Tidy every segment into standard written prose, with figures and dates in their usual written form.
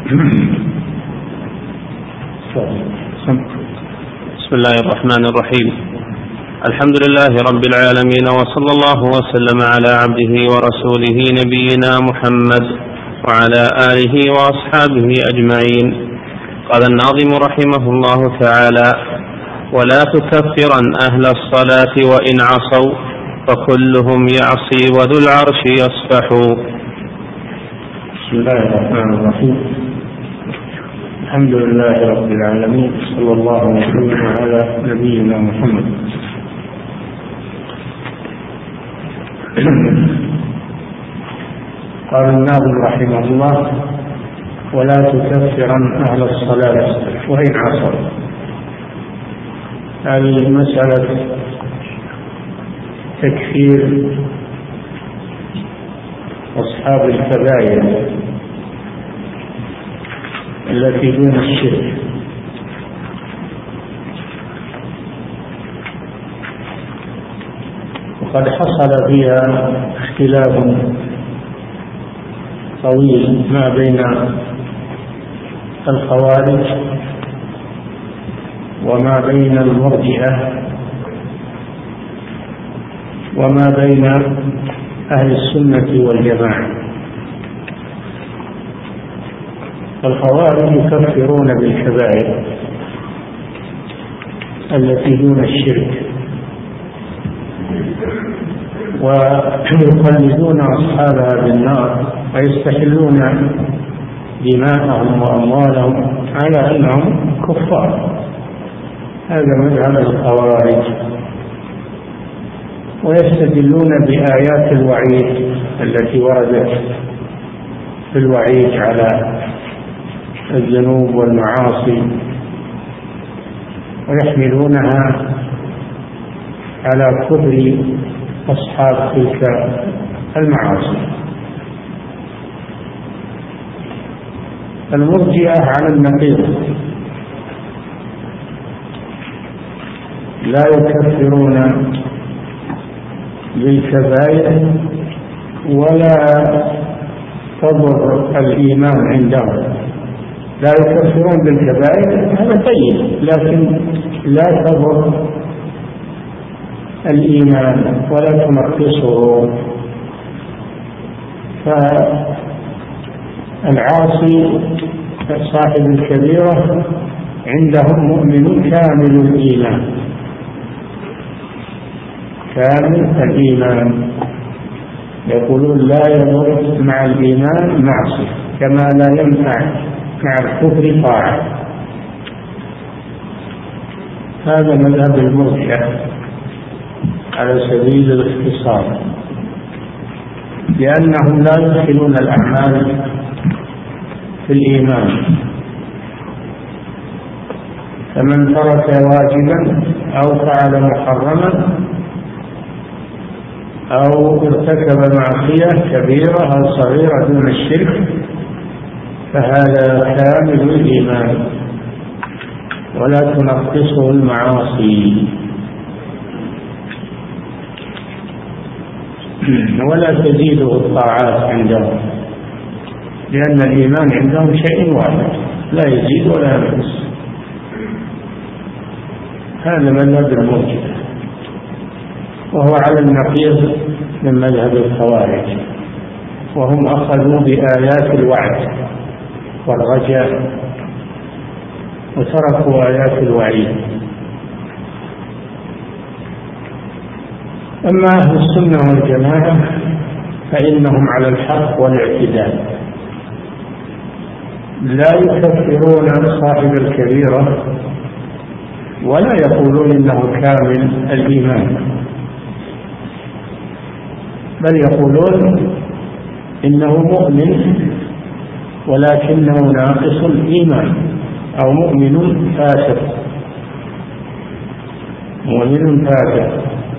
بسم الله الرحمن الرحيم. الحمد لله رب العالمين، وصلى الله وسلم على عبده ورسوله نبينا محمد وعلى آله وأصحابه أجمعين. قال الناظم رحمه الله تعالى: ولا تكفرن أهل الصلاة وإن عصوا فكلهم يعصي وذو العرش يصفح. بسم الله الرحمن الرحيم. الحمد لله رب العالمين، صلى الله وسلم على نبينا محمد. قال الناظم رحمه الله: ولا تكفرن أهل الصلاة وإن عصوا. هذه مسألة تكفير أصحاب الكبائر التي دون الشرك. وقد حصل فيها اختلاف طويل ما بين الخوارج وما بين المرجئة وما بين أهل السنة والجماعة. الخوارج يكفرون بالكبائر التي دون الشرك، ويقلدون أصحابها بالنار ويستحلون دماءهم وأموالهم على أنهم كفار. هذا مذهب الخوارج. ويستدلون بآيات الوعيد التي وردت في الوعيد على الذنوب والمعاصي، ويحملونها على كفر أصحاب تلك المعاصي. المرجئة على النقيض، لا يكفرون بالكبائر ولا تضر الإيمان عندهم. لا يكفرون بالكبائر، هذا طيب، لكن لا تضر الإيمان ولا تنقصه. فالعاصي صاحب الكبيرة عندهم مؤمن كامل الإيمان، كامل الإيمان. يقولون لا يضر مع الإيمان معصية، كما لا ينفع مع الكفر طاعة. هذا مذهب المرجئة على سبيل الاختصار، لأنهم لا يدخلون الأعمال في الإيمان. فمن ترك واجبا أو فعل محرما أو ارتكب معصية كبيرة أو صغيرة دون الشرك فهذا كامل الإيمان ولا تنقصه المعاصي ولا تزيده الطاعات عندهم، لأن الإيمان عندهم شيء واحد لا يزيد ولا ينقص. هذا مذهب المرجئة، وهو على النقيض من مذهب الخوارج، وهم أخذوا بآيات الوعد والرجاء وتركوا آيات الوعيد. أما أهل السنة والجماعة فإنهم على الحق والاعتدال، لا يكفرون صاحب الكبيرة ولا يقولون إنه كامل الإيمان، بل يقولون إنه مؤمن ولكنه ناقص الإيمان، أو مؤمن فاسق، مؤمن فاسق،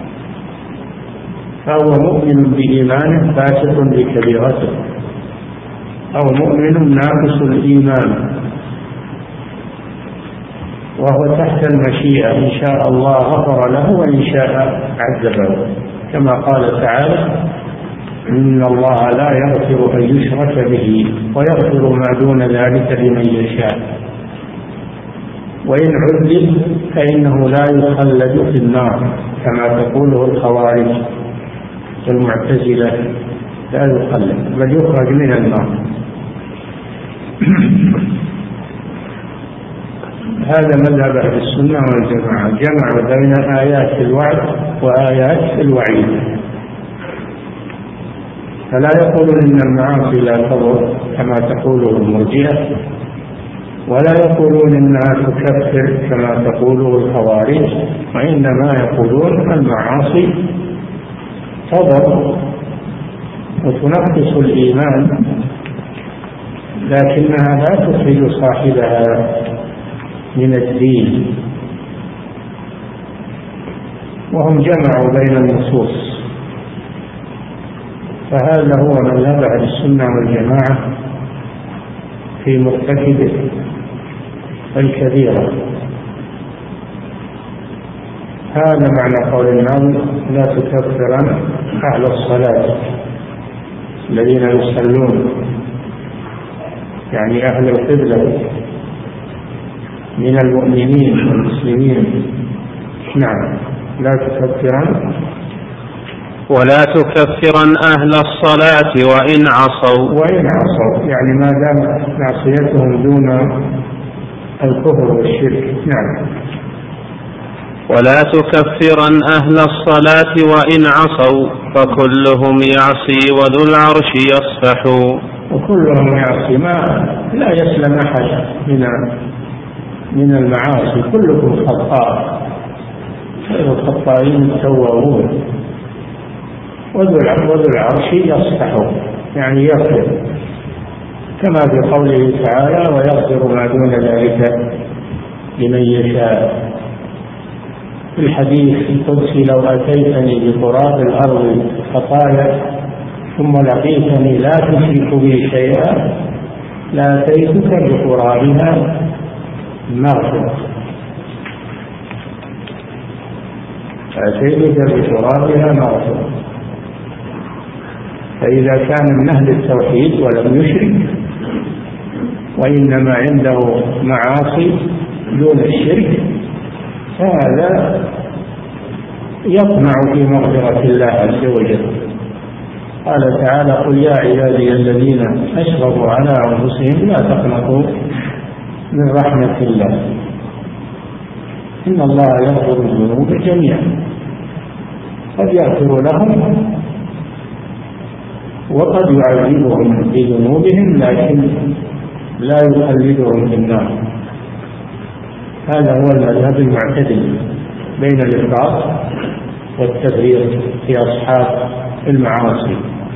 فهو مؤمن بإيمانه فاسق بكبيرته، أو مؤمن ناقص الإيمان وهو تحت المشيئة، إن شاء الله غفر له وإن شاء عذبه، كما قال تعالى: إن الله لا يغفر أن يشرك به ويغفر ما دون ذلك لمن يشاء، وإن عذب فإنه لا يخلد في النار كما تقوله الخوارج والمعتزلة، لا يخلد بل يخرج من النار. هذا مذهب أهل السنة والجماعة، جمعوا بين آيات الوعد وآيات الوعيد، فلا يقولون إن المعاصي لا تضر كما تقوله المرجئة، ولا يقولون إنها تكفر كما تقوله الخوارج، وإنما يقولون المعاصي تضر وتنقص الإيمان لكنها لا تخرج صاحبها من الدين. وهم جمعوا بين النصوص، فهذا هو مذهب أهل السنة والجماعة في مرتكب الكبيرة. هذا معنى قول النبي لا تكفرن أهل الصلاة الذين يصلون، يعني أهل القبلة من المؤمنين والمسلمين. نعم، لا تكفرن ولا تكفرن أهل الصلاة وإن عصوا، يعني ما دام معصيتهم دون الكفر والشرك. نعم. ولا تكفرن أهل الصلاة وإن عصوا فكلهم يعصي وذو العرش يصفح. وكلهم يعصي، ما لا يسلم أحد من المعاصي، كلكم خطاء، خير الخطائين التوابون. وذو العرش يصفح، يعني يغفر، كما في قوله تعالى ويغفر ما دون ذلك لمن يشاء. في الحديث القدسي لو أتيتني بقراب الأرض خطايا ثم لقيتني لا تشرك بي شيئا لأتيتك بقرابها مغفرة. فإذا كان من أهل التوحيد ولم يشرك وإنما عنده معاصي دون الشرك فهذا يطمع في مغفرة الله عز وجل. قال تعالى قل يا عبادي الذين أشرفوا على أنفسهم لا تقنطوا من رحمة الله إن الله يغفر الذنوب جميعا. قد يغفر لهم وقد يعذبهم بذنوبهم لكن لا يخلدهم في النار. هذا هو المذهب المعتدل بين الإفراط والتفريط في أصحاب المعاصي.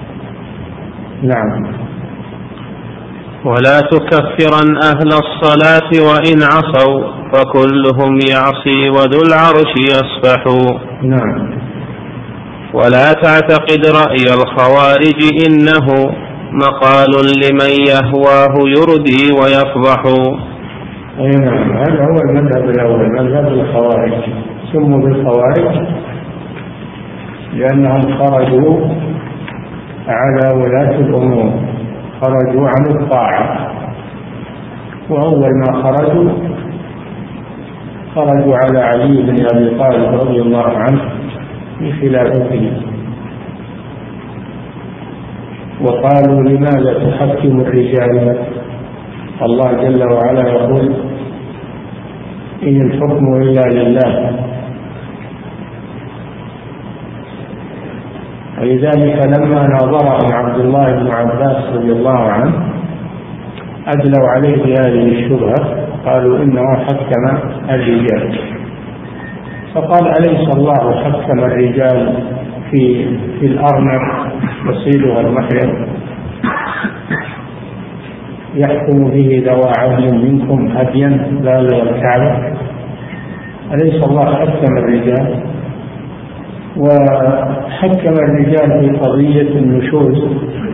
نعم. ولا تكفرن أهل الصلاة وإن عصوا فكلهم يعصي وذو العرش يصفح. نعم. ولا تعتقد رأي الخوارج إنه مقال لمن يهواه يردي ويفضح. نعم، هذا هو المذهب الأول، مذهب الخوارج. سموا بالخوارج لأنهم خرجوا على ولاة الأمور، خرجوا عن الطاعة، وأول ما خرجوا على علي بن أبي طالب رضي الله عنه في خلافته، وقالوا لماذا تحكم الرجال؟ الله جل وعلا يقول إن الحكم إلا لله. ولذلك لما ناظرهم عبد الله بن عباس رضي الله عنه أدلوا عليه بهذه الشبهة، قالوا إنه حكم الرجال، فقال أليس الله حكم الرجال في الأرنب يصيدها المحرم يحكم به ذوى عدل منكم هديا بالغ الكعبة؟ أليس الله حكم الرجال؟ وحكم الرجال في قضية النشوز،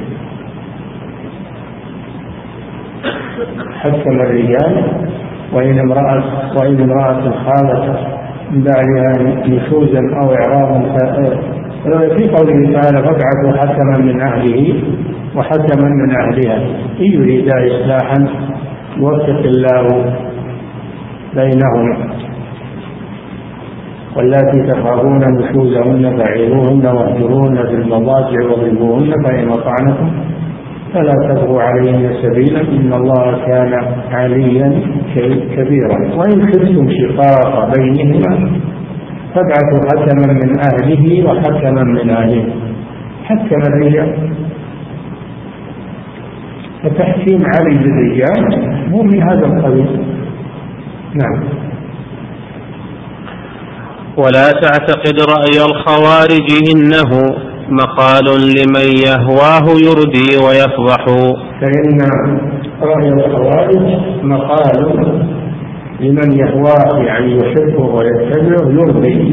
حكم الرجال وإن امرأة خالت من بعدها نشوزا أو إعراضا في قوله تعالى فابعثوا حكما من أهله وحكما من أهلها إن يريدا إصلاحا يوفق الله بينهما واللاتي تخافون نشوزهن فعظوهن واهجروهن في المضاجع واضربوهن فإن أطعنكم فلا تبغوا عليهن سبيلا إن الله كان عليا كبيرا وإن خفتم شقاق بينهما فابعثوا حكما من أهله وحكما من أهله. حكم الرجال فتحكيم علي للرجال هو من هذا القبيل. نعم. ولا تعتقد رأي الخوارج إنه مقال لمن يهواه يردي ويفضح. فإن رأي الخوارج مقال لمن يهواه يعني يحبه ويتبعه يرضي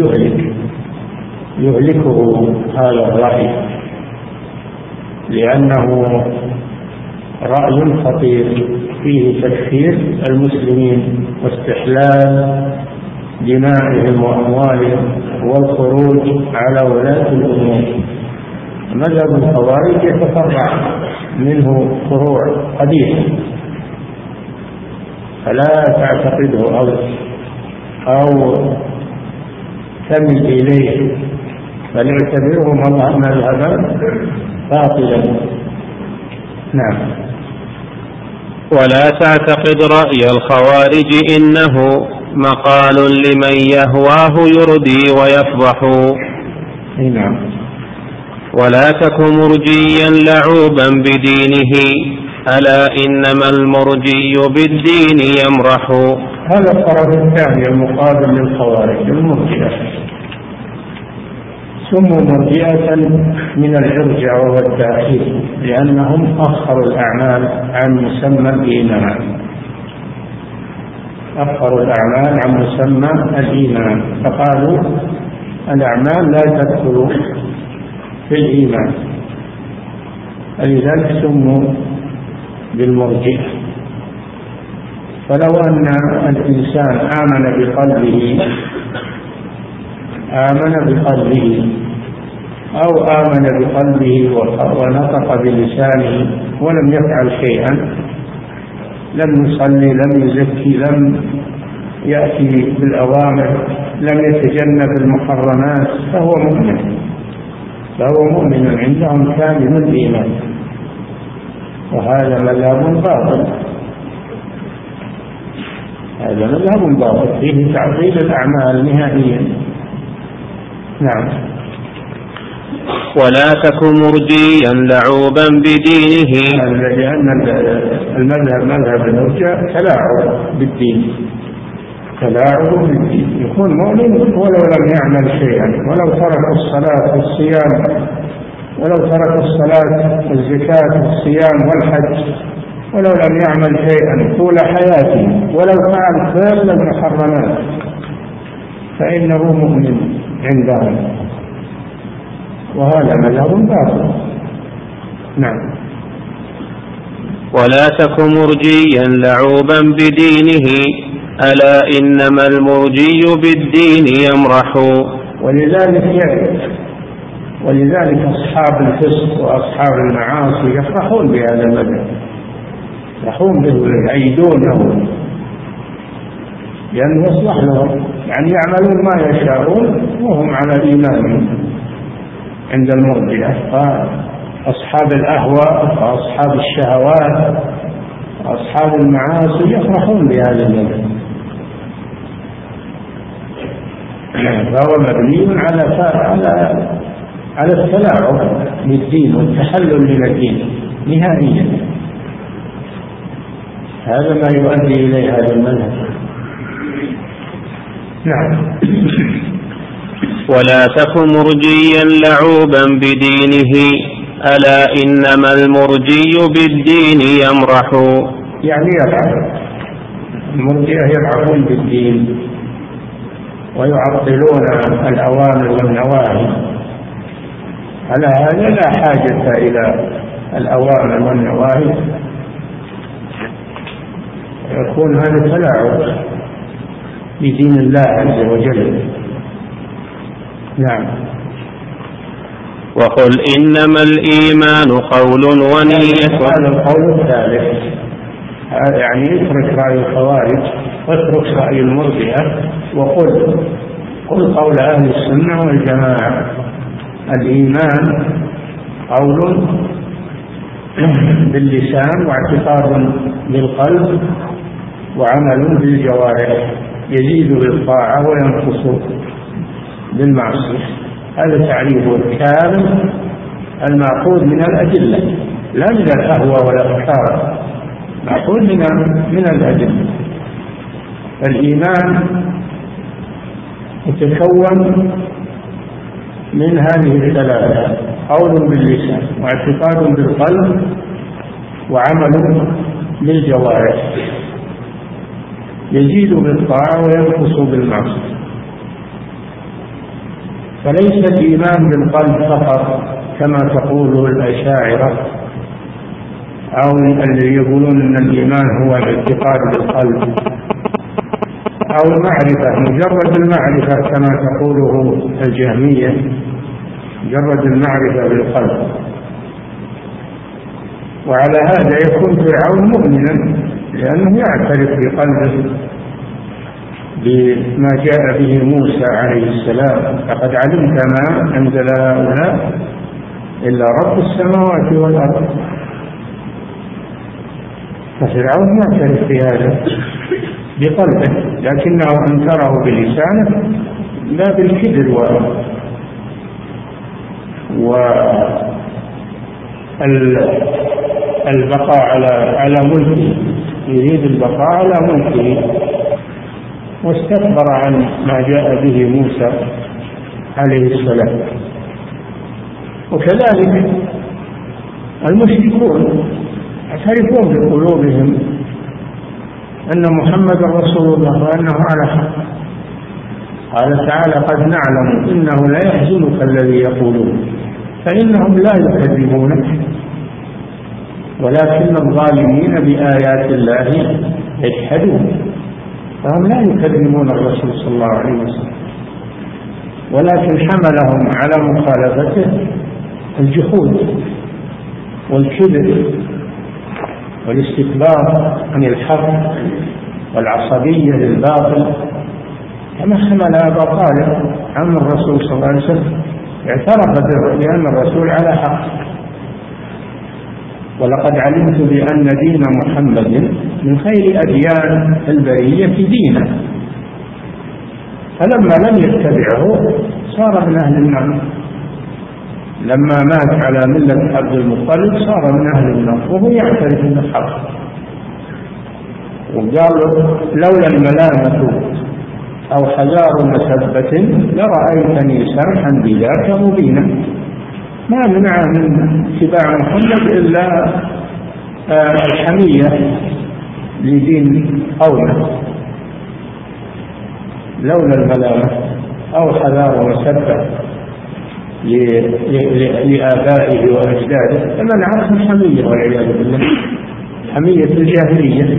يهلكه هذا الرأي لأنه رأي خطير فيه تكفير المسلمين واستحلال دمائهم وأموالهم والخروج على ولاة الأمور. مذهب الخوارج يتفرع منه فروع قديمة فلا تعتقده أو تمل إليه بل اعتبره مذهبا باطلا. نعم. ولا تعتقد رأي الخوارج إنه مقال لمن يهواه يردي ويفضح. نعم. ولا تك مرجيا لعوبا بدينه ألا إنما المرجي بالدين يمرح. هذا الطرف الثاني المقابل للخوارج المرجئة سموا مرجئة من الإرجاء وهو التأخير لأنهم أخروا الأعمال عن مسمى الإيمان فقالوا الأعمال لا تدخل في الإيمان لذلك سموا بالمرجئة. فلو أن الإنسان آمن بقلبه أو آمن بقلبه ونطق بلسانه ولم يفعل شيئا لم يصلي لم يزكي لم يأتي بالأوامر لم يتجنب المحرمات فهو مؤمن عندهم كامل الإيمان وهذا مذهب باطل فيه تعطيل الأعمال نهائيا. نعم. ولا تك مرجيا لعوبا بدينه لأن مذهب الإرجاء تلاعب بالدين يكون مؤمن ولو لم يعمل شيئا ولو ترك الصلاة والصيام ولو ترك الصلاة والزكاة والصيام والحج ولو لم يعمل شيئا طول حياته ولو فعل كل المحرمات فإنه مؤمن عندهم وهذا مذهب باطل. نعم. ولا تك مرجيا لعوبا بدينه ألا إنما المرجي بالدين يمرح. ولذلك أصحاب الفسق وأصحاب المعاصي يفرحون بهذا المذهب يفرحون به يعيدونه لأنه يصلح لهم يعني يعملون ما يشاءون وهم على إيمانهم. عند المرجئة أصحاب الأهواء وأصحاب الشهوات وأصحاب المعاصي يفرحون بهذا المذهب فهو مبني على التلاعب بالدين والتحلل من الدين نهائيا. هذا ما يؤدي إليه هذا المذهب. نعم. ولا تك مرجيا لعوبا بدينه ألا إنما المرجي بالدين يمرح. يعني المرجئة يلعبون بالدين ويعطلون الأوامر والنواهي على هذا لا حاجة إلى الأوامر والنواهي يكون هذا تلاعب بدين الله عز وجل. نعم. وقل إنما الإيمان قول ونية. هذا القول الثالث، يعني اترك رأي الخوارج واترك رأي المرجئة وقل قول أهل السنة والجماعة. الإيمان قول باللسان واعتقاد بالقلب وعمل بالجوارح، يزيد بالطاعة وينقص بالمعصية. هذا تعريفه الكامل المأخوذ من الأدلة، لا من الأهوى والأفكار، مأخوذ من الأدلة. الإيمان يتكون من هذه الثلاثة: قول باللسان واعتقاد بالقلب وعمل بالجوارح، يزيد بالطاعة وينقص بالمعصية. فليس الإيمان بالقلب فقط كما تقول الأشاعرة أو الذين يقولون أن الإيمان هو الاعتقاد بالقلب أو المعرفة، مجرد المعرفة كما تقوله الجهمية، مجرد المعرفة بالقلب. وعلى هذا يكون فرعون مؤمنا لأنه يعترف بقلبه بما جاء به موسى عليه السلام: لقد علمت ما أنزل هؤلاء إلا رب السماوات والأرض. ففرعون يعترف بهذا بقلبه، لكنه أنكره بلسانه لا بالكبر والبقاء على ملكه، يريد البقاء على ملكه، واستكبر عن ما جاء به موسى عليه السلام. وكذلك المشركون يعترفون بقلوبهم أن محمد رسول الله وأنه على حق. قال تعالى: قد نعلم إنه لا يحزنك الذي يقولون، فإنهم لا يكذبونك ولكن الظالمين بآيات الله يجحدون. فهم لا يكذبون الرسول صلى الله عليه وسلم، ولكن حملهم على مخالفته الجحود والكبر والاستكبار عن الحق والعصبية للباطل، كما حمل أبا طالب عم الرسول صلى الله عليه وسلم، اعترف بأن الرسول على حق: ولقد علمت بأن دين محمد من خير أديان البرية دينا. فلما لم يتبعه صار من أهل النار، لما مات على ملة عبد المطلب صار من أهل النار وهو يعترف بالحق. وقال: لولا الملامة أو حذار مسبة لرأيتني سرحا بذاك مبينا. ما منع من اتباع محمد إلا الحمية لدين قومه، لولا الملامة أو حذار مسبة لآبائه وأجداده فمنعته الحمية والعياذ بالله، حمية الجاهلية،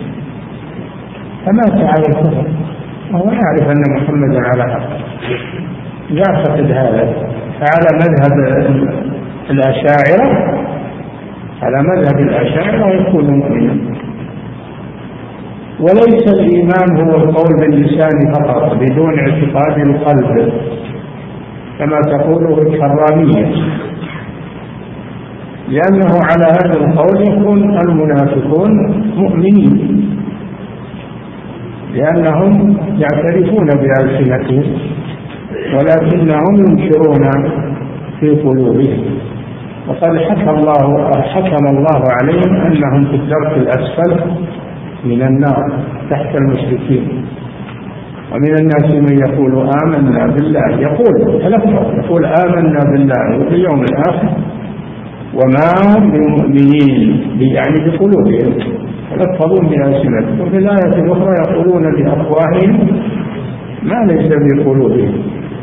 فمات على الكفر وهو يعرف أن محمدا على حق، يعتقد هذا. فعلى مذهب الأشاعرة، على مذهب الأشاعرة يكون مؤمنا. وليس الإيمان هو القول باللسان فقط بدون اعتقاد القلب كما تقوله الكرامية، لأنه على هذا القول يكون المنافقون مؤمنين، لأنهم يعترفون بألسنتهم ولكنهم ينكرون في قلوبهم. وقد حكم الله عليهم أنهم في الدرك الأسفل من النار تحت المشركين. ومن الناس من يقول آمنا بالله، يقول آمنا بالله وباليوم الآخر وما هم بمؤمنين، يعني بقلوبهم، يلفظون بألسنتهم. وفي الآية الأخرى يقولون بأفواههم ما ليس بقلوبهم.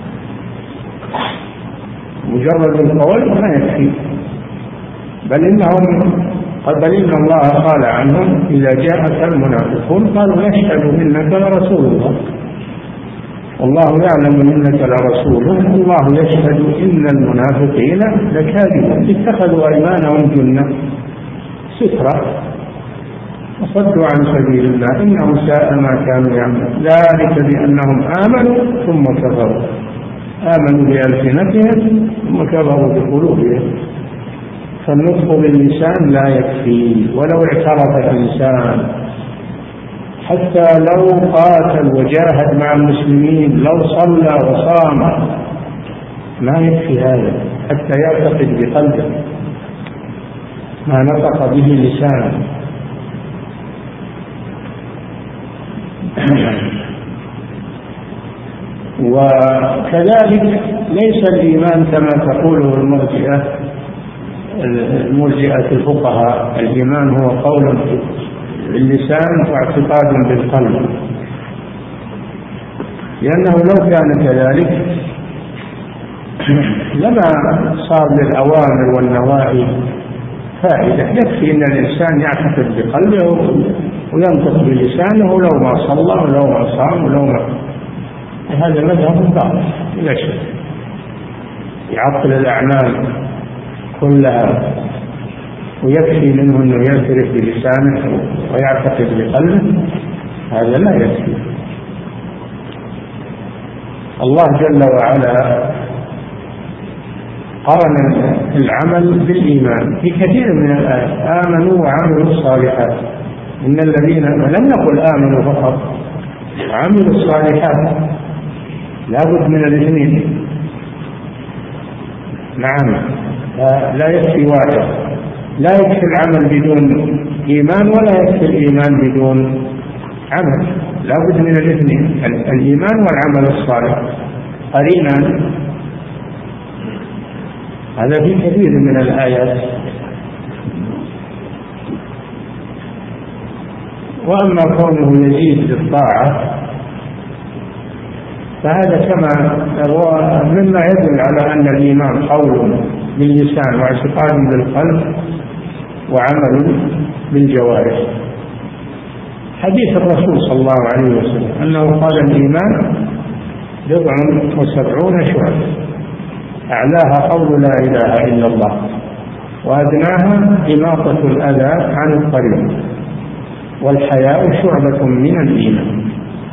مجرد القول ما يكفي، بل إن الله قال عنهم: إذا جاءك المنافقون قالوا نشهد إنك لرسول الله. والله يعلم إنك لرسوله الله يشهد إن المنافقين لكاذبون اتخذوا أيمانهم جنة سترة وصدوا عن سبيل الله إنهم ساء ما كانوا يعملون ذلك بأنهم آمنوا ثم كفروا آمنوا بألسنتهم ثم كفروا بقلوبهم. فالنطق باللسان لا يكفي ولو اعترف الإنسان حتى لو قاتل وجاهد مع المسلمين لو صلى وصام ما يكفي هذا حتى يعتقد بقلبه ما نطق به لسانه. وكذلك ليس الإيمان كما تقوله المرجئة الفقهاء الإيمان هو قول باللسان واعتقاد بالقلب، لأنه لو كان كذلك لما صار للأوامر والنواهي فائدة. يكفي أن الإنسان يعتقد بقلبه وينطق بلسانه لو ما صلى ولو ما صام ولو ما. هذا مذهب باطل لا شك، يعطل الأعمال كلها ويكفي منه أنه يعترف بلسانه ويعتقد بقلبه، هذا لا يكفي. الله جل وعلا قرن العمل بالإيمان في كثير من الآيات آمنوا وعملوا الصالحات إن الذين لم نقل آمنوا فقط وعملوا الصالحات لا بد من الاثنين. نعم لا يكفي واحد، لا يكفي العمل بدون إيمان ولا يكفي الإيمان بدون عمل، لا بد من الاثنين الإيمان والعمل الصالح قرينا. هذا في كثير من الآيات. وأما كونه يزيد بالطاعة فهذا كما مما يدل على أن الإيمان قول باللسان واعتقاد بالقلب وعمل بالجوارح. حديث الرسول صلى الله عليه وسلم أنه قال الإيمان 70 شعبة أعلاها قول لا إله إلا الله وأدناها إماطة الأذى عن الطريق والحياء شعبة من الإيمان.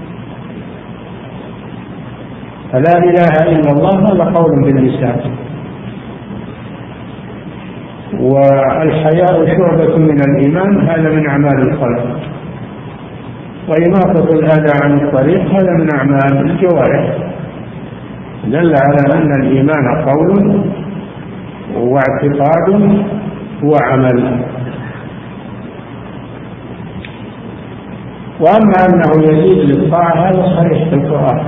فلا إله إلا الله هذا قول باللسان، والحياء شعبة من الإيمان هذا من أعمال القلب، وإماطة الأذى عن الطريق هذا من أعمال الجوارح. دل على أن الإيمان قول واعتقاد وعمل. وأما أنه يزيد للطاعة هذا صحيح في القرآن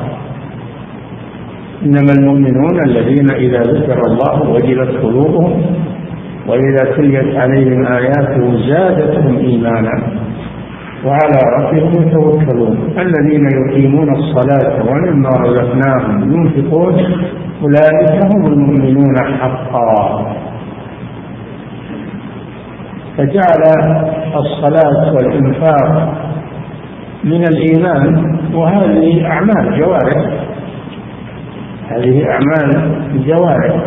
إنما المؤمنون الذين إذا ذكر الله وجلت قلوبهم وإذا تليت عليهم آياته زادتهم إيمانا وعلى ربهم يتوكلون الذين يقيمون الصلاة ومما رزقناهم ينفقون أولئك هم المؤمنون حقا. فجعل الصلاة والإنفاق من الإيمان، وهذه أعمال جوارح، هذه أعمال الجوارح.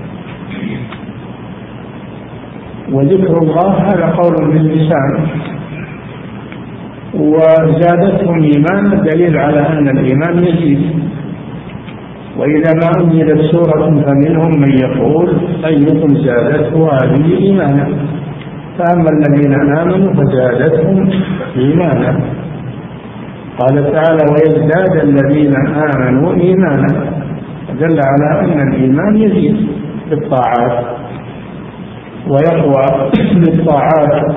وذكر الله هذا قول باللسان. وزادتهم إيمانا دليل على أن الإيمان يزيد. وإذا ما أنزلت سورة فمنهم من يقول أيكم زادته هذه إيمانا، فأما الذين آمنوا فزادتهم إيمانا. قال تعالى ويزداد الذين آمنوا إيمانا، دل على أن الإيمان يزيد بالطاعات ويقوى بالطاعات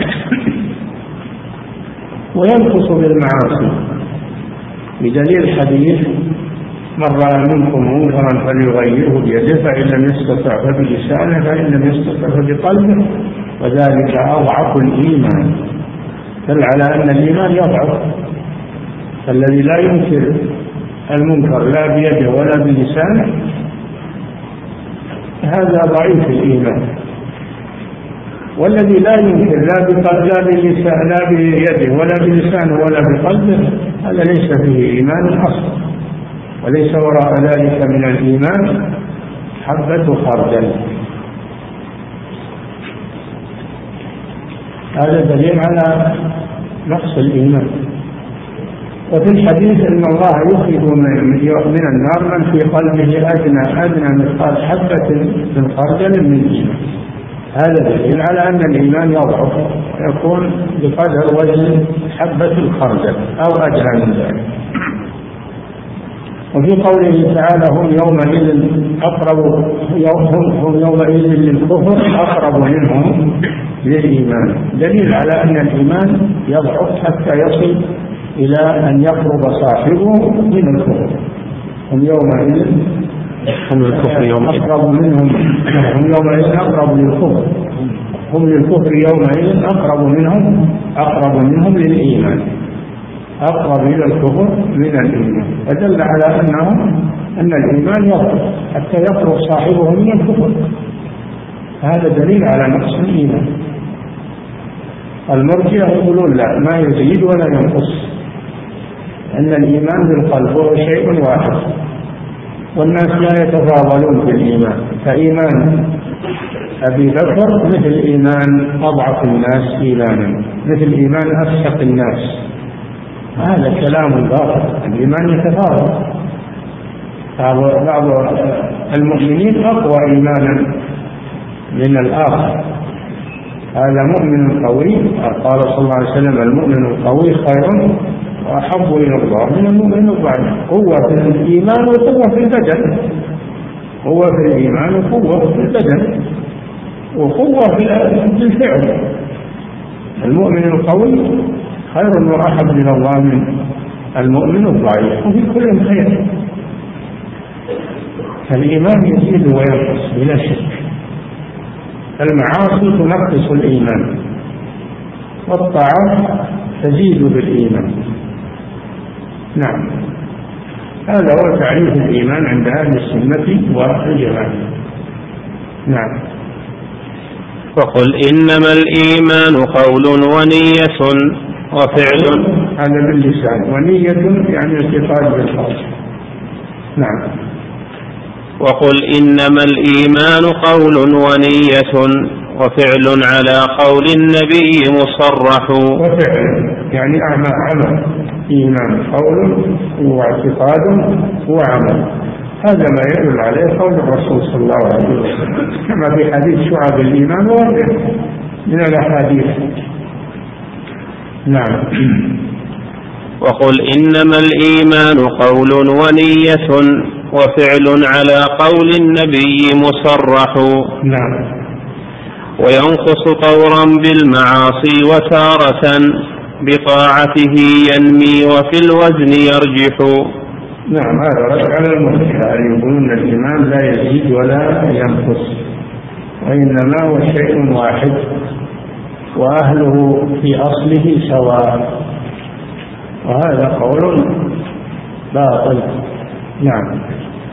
وينقص بالمعاصي، بدليل حديث من رأى منكم منكرا فليغيره بيده فإن لم يستطع فبلسانه فإن لم يستطع فبقلبه وذلك أضعف الإيمان. دل على أن الإيمان يضعف، الذي لا ينكر المنكر لا بيده ولا بلسانه هذا ضعيف الإيمان، والذي لا ينكر لا بيده ولا بلسانه ولا بقلبه هذا ليس فيه إيمان أصلا. وليس وراء ذلك من الإيمان حبة خردل. هذا دليل على نقص الإيمان. وفي الحديث أن الله يخرج من النار من في قلبه أدنى مثقال حبة من خردل من إيمان. هذا دليل على أن الإيمان يضعف ويكون بقدر وزن حبة الخردل أو أدنى من ذلك. وفي قوله تعالى هم يومئذ للكفر أقرب منهم للإيمان، دليل على أن الإيمان يضعف حتى يصل إلى أن يقرب صاحبه من الكفر. هم يومئذ أقرب منهم، هم يومئذ أقرب للكفر، هم للكفر يومئذ أقرب منهم للإيمان، أقرب إلى الكفر من الإيمان. فدل على أن الإيمان يضعف حتى يقرب صاحبه من الكفر. هذا دليل على نقص الإيمان. المرجئة يقولون لا، ما يزيد ولا ينقص، أن الإيمان بالقلب هو شيء واحد، والناس لا يتفاضلون في الإيمان، فإيمان أبي بكر مثل إيمان أضعف الناس إيمانا، مثل إيمان أفسق الناس. هذا كلام باطل. الإيمان يتفاضل، بعض المؤمنين أقوى إيمانا من الآخر. هذا مؤمن قوي، قال صلى الله عليه وسلم المؤمن القوي خير وأحب إلى الله من المؤمن الضعيف. قوة في الإيمان وقوة في البدن، قوة في الإيمان وقوة في البدن وقوة في الفعل. المؤمن القوي خير وأحب إلى الله من المؤمن الضعيف، وفي كل خير. فالإيمان يزيد وينقص بلا شك. المعاصي تنقص الإيمان، والطاعات تزيد بالإيمان. نعم، هذا هو تعريف الإيمان عند أهل السنة والجماعة. نعم. وقل إنما الإيمان قول ونية وفعل. هذا باللسان، ونية يعني اعتقاد بالقلب. نعم. وقل إنما الإيمان قول ونية وفعل على قول النبي مصرح. وفعل يعني عمل، إيمان قول واعتقاد وعمل. هذا ما يدل عليه قول الرسول صلى الله عليه وسلم كما في حديث شعب الإيمان وغيره من الأحاديث. نعم. وقل إنما الإيمان قول ونية وفعل على قول النبي مصرح. نعم. وينقص طورا بالمعاصي وتارة بطاعته ينمي وفي الوزن يرجح. نعم، هذا رد على المرجئة يقولون الإيمان لا يزيد ولا ينقص، وإنما هو شيء واحد وأهله في أصله سواء، وهذا قول باطل. نعم.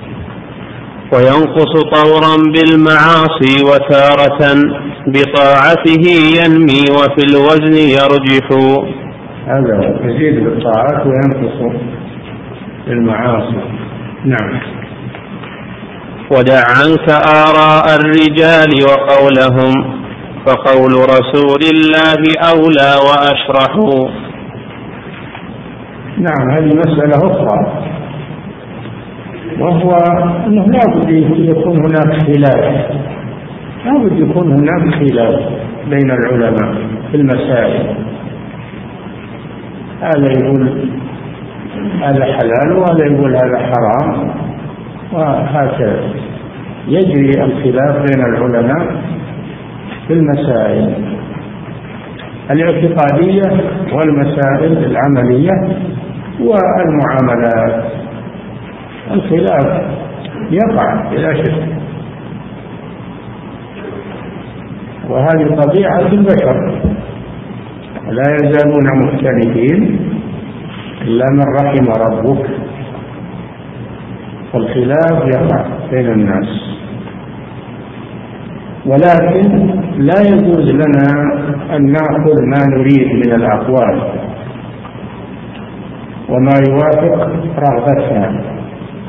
وينقص طورا بالمعاصي وتارة بطاعته ينمي وفي الوزن يرجح. هذا يزيد بالطاعات وينقص بالمعاصي. نعم. ودع عنك آراء الرجال وقولهم فقول رسول الله أولى وأشرح. نعم، هذه مسألة أخرى، وهو أنه لا بد يكون هناك خلاف، لا بد يكون هناك خلاف بين العلماء في المسائل. هذا يقول هذا حلال وهذا يقول هذا حرام، وهكذا يجري الخلاف بين العلماء في المسائل الاعتقادية والمسائل العملية والمعاملات. الخلاف يقع بلا شك، وهذه طبيعة البشر، لا يزالون مختلفين إلا من رحم ربك. والخلاف يقع بين الناس، ولكن لا يجوز لنا أن نأخذ ما نريد من الأقوال وما يوافق رغبتنا،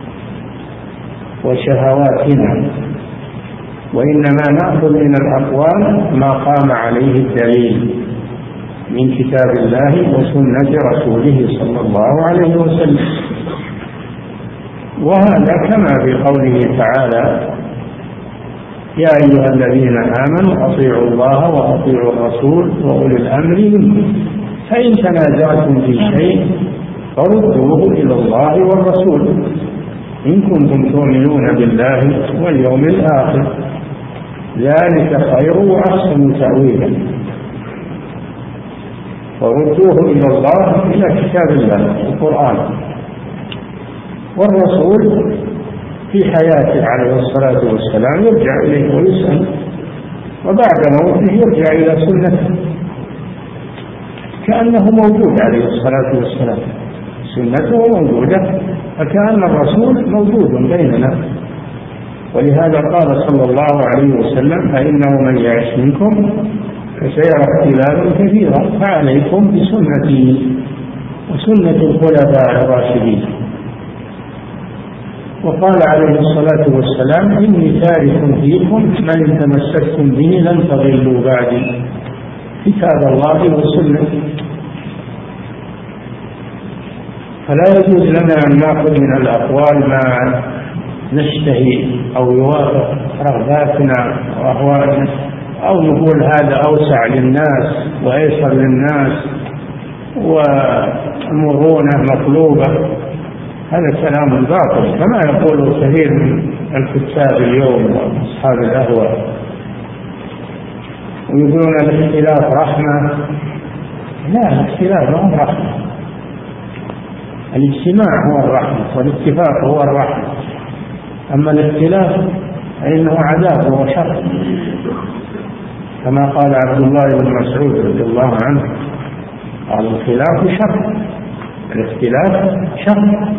وشهواتنا، وإنما نأخذ من الأقوال ما قام عليه الدليل من كتاب الله وسنة رسوله صلى الله عليه وسلم. وهذا كما في قوله تعالى: يا أيها الذين آمنوا أطيعوا الله وأطيعوا الرسول وأولي الأمر منكم، فإن تنازعتم في شيء فردوه إلى الله والرسول إن كنتم تؤمنون بالله واليوم الآخر، ذلك خير وأحسن تأويلا. وردوه إلى الله، إلى كتاب الله القرآن، والرسول في حياته عليه الصلاة والسلام يرجع إليه ويسأل، وبعد موته يرجع إلى سنته كأنه موجود عليه الصلاة والسلام، سنته موجودة فكأن الرسول موجود بيننا. ولهذا قال صلى الله عليه وسلم: فإنه من يعش منكم فسيرى اختلافا كثيرا، فعليكم بسنتي وسنة الخلفاء الراشدين. وقال عليه الصلاة والسلام: إني تارك فيكم من تمسكتم به لن تضلوا بعدي، كتاب الله وسنتي. فلا يجوز لنا أن نأخذ من الأقوال ما نشتهي أو يوافق رغباتنا وأهوائنا، أو نقول هذا أوسع للناس وأيسر للناس ومرونة مطلوبة. هذا كلام باطل كما يقول كثير من الكتاب اليوم وأصحاب الأهواء، ويقولون الاختلاف رحمة. لا، الاختلاف هو الرحمة، الاجتماع هو الرحمة والاتفاق هو الرحمة، أما الاختلاف فإنه عذاب وشر، كما قال عبد الله بن مسعود رضي الله عنه: قال الخلاف شر، الاختلاف شر.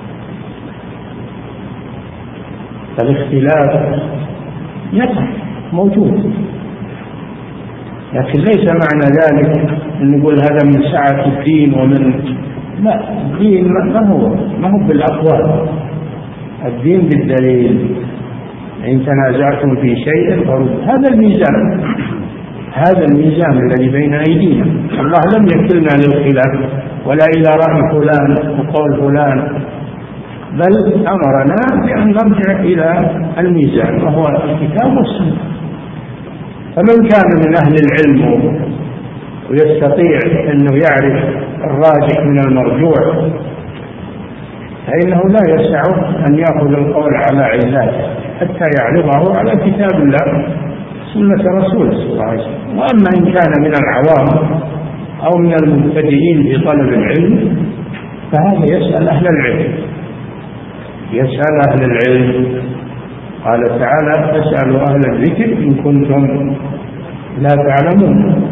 فالاختلاف يقع موجود، لكن ليس معنى ذلك أن نقول هذا من سعة الدين ومن، لا، الدين ما هو بالأقوال، الدين بالدليل. إن تنازعتم في شيء فرد. هذا الميزان، هذا الميزان الذي بين أيدينا. الله لم يكلنا للخلاف ولا إلى رأي فلان وقول فلان، بل أمرنا بأن نرجع إلى الميزان وهو الكتاب والسنة. فمن كان من أهل العلم ويستطيع أنه يعرف الراجح من المرجوع فإنه لا يسعه أن يأخذ القول على علاته حتى يعرضه على كتاب الله سنة رسوله صلى الله عليه وسلم. وأما إن كان من العوام أو من المبتدئين في طلب العلم فهذا يسأل أهل العلم، يسأل أهل العلم. قال تعالى: فاسألوا أهل الذكر إن كنتم لا تعلمون.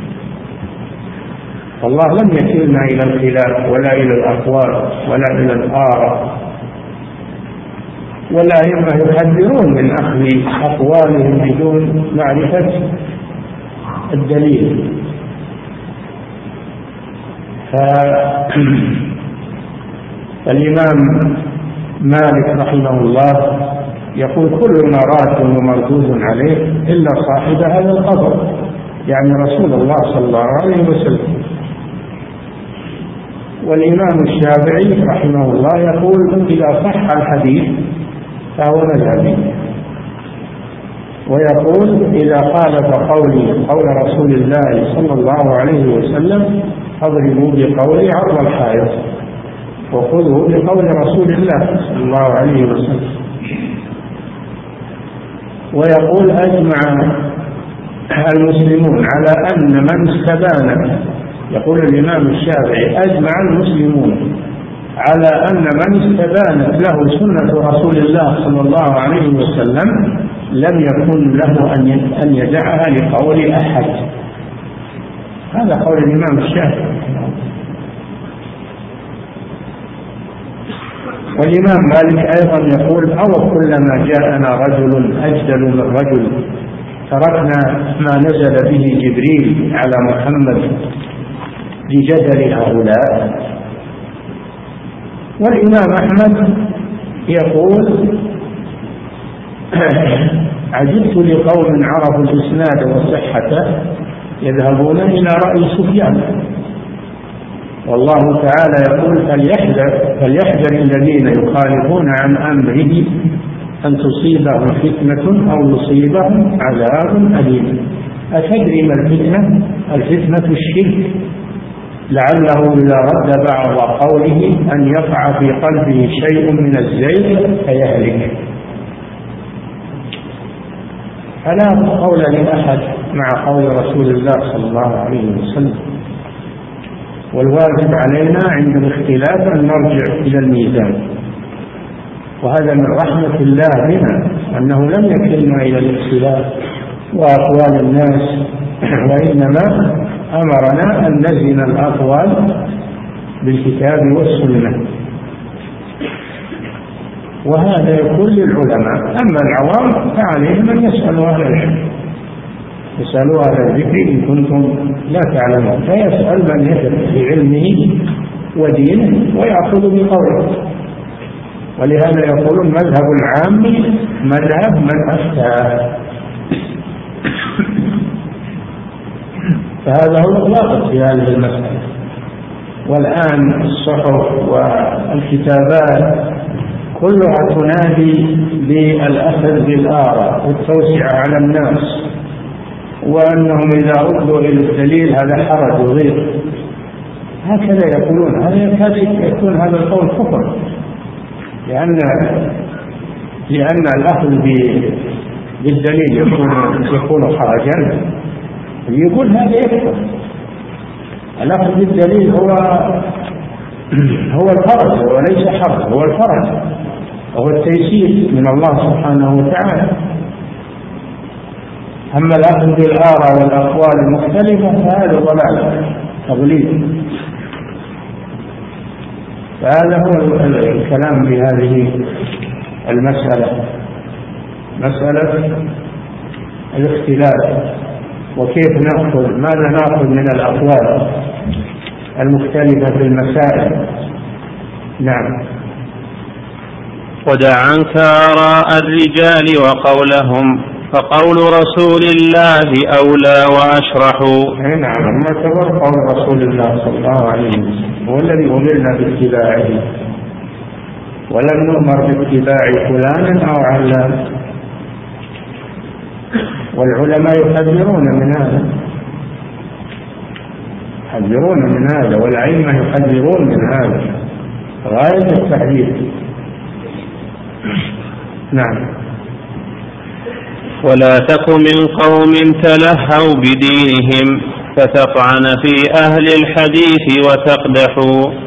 فالله لم يكلنا إلى الخلاف ولا إلى الأقوال ولا إلى الآراء، والأئمة يحذرون من أخذ أقوالهم بدون معرفة الدليل. فالإمام مالك رحمه الله يقول: كلنا راد ومردود عليه إلا صاحب هذا القبر، يعني رسول الله صلى الله عليه وسلم. والإمام الشافعي رحمه الله يقول: إذا صح الحديث فهو مذهبي. ويقول: إذا خالف قولي قول رسول الله صلى الله عليه وسلم فاضربوا بقولي عرض الحائط وخذوا بقول رسول الله صلى الله عليه وسلم. ويقول: أجمع المسلمون على أن من استبان، يقول الإمام الشافعي: أجمع المسلمون على أن من استبانت له سنة رسول الله صلى الله عليه وسلم لم يكن له أن يدعها لقول أحد. هذا قول الإمام الشافعي. والإمام مالك أيضا يقول: أو كلما جاءنا رجل أجدل من رجل تركنا ما نزل به جبريل على محمد لجدل هؤلاء. والإمام أحمد يقول: عجبت لقوم عرفوا الإسناد وصحته يذهبون إلى رأي سفيان. والله تعالى يقول فليحذر الذين يخالفون عن أمره أن تصيبهم فتنة أو يصيبهم عذاب أليم. أتدري ما الفتنة؟ الفتنة الشرك، لعله إذا رد بعض قوله أن يقع في قلبه شيء من الزيغ فيهلك. فلا قول لأحد مع قول رسول الله صلى الله عليه وسلم. والواجب علينا عند الاختلاف أن نرجع إلى الميزان، وهذا من رحمة الله بنا أنه لم يكلنا إلى الاختلاف وأقوال الناس، وإنما أمرنا أن نزن الأقوال بالكتاب والسنة، وهذا يكون للعلماء. أما العوام فعليهم أن يسألوا أهل العلم، يسألوا أهل الذكر إن كنتم لا تعلمون، فيسأل من يثق في علمه ودينه ويأخذ بقوله. ولهذا يقولون مذهب العام مذهب من أفتى، فهذا هو الواقع في هذه المسألة. والآن الصحف والكتابات كلها تنادي بالأخذ بالآراء والتوسعة على الناس، وأنهم إذا ردوا إلى الدليل هذا حرج وضيق، هكذا يقولون. هذا يكون هذا القول كفر، لأن الأخذ بالدليل يكون خرجا. يقول هذا يكفر. الأخذ بالدليل هو الفرج وليس حرج، هو الفرج وهو التيسير من الله سبحانه وتعالى. أما الأخذ بالآراء والأقوال المختلفة فهذا ضلال تضليل. فهذا هو الكلام في هذه المسألة، مسألة الاختلاف، وكيف نأخذ، ماذا نأخذ من الأقوال المختلفة في المسائل. نعم. ودع عنك آراء الرجال وقولهم، فقول رسول الله أولى وأشرح. نعم، ما تبر قول رسول الله صلى الله عليه وسلم هو الذي أمرنا باتباعه، ولم نؤمر باتباع فلان أو علان. والعلماء يحذرون من هذا، والأئمة يحذرون من هذا غاية التحذير. نعم. ولا تك من قوم تلهوا بدينهم فتطعن في أهل الحديث وتقدح.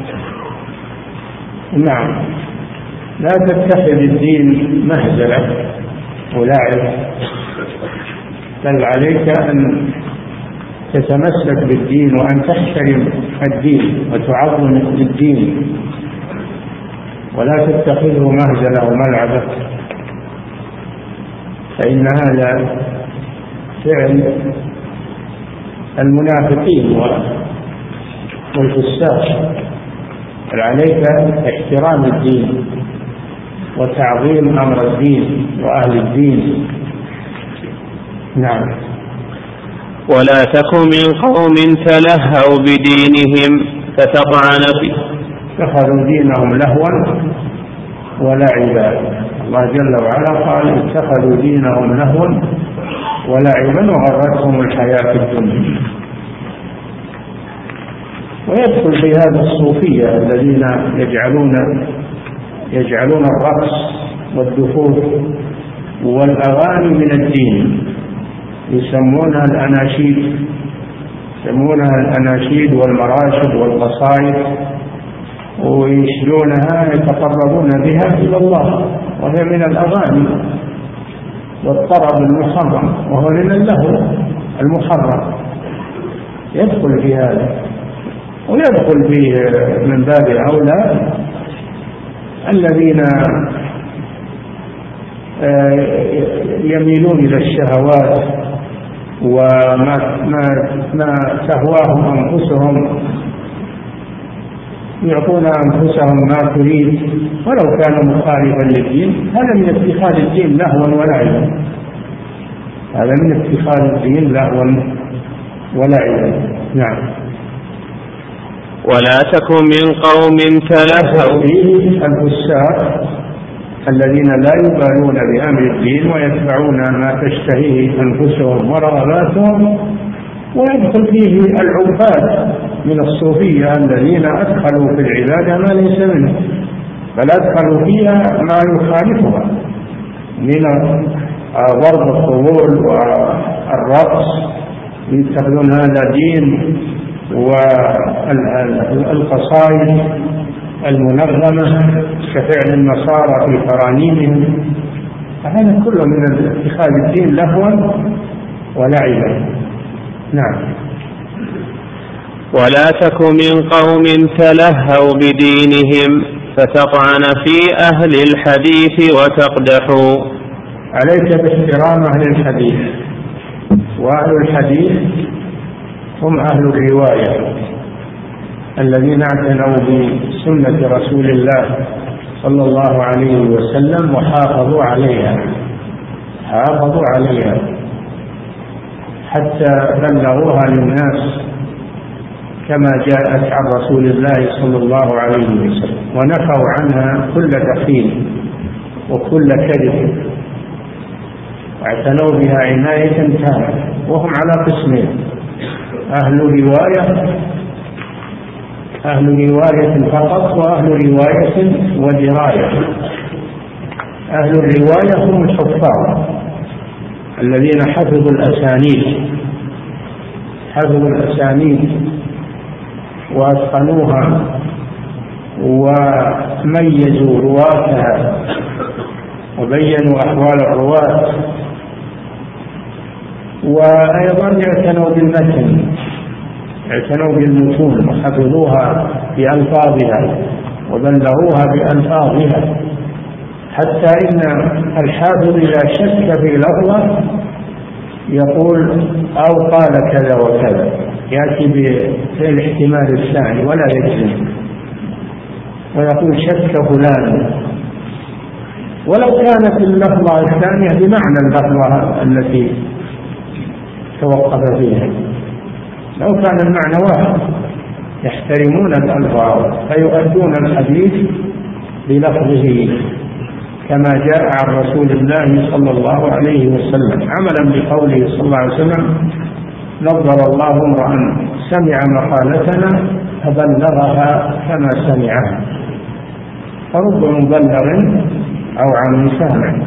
نعم، لا تتخذ الدين مهزلة ولعب، بل عليك أن تتمسك بالدين وأن تحترم الدين وتعظم الدين، ولا تتخذه مهزلة وملعبة، فإن هذا فعل المنافقين والفساق. بل عليك احترام الدين وتعظيم أمر الدين وأهل الدين. نعم. ولا تك من قوم تلهوا بدينهم فتطعن فيه، اتخذوا دينهم لهوا ولعبا. الله جل وعلا قال اتخذوا دينهم لهوا ولعبا وغرتهم الحياة الدنيا. ويدخل في هذا الصوفية الذين يجعلون الرقص والدفوف والأغاني من الدين، يسمونها الأناشيد والمراشد والقصائد، ويشلونها يتقربون بها إلى الله، وهي من الأغاني والطرب المحرم، وهو من اللهو المحرم. يدخل في هذا، ويدخل فيه من باب أولى الذين يميلون إلى الشهوات وما تهواهم أنفسهم يعطون أنفسهم ما تريد ولو كان مخالفا للدين. هذا من اتخاذ الدين لهوا ولعبا، هذا من اتخاذ الدين لهوا ولعبا. نعم. ولا تكن من قوم تلهوا فيه الفساق الذين لا يبالون بأمر الدين ويتبعون ما تشتهيه أنفسهم ورغباتهم، ويدخل فيه العباد من الصوفية الذين أدخلوا في العبادة ما ليس منه، بل أدخلوا فيها ما يخالفها من ضرب الطبول والرقص، يتخذون هذا دين، والقصائد المنظمة كفعل النصارى في ترانيمهم. هذا كله من اتخاذ الدين لهوا ولعبا. نعم. ولا تك من قوم تلهوا بدينهم فتطعن في أهل الحديث وتقدحوا. عليك باحترام أهل الحديث، وأهل الحديث هم أهل الرواية الذين اعتنوا بسنة رسول الله صلى الله عليه وسلم وحافظوا عليها حتى بلغوها للناس كما جاءت عن رسول الله صلى الله عليه وسلم، ونفوا عنها كل تحريف وكل كذب، واعتنوا بها عناية تامة. وهم على قسمين: أهل رواية فقط، وأهل رواية ودراية. أهل الرواية هم الحفاظ الذين حفظوا الأسانيد وأتقنوها وميزوا رواتها وبينوا أحوال الرواة، وأيضا اعتنوا بالمتن، اعتنوا بالمتون وحفظوها بألفاظها وبلغوها بألفاظها، حتى إن الحافظ إذا شك في لفظة يقول أو قال كذا وكذا، يأتي بالاحتمال الثاني ولا يجزم، ويقول شك فلان، ولو كانت اللفظة الثانية بمعنى اللفظة التي توقف فيها، لو كان المعنى واحد. يحترمون الألفاظ فيؤدون الحديث بلفظه كما جاء عن رسول الله صلى الله عليه وسلم، عملا بقوله صلى الله عليه وسلم: نظر الله امرأ سمع مقالتنا فبلغها كما سمعها. فرب مبلغ أو عن سامع.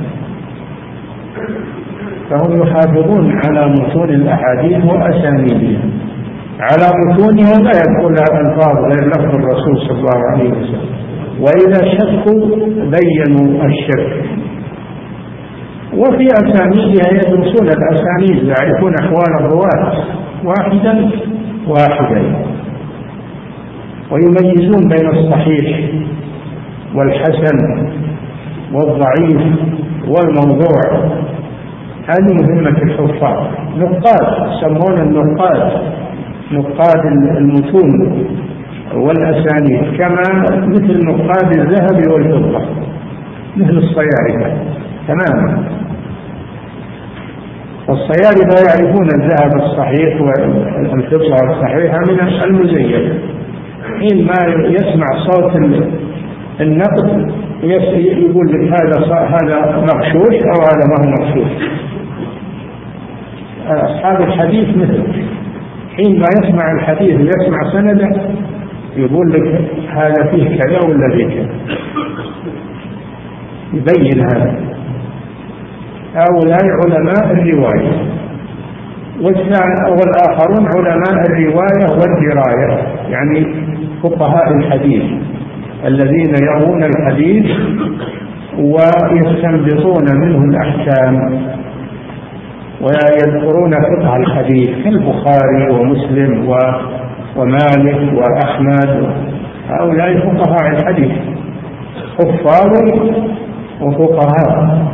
فهم يحافظون على متون الأحاديث وأسانيدها، على متونها لا يدخل الألفاظ غير لفظ الرسول صلى الله عليه وسلم، وإذا شكوا بينوا الشك. وفي أسانيدها يدرسون الأسانيد، يعرفون أحوال الرواة واحدا ويميزون بين الصحيح والحسن والضعيف والموضوع. هذه مهمة الحفاظ. نقاد، يسمون نقاد المتون والأسانيد، كما مثل نقاد الذهب والفضة، مثل الصيارفة تماما. والصيارفة يعرفون الذهب الصحيح والفضة الصحيحة من المزيف. حين ما يسمع صوت النقد يقول لك هذا مغشوش أو هذا ما هو مغشوش. أصحاب الحديث مثل حين ما يسمع الحديث ويسمع سنده يقول لك هذا فيه كذا ولا فيه كذا، يبين هذا. هؤلاء علماء الرواية، والآخرون علماء الرواية والدراية، يعني فقهاء الحديث الذين يروون الحديث ويستنبطون منه الأحكام ويذكرون فقه الحديث كالبخاري ومسلم ومالك وأحمد. هؤلاء فقهاء الحديث، حفاظ وفقهاء.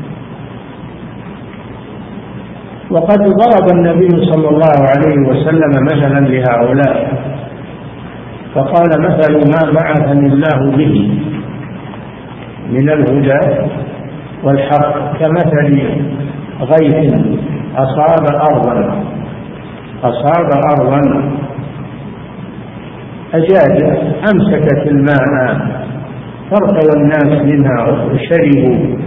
وقد ضرب النبي صلى الله عليه وسلم مثلا لهؤلاء، فقال مثل ما بعثني الله به من الهدى والحق كمثل غيث أصاب أرضا أجاد أمسكت الماء فارتوى الناس منها وشربوا.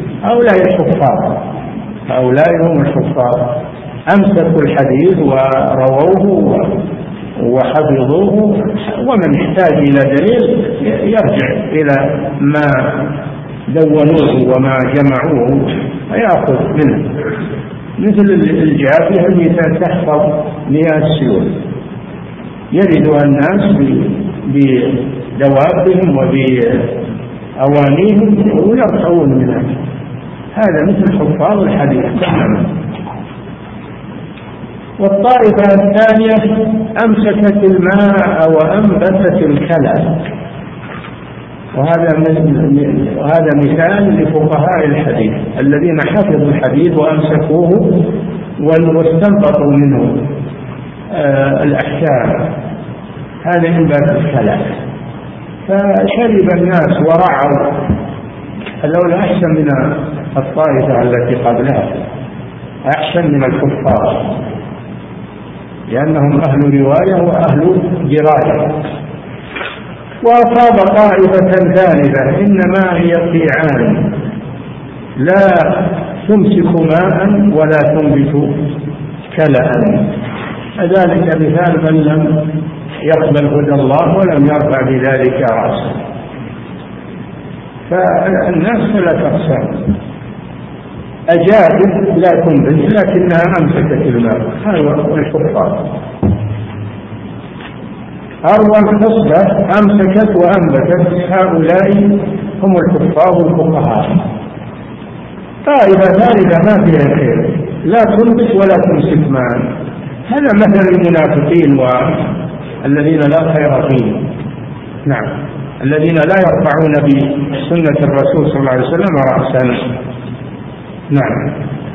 هؤلاء هم الحفاظ، أمسكوا الحديث ورووه وحفظوه، ومن احتاج إلى دليل يرجع إلى ما دونوه وما جمعوه ويأخذ منه، مثل الجافية التي تحفظ مياه السيول، يردها الناس بدوابهم وبأوانيهم ويرتوون منها. هذا مثل حفاظ الحديث تماما. والطائفة الثانية أمسكت الماء وأنبتت الكلى، وهذا مثال لفقهاء الحديث الذين حفظوا الحديث وأمسكوه واستنبطوا منه الأحكام. هذا إنبات الكلى، فشرب الناس ورعوا. هذول أحسن من الطائفة التي قبلها، أحسن من الكفار، لأنهم أهل رواية وأهل دراية. وأصاب طائفة ثالثة إنما هي قيعان لا تمسك ماء ولا تنبت كلأ. ذلك مثال من لم يقبل هدى الله ولم يرفع بذلك رأسه. فالناس ثلاث أقسام: أجادت لا تنبت لكنها أمسكت الماء، هذا الكفار. أروى خصبة أمسكت وأنبتت، هؤلاء هم الكفار الفقهاء. طائفة ثالثة ما فيها خير، لا تنبت ولا تمسك ماء. هذا مثل المنافقين والذين لا خير فيهم. نعم، الذين لا يرفعون بسنة الرسول صلى الله عليه وسلم رأسا. نعم.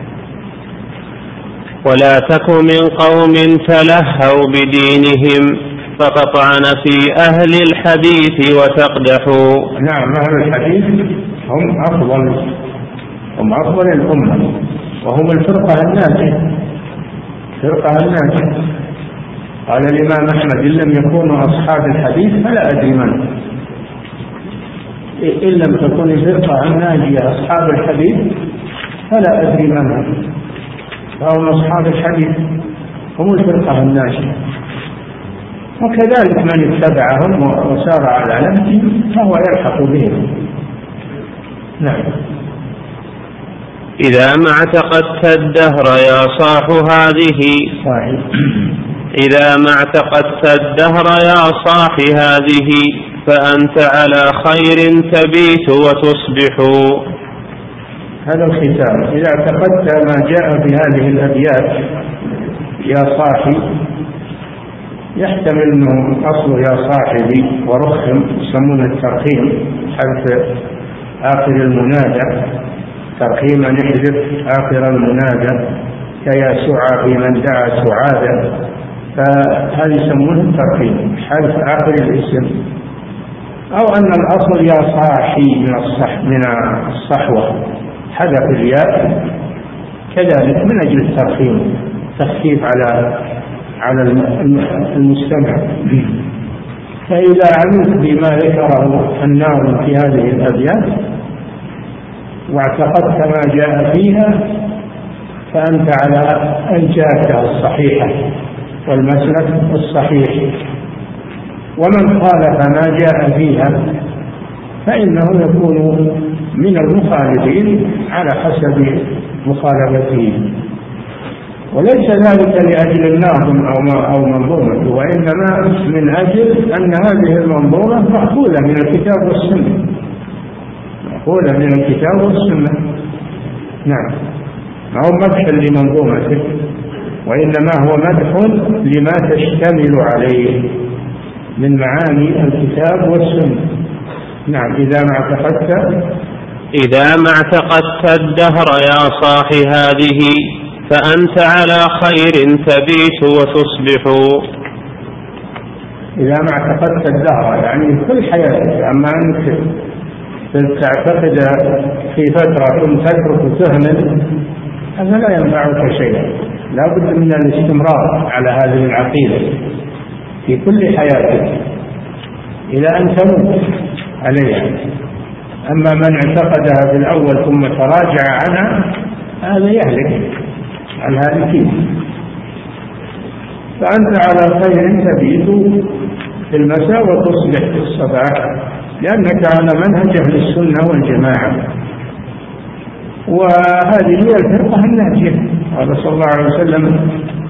ولا تك من قوم تلهوا بدينهم فقطعن في أهل الحديث وتقدحوا. نعم، أهل الحديث هم أفضل الأمة، وهم الفرقة الناجية. قال الإمام أحمد: إن لم يكونوا أصحاب الحديث فلا أدري من. إن لم تكن الفرقة الناجية أصحاب الحديث فلا أدري من. فهم أصحاب الحديث، هم الفرقة الناجية. وكذلك من اتبعهم وسار على نهجهم فهو يلحق بهم. نعم. إذا ما اعتقدت الدهر يا صاح هذه إذا ما اعتقدت الدهر يا صاح هذه فأنت على خير تبيت وتصبح. هذا الختام: إذا اعتقدت ما جاء في هذه الأبيات يا صاحي، يحتمل أنه أصله يا صاحبي ورخم، يسمون الترخيم حرف آخر المنادى، ترخيما يحذف آخر المنادى كيا سعى في من دعا سعادا، فهذا يسمونه الترخيم حرف آخر الاسم. أو أن الأصل يا صاحي من الصحوة، حذف الياء كذلك من أجل الترخيم، تخفيف على المستمع. فإذا علمت بما ذكره الناظم في هذه الأبيات واعتقدت ما جاء فيها فأنت على الجادة الصحيحة والمسلك الصحيح. ومن خالف ما جاء فيها فإنه يكون من المخالفين على حسب مخالفته، وليس ذلك لأجل الناظم أو منظومته، وإنما من أجل أن هذه المنظومة مأخوذة من الكتاب والسنة، نعم، ما هو مدح لمنظومته، وإنما هو مدح لما تشتمل عليه من معاني الكتاب والسنة. نعم. إذا ما اعتقدت الدهر يا صاح هذه فأنت على خير تبيت وتصبح. إذا ما اعتقدت الدهر يعني كل حياتك. أما أنك تعتقد في فترة ثم تترك وتهمل هذا لا ينفعك شيئا. لا بد من الاستمرار على هذه العقيدة في كل حياتك إلى أن تموت عليها. أما من اعتقدها في الأول ثم تراجع عنها هذا يهلك الهالكين. فأنت على خير تبيت في المساء وتصبح في الصباح، لأنك على منهج أهل السنة والجماعة، وهذه هي الفرقة الناجية. قال صلى الله عليه وسلم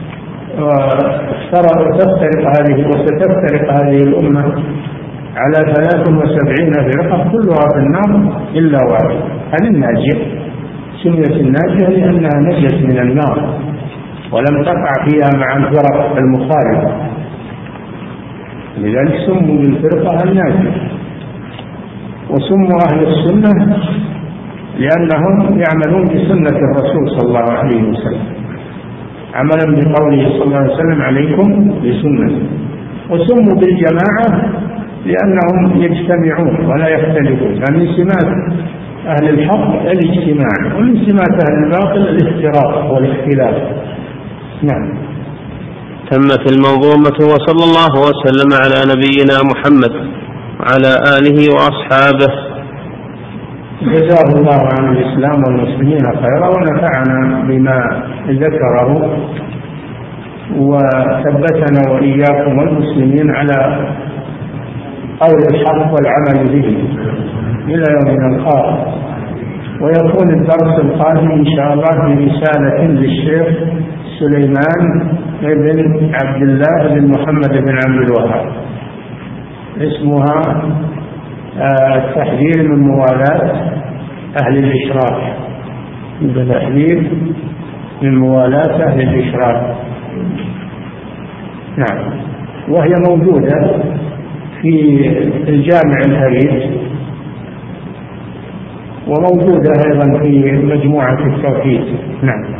وستفترق هذه الأمة على 73 فرقة كلها في النار إلا واحد. هذه الناجية سميت الناجية لأنها نجت من النار ولم تقع فيها مع الفرق المخالفة، لذلك سموا بالفرقة الناجية. وسموا أهل السنة لأنهم يعملون بسنة الرسول صلى الله عليه وسلم، عملا بقوله صلى الله عليه وسلم عليكم بسنة. وسموا بالجماعة لأنهم يجتمعون ولا يختلفون، يعني سمات أهل الحق الاجتماع، ومن سمات أهل الباطل الافتراق والاختلاف. نعم. تمت المنظومة، وصلى الله وسلم على نبينا محمد وعلى آله وأصحابه. جزاه الله عن الإسلام والمسلمين خيرا، ونفعنا بما ذكره، وثبتنا وإياكم والمسلمين على قول الحق والعمل به إلى يوم القيامة. ويكون الدرس القادم إن شاء الله برسالة للشيخ سليمان بن عبد الله بن محمد بن عبد الوهاب، اسمها التحذير من موالاة أهل الإشراك. التحذير من موالاة أهل الإشراك. نعم. وهي موجودة في الجامع الهريج، وموجودة أيضا في مجموعة التوحيد. نعم.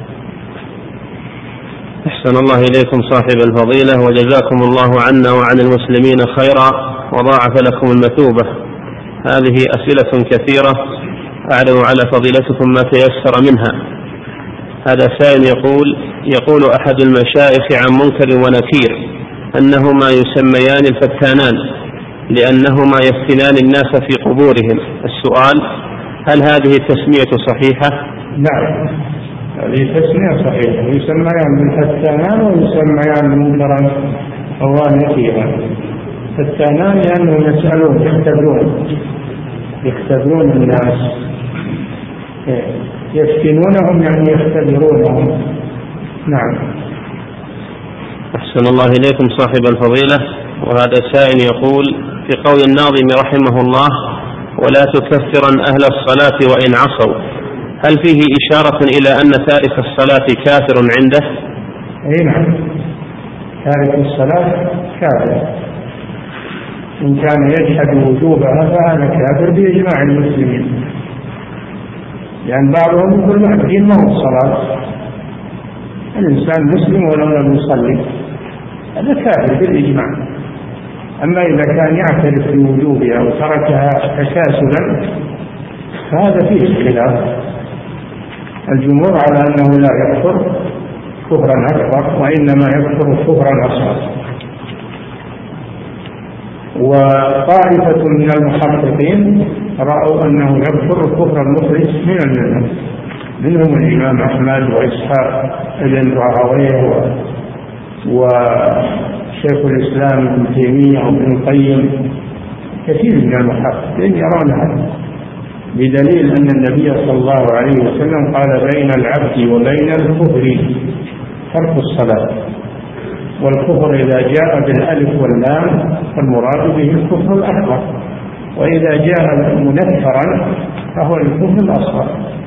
أحسن الله إليكم صاحب الفضيلة، وجزاكم الله عنا وعن المسلمين خيرا وضاعف لكم المثوبة. هذه أسئلة كثيرة أعرض على فضيلتكم ما تيسر منها. هذا سائل يقول أحد المشايخ عن منكر ونكير أنهما يسميان الفتانان لأنهما يفتنان الناس في قبورهم. السؤال: هل هذه التسمية صحيحة؟ نعم، هذه تسمية صحيحة، يسميان بالفتانان ويسميان منكرا ونكيرا. فتانان لأنهم يسألون يختبرون الناس، يفتنونهم يعني يختبرونهم. نعم. أحسن الله إليكم صاحب الفضيلة. وهذا سائل يقول: في قول الناظم رحمه الله: ولا تكفرن أهل الصلاة وإن عصوا، هل فيه إشارة إلى أن تارك الصلاة كافر عنده؟ أي نعم، تارك الصلاة كافر، إن كان يجحد وجوبها فهذا كافر بإجماع المسلمين، لأن بعضهم يقول ما الدين ما هو الصلاة، الإنسان مسلم ولو لم يصلي هذا كافر بالإجماع. أما إذا كان يعترف بوجوبها وتركها تكاسلا فهذا فيه خلاف. الجمهور على أنه لا يكفر كفرا أكبر، وإنما يكفر كفرا أصغر. وطائفة من المحققين رأوا أنه يكفر كفرا المخرج من الملة، منهم الإمام أحمد وإسحاق بن راهويه وشيخ الإسلام ابن تيمية وابن القيم. كثير من المحققين يرون هذا، بدليل أن النبي صلى الله عليه وسلم قال: بين العبد وبين الكفر ترك الصلاة، والكفر إذا جاء بالألف واللام فالمراد به الكفر الأكبر، وإذا جاء منكرا فهو الكفر الأصغر،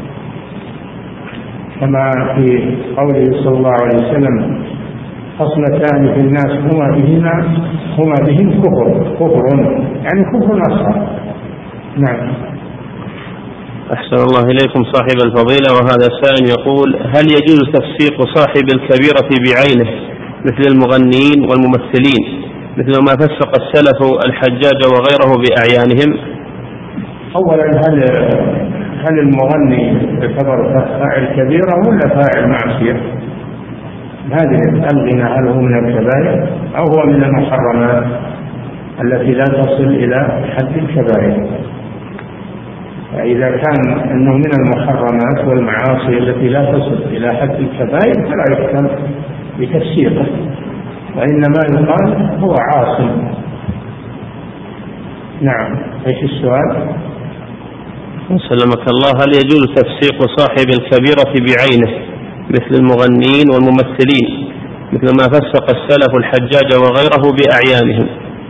كما في قوله صلى الله عليه وسلم: خصلتان في الناس هما بهم كفر يعني كفر أصغر. نعم. أحسن الله إليكم صاحب الفضيلة. وهذا سائل يقول: هل يجوز تفسيق صاحب الكبيرة بعينه مثل المغنيين والممثلين مثل ما فسق السلف الحجاج وغيره بأعيانهم؟ أولا هل المغني يعتبر فاعل كبيرة ولا فاعل معصية؟ هذه الغنى هل هو من الكبائر أو هو من المحرمات التي لا تصل إلى حد الكبائر؟ فإذا كان أنه من المحرمات والمعاصي التي لا تصل إلى حد الكبائر فلا يحكم بتفسيقه، وإنما يقال هو عاصم. نعم. ايش السؤال؟ سلمك الله. هل يجوز تفسيق صاحب الكبيرة بعينه مثل المغنين والممثلين مثل ما فسق السلف الحجاج وغيره بأعيانهم؟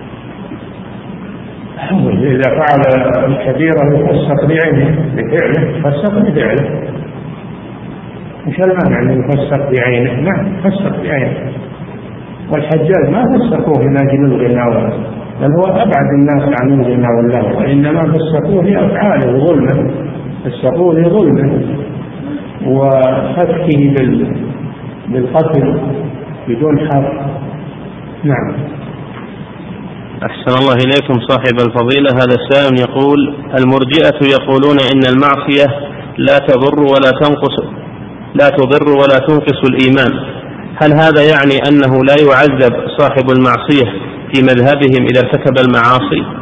إذا فعل الكبيرة يفسق بعينه بفعله، يفسق بفعله. مش المانع أن يفسق بعينه؟ نعم يفسق بعينه. والحجاج ما فسقوه من أجل الغنى، بل هو أبعد الناس عن الغنى واللهو، وإنما فسقوه لأفعاله ظلما، فسقوه لظلمه وفتكه بالقتل بدون حق. نعم. أحسن الله إليكم صاحب الفضيلة. هذا السائل يقول: المرجئة يقولون إن المعصية لا تضر ولا تنقص الإيمان، هل هذا يعني أنه لا يعذب صاحب المعصية في مذهبهم إذا ارتكب المعاصي؟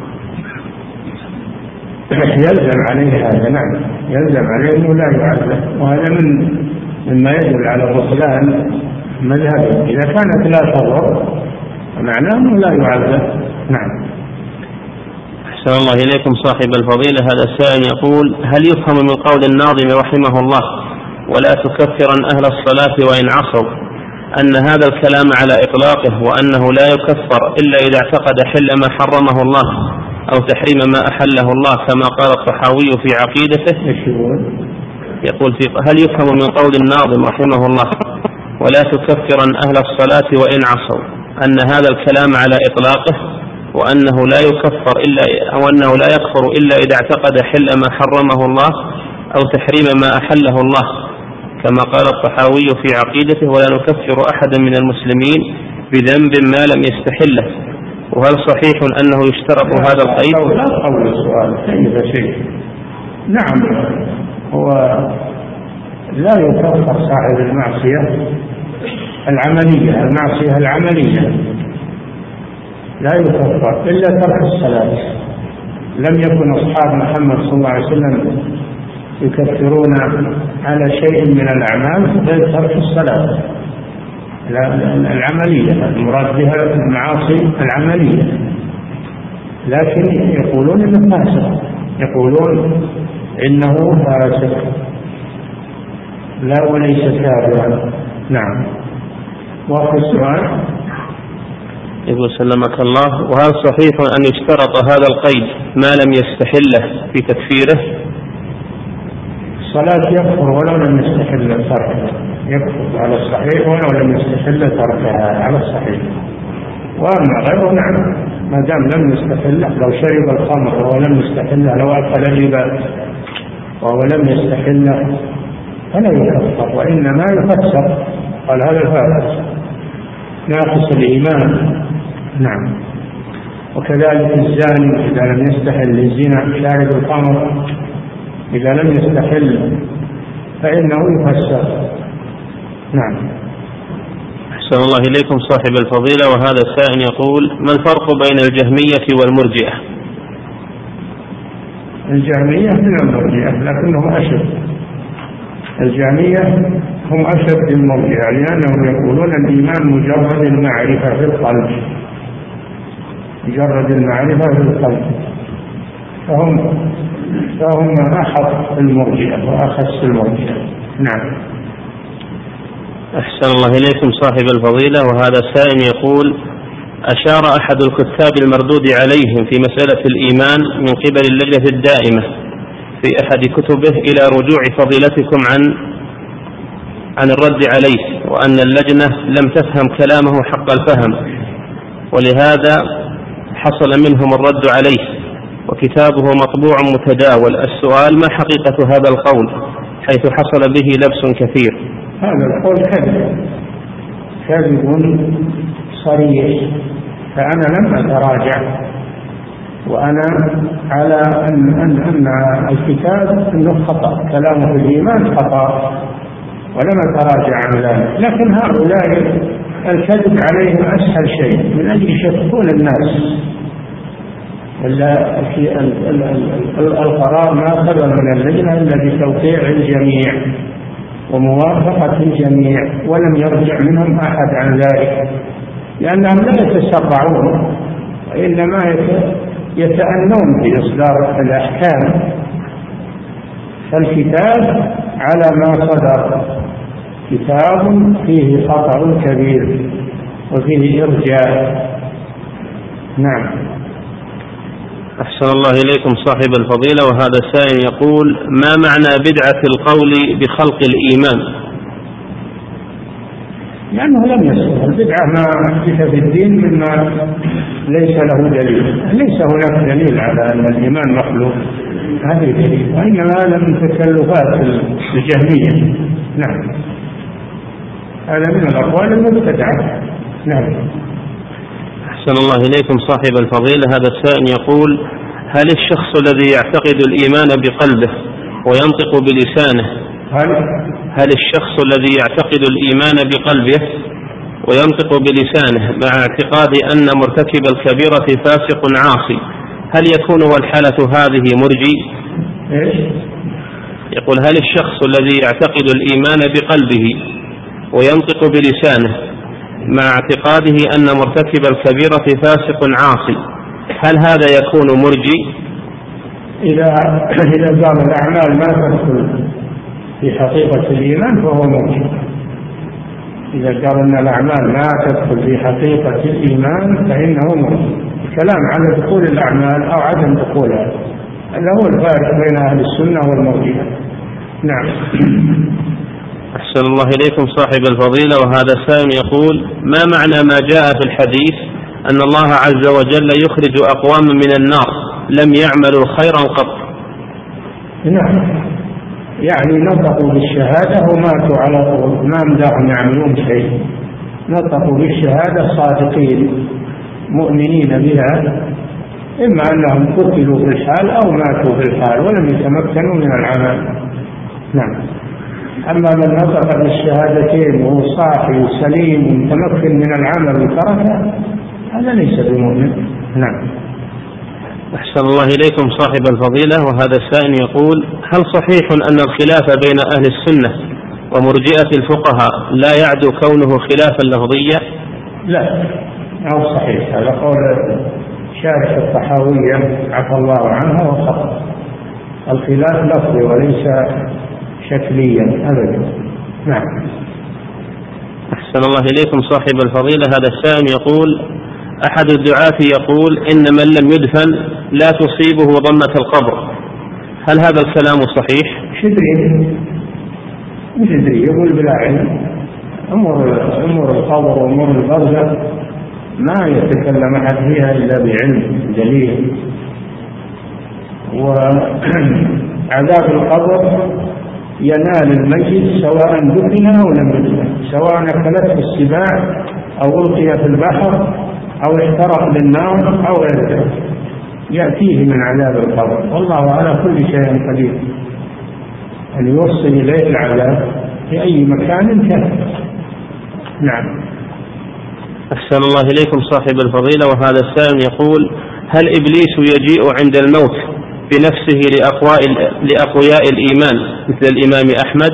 يلزم عليه هذا. نعم يلزم عليه أنه لا يعذب، وهذا مما يدل على بطلان مذهبه. إذا كانت لا تضر معناه أنه لا يعذب. نعم. أحسن الله إليكم صاحب الفضيلة. هذا السائل يقول: هل يفهم من قول الناظم رحمه الله: ولا تكفرن أهل الصلاة وإن عصوا، أن هذا الكلام على إطلاقه، وأنه لا يكفر إلا إذا اعتقد حل ما حرمه الله أو تحريم ما أحله الله، كما قال الطحاوي في عقيدته؟ يقول هل يفهم من قول الناظم رحمه الله: ولا تكفرن أهل الصلاة وإن عصوا، أن هذا الكلام على إطلاقه، وأنه لا يكفر أو أنه لا يكفر إلا إذا اعتقد حل ما حرمه الله أو تحريم ما أحله الله، كما قال الطحاوي في عقيدته: ولا نكفر أحدا من المسلمين بذنب ما لم يستحله، وهل صحيح أنه يشترط هذا القيد؟ لا قول السؤال كيف شيء. نعم، هو لا يكفر صاحب المعصية العملية، المعصية العملية لا يكفر إلا ترك الصلاة. لم يكن أصحاب محمد صلى الله عليه وسلم يكفرون على شيء من الأعمال غير ترك الصلاة العملية، المراد بها المعاصي العملية. لكن يقولون إنه فاسق، يقولون إنه فاسق لا وليس كافرا. نعم. وفي السؤال يقول سلمك الله: وهل صحيح أن يشترط هذا القيد ما لم يستحله في تكفيره؟ الصلاة يكفر ولو لم يستحل تركها، يكفر على الصحيح ولو لم يستحل تركها على الصحيح. وأما غيره نعم، ما دام لم يستحله، لو شرب الخمر وهو لم يستحله، لو أكل الربا وهو لم يستحله فلا يكفر، وإنما يفسر. قال هذا فاسق ناقص الإيمان. نعم. وكذلك الزاني إذا لم يستحل الزنا، شارب الخمر إذا لم يستحل فإنه يفسر. نعم. أحسن الله إليكم صاحب الفضيلة. وهذا السائل يقول: ما الفرق بين الجهمية والمرجئة؟ الجهمية من المرجئة لكنهم أشد. الجهمية هم أشد المرجئة لأنهم يقولون الإيمان مجرد المعرفة في القلب، مجرد المعرفة في القلب، فهم أحط المرجئة وأخص المرجئة. نعم. أحسن الله إليكم صاحب الفضيلة. وهذا السائل يقول: أشار أحد الكتاب المردود عليهم في مسألة الإيمان من قبل اللجنة الدائمة في أحد كتبه إلى رجوع فضيلتكم عن الرد عليه، وأن اللجنة لم تفهم كلامه حق الفهم، ولهذا حصل منهم الرد عليه، وكتابه مطبوع متداول. السؤال: ما حقيقة هذا القول حيث حصل به لبس كثير؟ هذا القول كذب صريح، فأنا لم أتراجع، وأنا على أن الكتاب أنه خطأ، كلامه في الإيمان خطأ، ولم أتراجع عن ذلك. لكن هؤلاء الكذب عليهم أسهل شيء من أجل يشتتون الناس. القرار ما صدر من اللجنة إلا بتوقيع الجميع وموافقة الجميع، ولم يرجع منهم أحد عن ذلك، لأنهم لا يتسرعون وإنما يتأنون في إصدار الأحكام. فالكتاب على ما صدر كتاب فيه خطأ كبير وفيه إرجاء. نعم. أحسن الله إليكم صاحب الفضيلة. وهذا سائل يقول: ما معنى بدعة القول بخلق الإيمان؟ لأنه لم يصل. البدعة ما أحدث في الدين مما ليس له دليل. ليس هناك دليل على أن الإيمان مخلوق، هذه دليل، وإنما هذا من تكلفات الجهمية. نعم، هذا من الأقوال المبتدعة. نعم. أحسن الله إليكم صاحب الفضيلة. هذا السائل يقول: هل الشخص الذي يعتقد الإيمان بقلبه وينطق بلسانه هل الشخص الذي يعتقد الإيمان بقلبه وينطق بلسانه مع اعتقاد أن مرتكب الكبيرة فاسق عاصي، هل يكون والحالة هذه مرجي؟ يقول: هل الشخص الذي يعتقد الإيمان بقلبه وينطق بلسانه مع اعتقاده أن مرتكب الكبيرة فاسق عاصي، هل هذا يكون مرجي؟ إذا قام الأعمال ما تدخل في حقيقة الإيمان فهو مرجي. إذا قال أن الأعمال لا تدخل في حقيقة الإيمان فإنه مرجي. الكلام على دخول الأعمال أو عدم دخولها، هذا هو الفارق بين أهل السنة والمرجئة. نعم. أحسن الله إليكم صاحب الفضيلة. وهذا سائل يقول: ما معنى ما جاء في الحديث أن الله عز وجل يخرج أقوام من النار لم يعملوا خيرا قط؟ نعم، يعني نطقوا بالشهادة وماتوا على طول، ما مداهم يعملون شيء، نطقوا بالشهادة صادقين مؤمنين بها، إما أنهم قتلوا في الحال أو ماتوا في الحال ولم يتمكنوا من العمل. نعم. أما من نطق بالشهادتين وهو صاحي سليم متمكن من العمل وتركه، هذا ليس بمؤمن. نعم. أحسن الله إليكم صاحب الفضيلة. وهذا السائل يقول: هل صحيح أن الخلاف بين أهل السنة ومرجئة الفقهاء لا يعدو كونه خلافا لفظيا؟ لا، أو صحيح، هذا قول شارح الطحاوية عفى الله عنها وخطأ. الخلاف لفظي وليس شكليا أبدا. نعم. أحسن الله إليكم صاحب الفضيلة. هذا السائل يقول: أحد الدعاة يقول إن من لم يدفن لا تصيبه ضمة القبر، هل هذا الكلام صحيح؟ مش يدري يقول بلا علم. أمور القبر وأمور البرزخ ما يتكلم أحد فيها إلا بعلم دليل. وعذاب القبر ينال الميت سواء دفن أو لم يدفن، سواء أكلته السباع أو ألقي في البحر أو احترق بالنار أو غير ذلك، يأتيه من عذاب القبر، والله على كل شيء قدير أن يوصل إليه العذاب في أي مكان كان. نعم. أحسن الله إليكم صاحب الفضيلة. وهذا السائل يقول: هل إبليس يجيء عند الموت بنفسه لأقوياء الإيمان مثل الإمام أحمد؟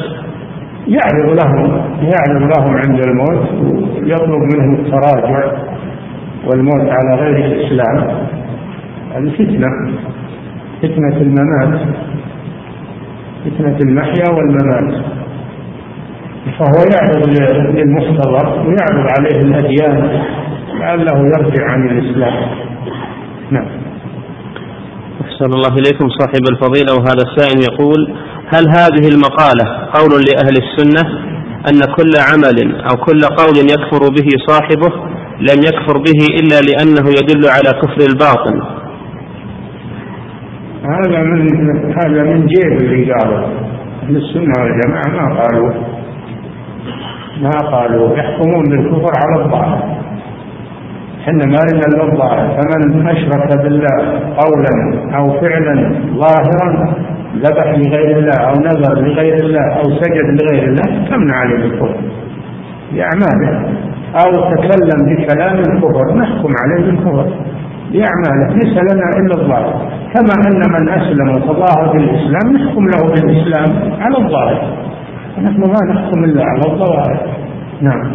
يعرض لهم عند الموت ويطلب منهم التراجع والموت على غير الإسلام. هذه فتنة الممات، فتنة المحيا والممات. فهو يعرض للمحتضر ويعرض عليه الأديان لعله يرجع عن الإسلام. نعم. أحسن الله إليكم صاحب الفضيلة. وهذا السائل يقول: هل هذه المقالة قول لأهل السنة أن كل عمل أو كل قول يكفر به صاحبه لم يكفر به إلا لأنه يدل على كفر الباطن؟ هذا من جيب اللي قالوا أهل السنة والجماعة، ما قالوا يحكمون بالكفر على الظاهر، حنا ما لنا إلا الظاهر، فمن أشرك بالله قولا أو فعلا ظاهرا ذبح لغير الله أو نذر لغير الله أو سجد لغير الله تمنع عليه بالكفر بأعماله، أو تكلم بكلام الكفر نحكم عليه بالكفر بأعماله، ليس لنا إلا الظاهر. كما أن من أسلم وتظاهر بالإسلام نحكم له بالإسلام على الظاهر، نحن ما نحكم إلا على الظواهر. نعم.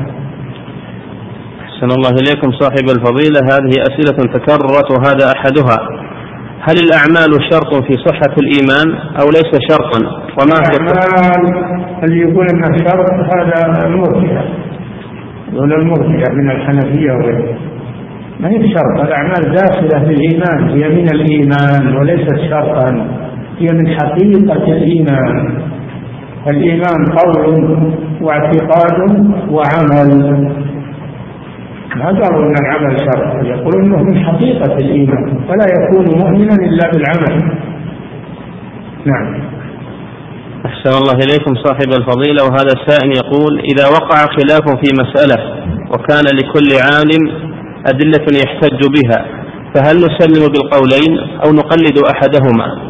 أحسن الله إليكم صاحب الفضيلة، هذه أسئلة تكررت وهذا أحدها: هل الأعمال شرط في صحة الإيمان أو ليس شرطا؟ وما الأعمال اللي يقول أنها شرط هذا المرجئة، ولا المرجئة من الحنفية وغيره، ما هي شرط. الأعمال داخلة في الإيمان، هي من الإيمان وليست شرطا، هي من حقيقة الإيمان. الإيمان قول واعتقاد وعمل، ما قالوا أن العمل شرط، يقولون أنه من حقيقة الإيمان، فلا يكون مؤمنا إلا بالعمل. نعم. أحسن الله إليكم صاحب الفضيلة، وهذا السائل يقول: إذا وقع خلاف في مسألة وكان لكل عالم أدلة يحتج بها، فهل نسلم بالقولين أو نقلد أحدهما؟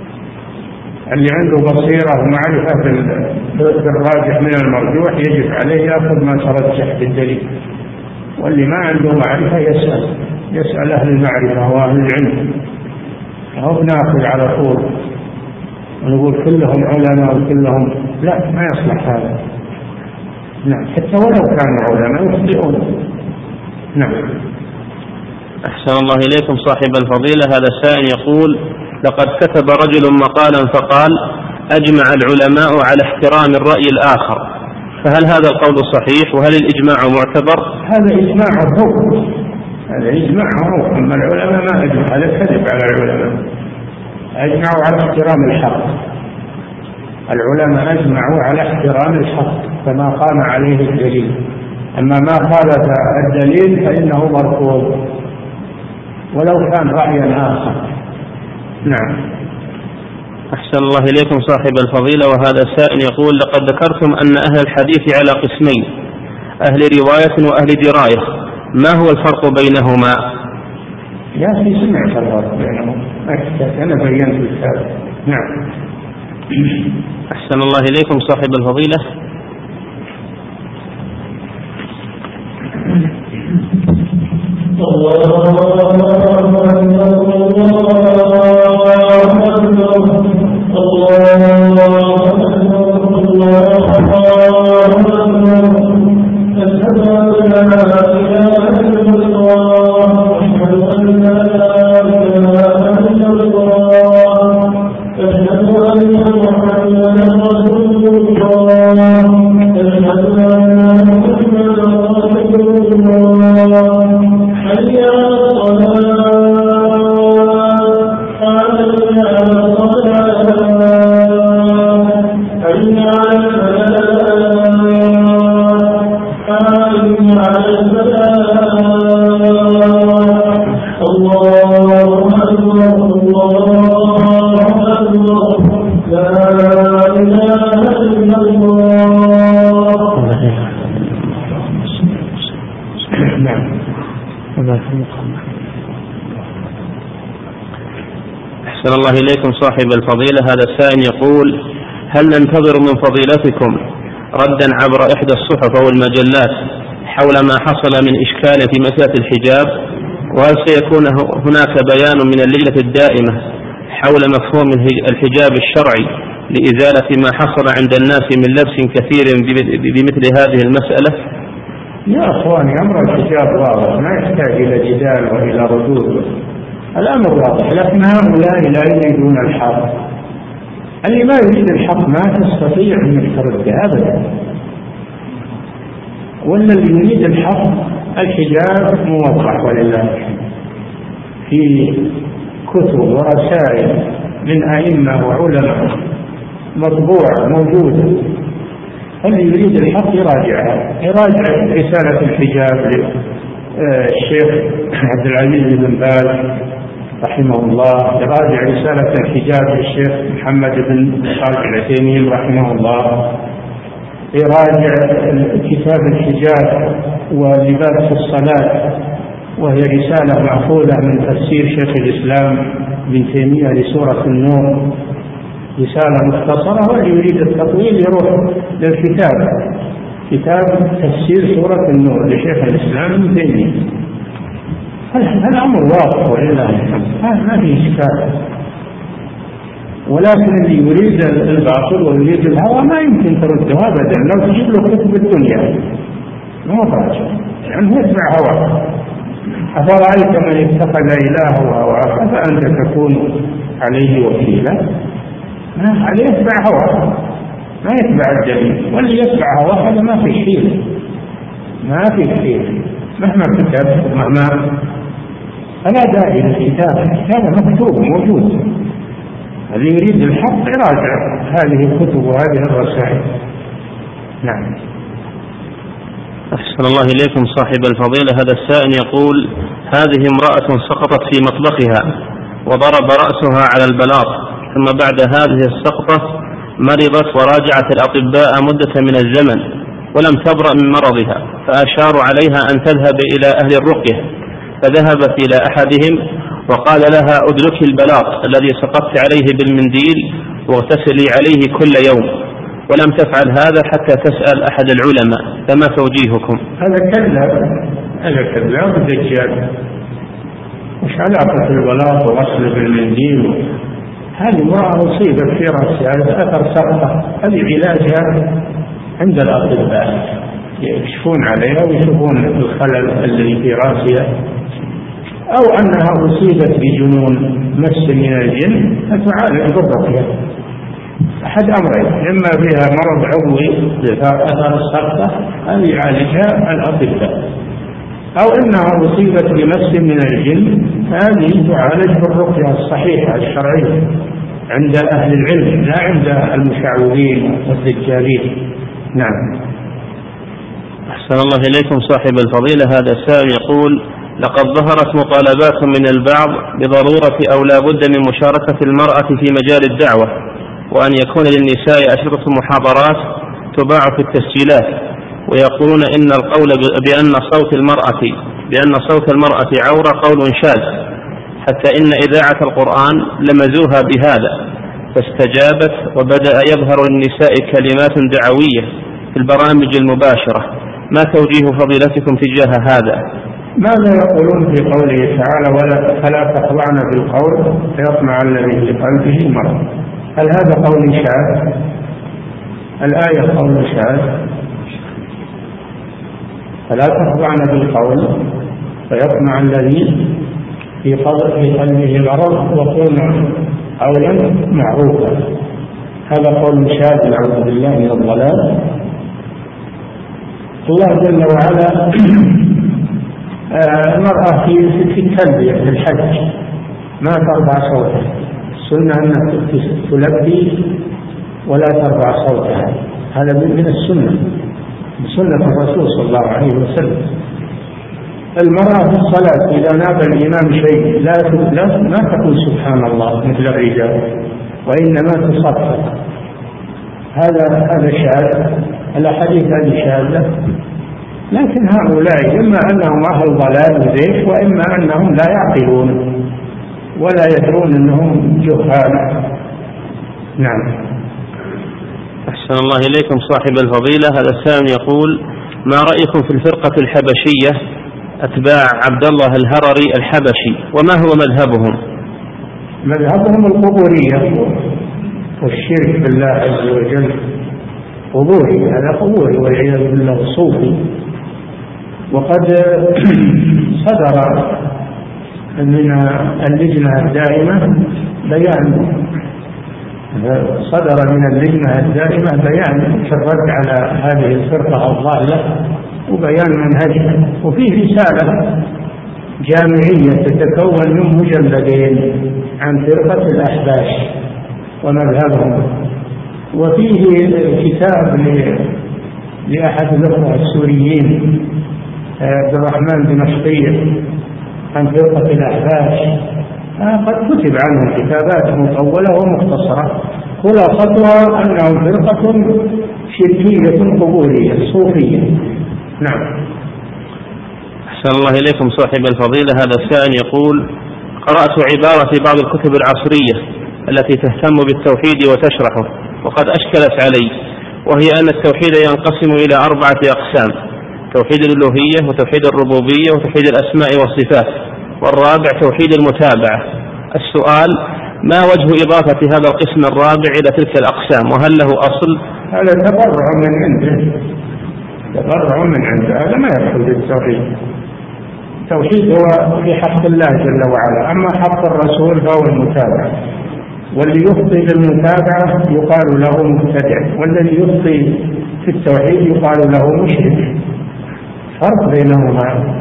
اللي عنده بصيرة ومعرفة بالراجح من المرجوح يجب عليه يأخذ ما ترجح بالدليل، واللي ما عنده معرفة يسأل أهل المعرفة وأهل العلم، هو بناخذ على طول ونقول كلهم علماء وكلهم، لا، ما يصلح هذا. نعم، حتى ولو كانوا علماء يخطئون. نعم. أحسن الله إليكم صاحب الفضيلة، هذا السائل يقول: لقد كتب رجل مقالا فقال: أجمع العلماء على احترام الرأي الآخر، فهل هذا القول صحيح؟ وهل الإجماع معتبر؟ هذا إجماع حكم، هذا إجماع حكم، أما العلماء ما أجمع، هذا كذب على العلماء. أجمعوا على احترام الحق، العلماء أجمعوا على احترام الحق كما قام عليه الدليل، أما ما خالف الدليل فإنه مرفوض ولو كان رأيا آخر. نعم. أحسن الله إليكم صاحب الفضيلة، وهذا السائل يقول: لقد ذكرتم أن أهل الحديث على قسمين، أهل رواية وأهل دراية، ما هو الفرق بينهما؟ يا أخي سمعت الفرق بينهما، أنا بينت الكتاب. نعم. أحسن الله إليكم صاحب الفضيلة، أحسن الله إليكم صاحب الفضيلة، هذا السائل يقول: هل ننتظر من فضيلتكم ردا عبر إحدى الصحف أو المجلات حول ما حصل من إشكال في مسألة الحجاب؟ وهل سيكون هناك بيان من اللجنة الدائمة حول مفهوم الحجاب الشرعي لإزالة ما حصل عند الناس من لبس كثير بمثل هذه المسألة؟ يا أخواني، أمر الحجاب واضح، ما يحتاج إلى جدال وإلى ردود، الأمر واضح، لكن هؤلاء لا يريدون الحق. اللي ما يريد الحق ما تستطيع أن ترده أبدا، ولا اللي يريد الحق الحجاب موضح ولله الحمد في كتب ورسائل من أئمة وعلماء مطبوعة موجودة، اللي يريد الحق يراجع رسالة الحجاب للشيخ عبد العزيز بن باز رحمه الله، يراجع رسالة الحجاب للشيخ محمد بن صالح العثيمين رحمه الله، يراجع كتاب الحجاب ولباس الصلاة وهي رسالة مأخوذة من تفسير شيخ الإسلام ابن تيمية لسورة النور، رسالة مختصرة، واللي يريد التطويل يروح للكتاب، كتاب تفسير سورة النور لشيخ الإسلام ابن تيمية. الأمر واضح ولله الحمد، ما في إشكال. ولكن اللي يريد الباطل ويريد الهوى ما يمكن ترده أبدا، لو تجيب له كتب الدنيا ما هو راجع، يعني يتبع هواه. أفرأيت من اتخذ إلهه هواه فأنت تكون عليه وكيلا؟ عليه يتبع هواه، ما يتبع الدليل، واللي يتبع هواه هذا ما في حيلة، ما في حيلة مهما كتب مهما، فلا داعي للكتاب، هذا مكتوب موجود. اللي يريد الحق يراجع هذه الكتب وهذه الرسائل. نعم. أحسن الله إليكم صاحب الفضيلة. هذا السائل يقول: هذه امرأة سقطت في مطبخها وضرب رأسها على البلاط، ثم بعد هذه السقطة مرضت وراجعت الأطباء مدة من الزمن ولم تبرأ من مرضها، فأشاروا عليها أن تذهب إلى أهل الرقية، فذهبت إلى أحدهم وقال لها: أدركي البلاط الذي سقطت عليه بالمنديل واغتسلي عليه كل يوم، ولم تفعل هذا حتى تسأل أحد العلماء، فما توجيهكم؟ هذا كذاب دجال. مش علاقة البلاط وغسل بالمنديل؟ هذه امرأة أصيبت في رأسها أثر سقطة، هذه علاجها عند الأطباء، يكشفون عليها ويشوفون الخلل الذي في رأسها، أو أنها أصيبت بجنون مس من الجن فتعالج بالرقية. أحد أمرين: إما بها مرض عضوي أثر السقطة هذه يعالجها الأطباء، أو أنها أصيبت بمس من الجن هذه تعالج بالرقية الصحيحة الشرعية عند أهل العلم، لا عند المشعوذين والدجالين. نعم. أحسن الله إليكم صاحب الفضيلة. هذا السائل يقول: لقد ظهرت مطالبات من البعض بضرورة أو لا بد من مشاركة المرأة في مجال الدعوة، وأن يكون للنساء أشرطة محاضرات تباع في التسجيلات، ويقولون إن القول بأن صوت المرأة عورة قول شاذ، حتى إن إذاعة القرآن لمزوها بهذا، فاستجابت وبدأ يظهر للنساء كلمات دعوية في البرامج المباشرة. ما توجيه فضيلتكم تجاه هذا؟ ماذا يقولون في قوله تعالى: فلا تخضعن بالقول فيطمع الذي في قلبه مرض؟ هل هذا قول شاذ؟ الآية قول شاذ. فلا تخضعن بالقول فيطمع الذي في قلبه مرض وقولن قولا معروفا. هذا قول شاذ، نعوذ بالله من الضلال. الله جل وعلا المرأة في التلبية في الحج ما ترفع صوتها، السنة أنها تلبي ولا ترفع صوتها، هذا من السنة، سنة الرسول صلى الله عليه وسلم. المرأة في الصلاة إذا ناب الإمام شيء ما تقول سبحان الله مثل الرجال، وإنما تصفق. هذا شاذ، الأحاديث هذه شاذة. لكن هؤلاء إما أنهم أهل ضلال وزيف، وإما أنهم لا يعقلون ولا يدرون أنهم جهال. نعم. أحسن الله إليكم صاحب الفضيلة. هذا السائل يقول: ما رأيكم في الفرقة الحبشية أتباع عبد الله الهرري الحبشي، وما هو مذهبهم؟ مذهبهم القبورية والشرك بالله عز وجل، قبوري، هذا قبوري والعياذ بالله صوفي. وقد صدر من اللجنة الدائمة بيان في الرد على هذه الفرقة الضالة وبيان منهجها، وفيه رسالة جامعية تتكون من مجلدين عن فرقة الأحباش ومذهبهم، وفيه كتاب لأحد الأخوة السوريين عبد الرحمن دمشقي عن فرقة الأحباش، قد كتب عنهم كتابات مطولة ومختصرة، خلاصتها أنهم فرقة شركية قبورية صوفية. نعم. أحسن الله إليكم صاحب الفضيلة. هذا السائل يقول: قرأت عبارة في بعض الكتب العصرية التي تهتم بالتوحيد وتشرحه وقد أشكلت علي، وهي أن التوحيد ينقسم إلى 4 أقسام: توحيد الألوهية، وتوحيد الربوبية، وتوحيد الأسماء والصفات، والرابع توحيد المتابعة. السؤال: ما وجه إضافة هذا القسم الرابع إلى تلك الأقسام، وهل له أصل؟ هذا تبرع من عنده، تبرع من عنده، هذا ما يدخل في التوحيد. التوحيد هو في حق الله جل وعلا، أما حق الرسول فهو المتابعة، والذي يخطي بالمتابعة يقال له مبتدع، والذي يخطي في التوحيد يقال له مشرك. فرق بينهما،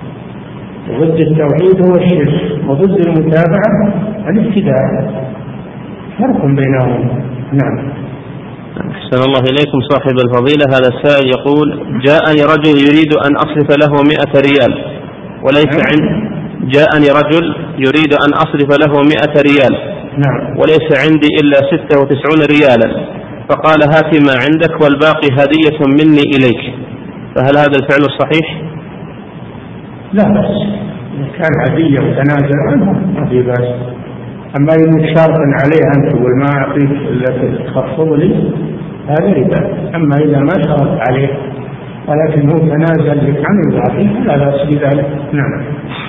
ضد التوحيد هو الشرك، وضد المتابعة الابتداع، فرق بينهما. نعم. أحسن الله إليكم صاحب الفضيلة. هذا السائل يقول: جاءني رجل يريد أن أصرف له 100 ريال جاءني رجل يريد أن أصرف له 100 ريال، وليس عندي إلا 96 ريالا، فقال: هات ما عندك والباقي هدية مني إليك، فهل هذا الفعل صحيح؟ لا بأس، كان هدية وتنازل عنه ما في بأس. أما إن شرط عليه أن تقول ما أعطيك إلا تخفض لي، هذا ربا. أما إذا ما شرط عليه ولكن هو تنازل لك عن الباقي لا بأس بذلك. نعم.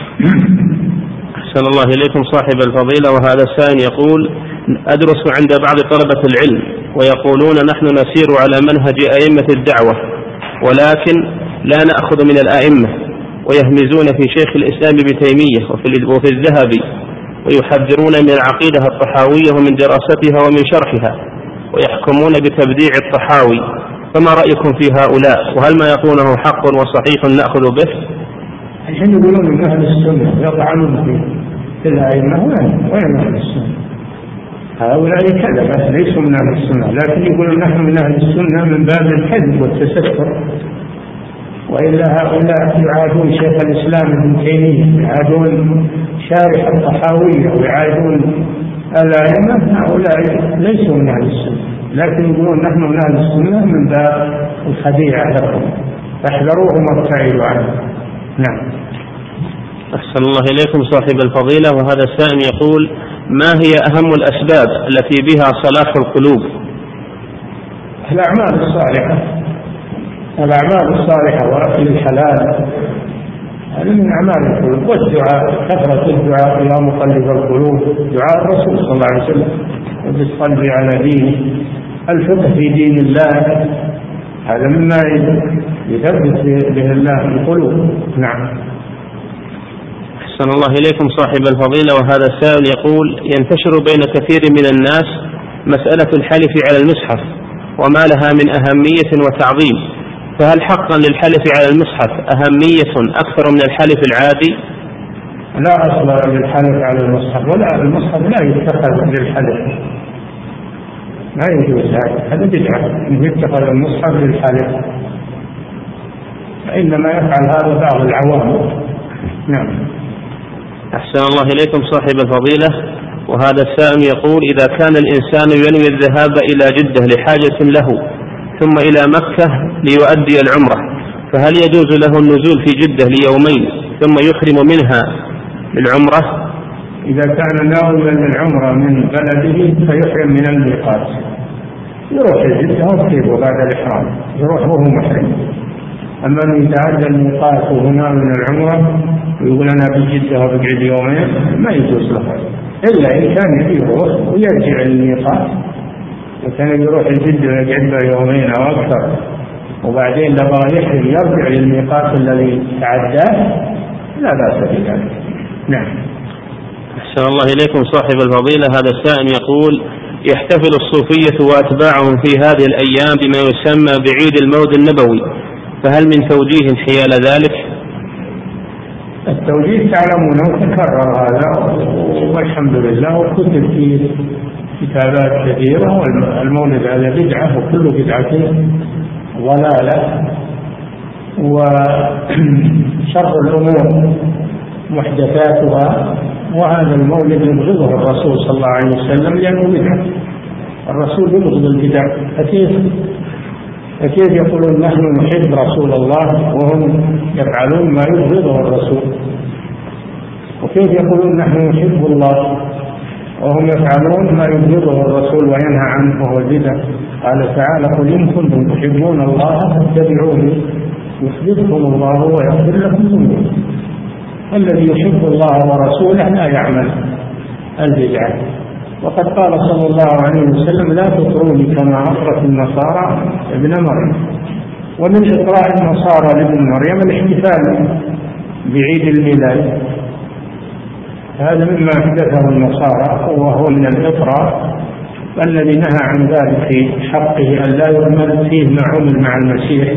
أحسن الله إليكم صاحب الفضيلة. وهذا السائل يقول: أدرس عند بعض طلبة العلم ويقولون نحن نسير على منهج أئمة الدعوة، ولكن لا نأخذ من الأئمة، ويهمزون في شيخ الإسلام ابن تيمية وفي الذهبي، ويحذرون من العقيدة الطحاوية ومن دراستها ومن شرحها، ويحكمون بتبديع الطحاوي، فما رأيكم في هؤلاء؟ وهل ما يقولونه حق وصحيح نأخذ به؟ الحين يقولون من أهل السنة، يطعنون في الأئمة، وين أهل السنة؟ هؤلاء كذبة، ليسوا من أهل السنة، لكن يقولون نحن من أهل السنة من باب الكذب والتستر. وإلا هؤلاء يعادون شيخ الإسلام ابن تيمية، يعادون شارح الطحاوية، ويعادون الأئمة. هؤلاء ليسوا من أهل السنة، لكن يقولون نحن من أهل السنة من باب الخديعة لكم، فاحذروهم وابتعدوا عنه. نعم. أحسن الله إليكم صاحب الفضيلة. وهذا السائل يقول: ما هي أهم الأسباب التي بها صلاح القلوب؟ الأعمال الصالحة، الأعمال الصالحة وأكل الحلال، هذا من أعمال القلوب. والدعاء، كثرة الدعاء يا مقلب القلوب، دعاء الرسول صلى الله عليه وسلم: ثبت قلبي على دينه. الفقه في دين الله هذا مما يثبت به الله القلوب. نعم. أحسن الله إليكم صاحب الفضيلة. وهذا السائل يقول: ينتشر بين كثير من الناس مسألة الحلف على المصحف وما لها من أهمية وتعظيم، فهل حقا للحلف على المصحف أهمية أكثر من الحلف العادي؟ لا أصل للحلف على المصحف، ولا المصحف لا يتخذ للحلف، لا يجوز هذا بدعة أن يتخذ المصحف للحلف، فإنما يفعل هذا بعض العوام. نعم. أحسن الله إليكم صاحب الفضيلة. وهذا السائل يقول: إذا كان الإنسان ينوي الذهاب إلى جدة لحاجة له ثم إلى مكة ليؤدي العمرة، فهل يجوز له النزول في جدة ليومين ثم يحرم منها للعمرة؟ إذا كان ناويا للعمرة من بلده فيحرم من الميقات، يروح الجدة ويطيب بعد الإحرام، يروح وهو محرم. أما أن يتعدى الميقات وهنا من العمرة ويقول أنا بالجدة وبقعد يومين، ما يجوز له، إلا إن كان يروح ويرجع للميقات. وكان يروح الجدة ويقعد يومين أو أكثر وبعدين لبغى يحرم يرجع للميقات الذي تعداه، لا بأس بذلك. نعم. أحسن الله إليكم صاحب الفضيلة. هذا السائل يقول: يحتفل الصوفية وأتباعهم في هذه الأيام بما يسمى بعيد المولد النبوي، فهل من توجيه حيال ذلك؟ التوجيه تعلمون وتكرر هذا والحمد لله، وكتب في كتابات كثيرة. والمولد هذا بدعة، وكل بدعة ضلالة، وشر الأمور محدثاتها. وهذا المولد يبغضه الرسول صلى الله عليه وسلم لأنه بدعة، الرسول يبغض البدع، فكيف فكيف يقولون نحن نحب رسول الله وهم يفعلون ما يبغضه الرسول؟ وكيف يقولون نحن نحب الله وهم يفعلون ما يبغضه الرسول وينهى عنه وهو البدع؟ قال تعالى: قل إن كنتم تحبون الله فاتبعوني يحببكم الله ويغفر لكم ذنوبكم. الذي يحب الله ورسوله لا يعمل البدعة. وقد قال صلى الله عليه وسلم: لا تطروني كما أطرت النصارى ابن مريم. ومن إطراء النصارى لابن مريم الاحتفال بعيد الميلاد، هذا مما أحدثه النصارى وهو من الإطراء الذي نهى عن ذلك في حقه أن لا يعمل فيه ما عمل مع المسيح.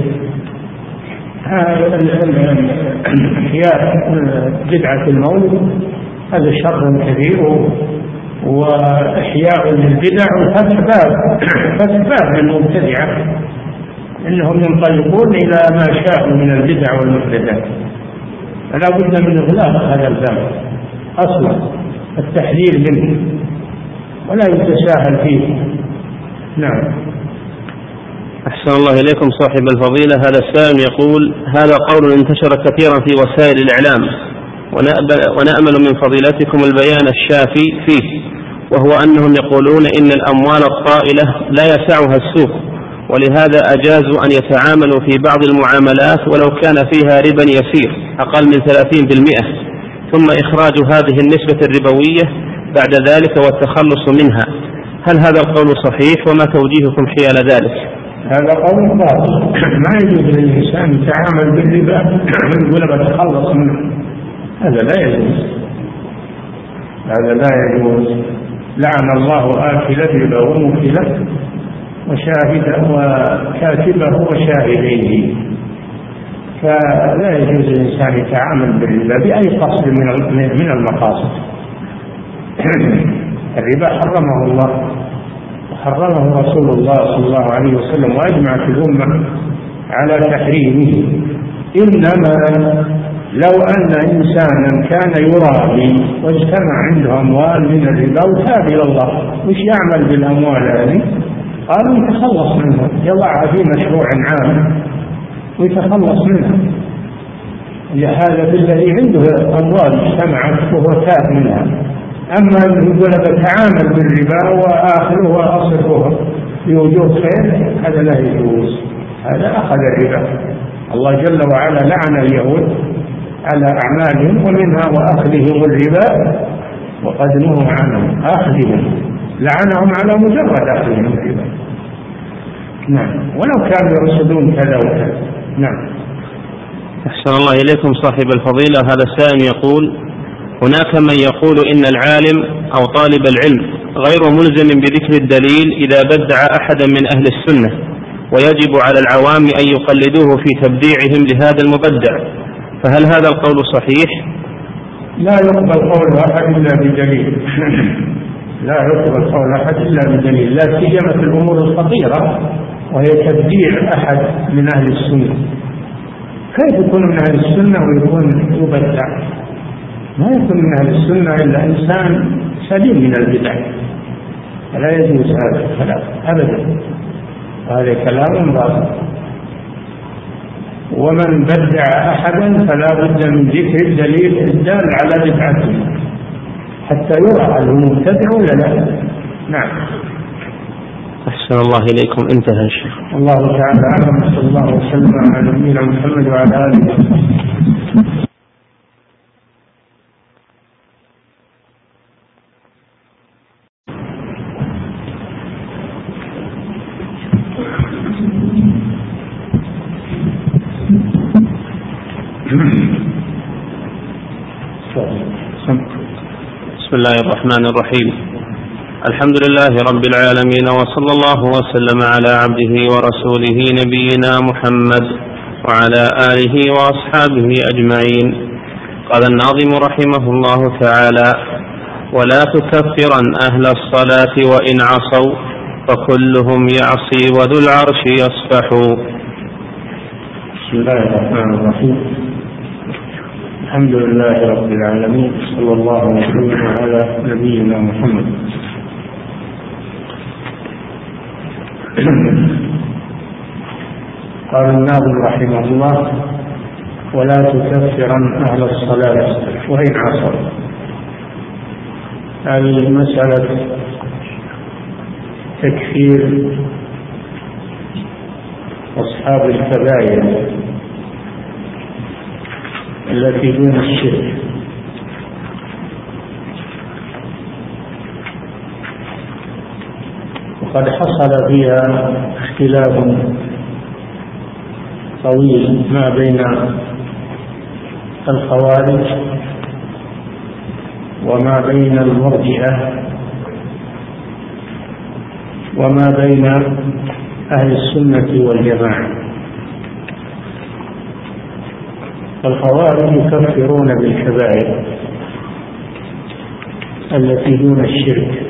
إحياء بدعة المولد هذا شر كبير وإحياء للبدع وفتح باب للمبتدعة إنهم ينطلقون إلى ما شاءوا من البدع والمحدثات. فلا بد من إغلاق هذا الباب أصلا، التحذير منه ولا يتساهل فيه. نعم. أحسن الله إليكم صاحب الفضيلة. هذا السائل يقول: هذا قول انتشر كثيرا في وسائل الإعلام ونأمل من فضيلتكم البيان الشافي فيه، وهو أنهم يقولون إن الأموال الطائلة لا يسعها السوق، ولهذا أجازوا أن يتعاملوا في بعض المعاملات ولو كان فيها ربا يسير أقل من 30%، ثم إخراج هذه النسبة الربوية بعد ذلك والتخلص منها. هل هذا القول صحيح؟ وما توجيهكم حيال ذلك؟ هذا قول باطل. ما يجوز للإنسان يتعامل بالربا ويقول بتخلص منه، هذا لا يجوز، هذا لا يجوز. لعن الله آكل الربا وموكله وشاهده وكاتبه وشاهديه. فلا يجوز للإنسان يتعامل بالربا بأي قصد من المقاصد. الربا حرمه الله وحرمه رسول الله صلى الله عليه وسلم وأجمعت الأمة على تحريمه. إنما لو أن إنسانا كان يرابي واجتمع عنده أموال من الربا وتاب إلى الله، وش يعمل بالأموال هذه؟ قالوا يتخلص منها، يضعها في مشروع عام ويتخلص منها. هذا بالذي عنده أموال اجتمعت وهو تاب منها. أما يقول بتعامل بالربا وآخره وأصرفه بوجوه خير، هذا لا يجوز، هذا أخذ الربا. الله جل وعلا لعن اليهود على أعمالهم ومنها وأخذهم الربا وقد نهوا عنه. أخذهم لعنهم على مجرد أخذهم الربا. نعم، ولو كانوا يرصدون كذا وكذا. نعم. أحسن الله إليكم صاحب الفضيلة. هذا السائل يقول: هناك من يقول إن العالم أو طالب العلم غير ملزم بذكر الدليل إذا بدع أحدا من أهل السنة، ويجب على العوام أن يقلدوه في تبديعهم لهذا المبدع، فهل هذا القول صحيح؟ لا يقبل قول أحد إلا بدليل. لا يقبل قول أحد إلا بدليل، لا سيما في الأمور الخطيرة وهي تبديع أحد من أهل السنة. كيف يكون من أهل السنة ويكون يبدع؟ ما يكون من أهل السنة إلا إنسان سليم من البدع، فلا يجوز هذا الكلام أبدا، هذا كلام باطل. ومن بدع أحدا فلا بد من ذكر الدليل الدال على بدعته حتى يرى هل هو مبتدع ولا لا. نعم. أحسن الله إليكم. انتهى الشيخ. الله تعالى أعلم. صلى الله وسلم على نبينا محمد وعلى آله وصحبه. بسم الله الرحمن الرحيم. الحمد لله رب العالمين، وصلى الله وسلم على عبده ورسوله نبينا محمد وعلى آله وأصحابه أجمعين. قال الناظم رحمه الله تعالى: ولا تكفرن أهل الصلاة وإن عصوا فكلهم يعصي وذو العرش يصفح. بسم الله الرحمن الرحيم. الحمد لله رب العالمين، صلى الله وسلم على نبينا محمد. قال الناظم رحمه الله: ولا تكفرن أهل الصلاة وإن عصوا. هذه مسألة تكفير أصحاب الكبائر التي دون الشرك. وقد حصل فيها اختلاف طويل ما بين الخوارج وما بين المرجئة وما بين أهل السنة والجماعة. الخوارج يكفرون بالكبائر التي دون الشرك،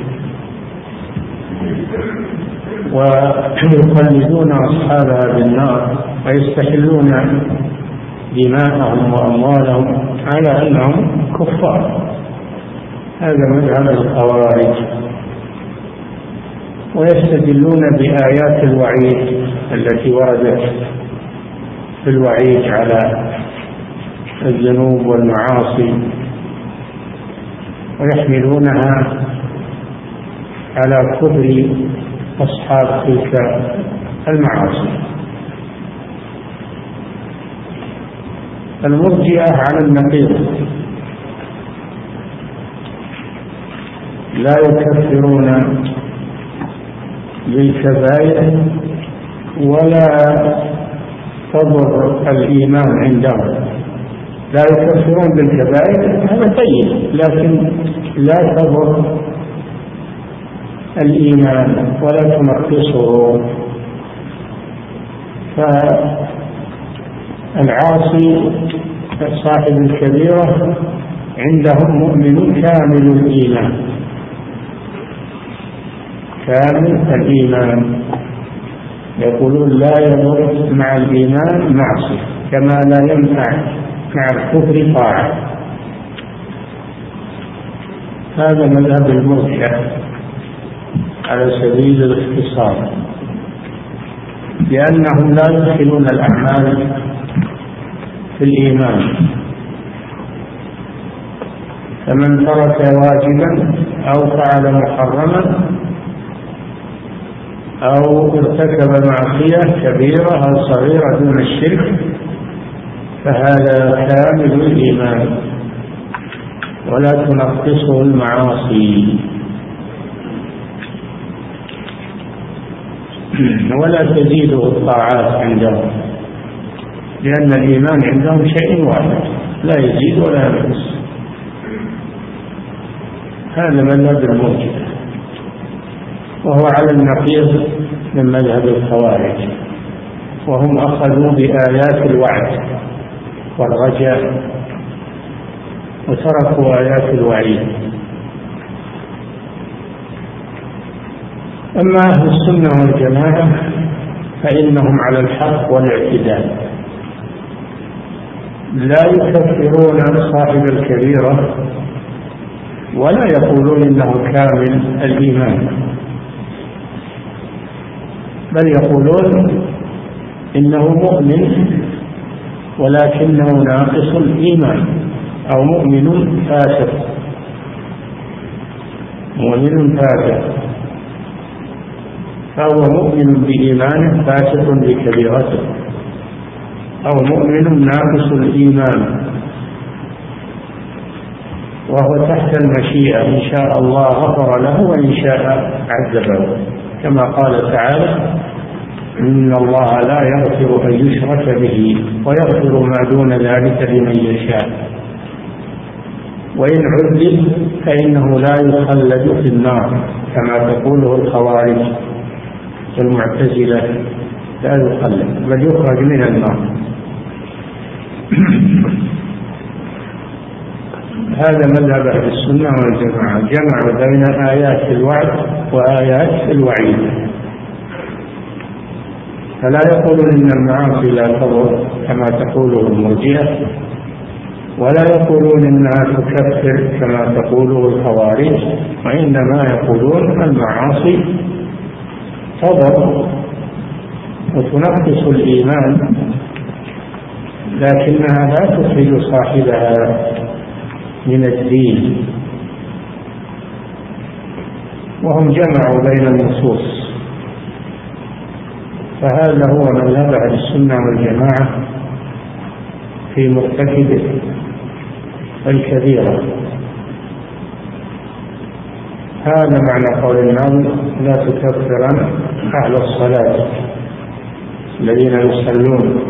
ويقلدون أصحابها بالنار ويستحلون دماءهم وأموالهم على أنهم كفار. هذا مذهب الخوارج. ويستدلون بآيات الوعيد التي وردت في الوعيد على الذنوب والمعاصي، ويحملونها على كفر أصحاب تلك المعاصي. المرجئة على النقيض، لا يكفرون بالكبائر ولا تضر الإيمان عندهم. لا يكفرون بالكبائر، هذا طيب، لكن لا تضر الإيمان ولا تنقصه. فالعاصي صاحب الكبيرة عندهم مؤمن كامل الإيمان، كامل الإيمان. يقولون لا يضر مع الإيمان معصية، كما لا ينفع مع الكفر طاعة. هذا مذهب المرجئة على سبيل الاختصار، لأنهم لا يدخلون الأعمال في الإيمان. فمن ترك واجبا أو فعل محرما أو ارتكب معصية كبيرة أو صغيرة دون الشرك فهذا كامل الإيمان ولا تنقصه المعاصي ولا تزيده الطاعات عندهم، لأن الإيمان عندهم شيء واحد لا يزيد ولا ينقص. هذا مذهب المرجئة، وهو على النقيض من مذهب الخوارج، وهم أخذوا بآيات الوعد والرجاء وتركوا آيات الوعيد. أما أهل السنة والجماعة فإنهم على الحق والاعتدال، لا يكفرون صاحب الكبيرة ولا يقولون إنه كامل الإيمان، بل يقولون إنه مؤمن ولكنه ناقص الإيمان، أو مؤمن فاسق، مؤمن فاسق، فهو مؤمن بإيمانه فاسق بكبيرته، أو مؤمن ناقص الإيمان وهو تحت المشيئة، إن شاء الله غفر له وإن شاء عذبه، كما قال تعالى: إن الله لا يغفر أن يشرك به ويغفر ما دون ذلك لمن يشاء، وإن عذب فإنه لا يخلد في النار كما تقوله الخوارج والمعتزلة، لا يخلد بل يخرج من النار. هذا مذهب أهل السنة والجماعة، جمعوا بين آيات الوعد وآيات الوعيد، فلا يقولون إن المعاصي لا تضر كما تقوله المرجئة، ولا يقولون إنها تكفر كما تقوله الخوارج، وإنما يقولون المعاصي تضر وتنقص الإيمان، لكنها لا تخرج صاحبها من الدين. وهم جمعوا بين النصوص، فهذا هو مذهب أهل السنة والجماعة في مرتكب الكبيرة. هذا معنى قول النبي: لا تكفرن أهل الصلاة الذين يصلون،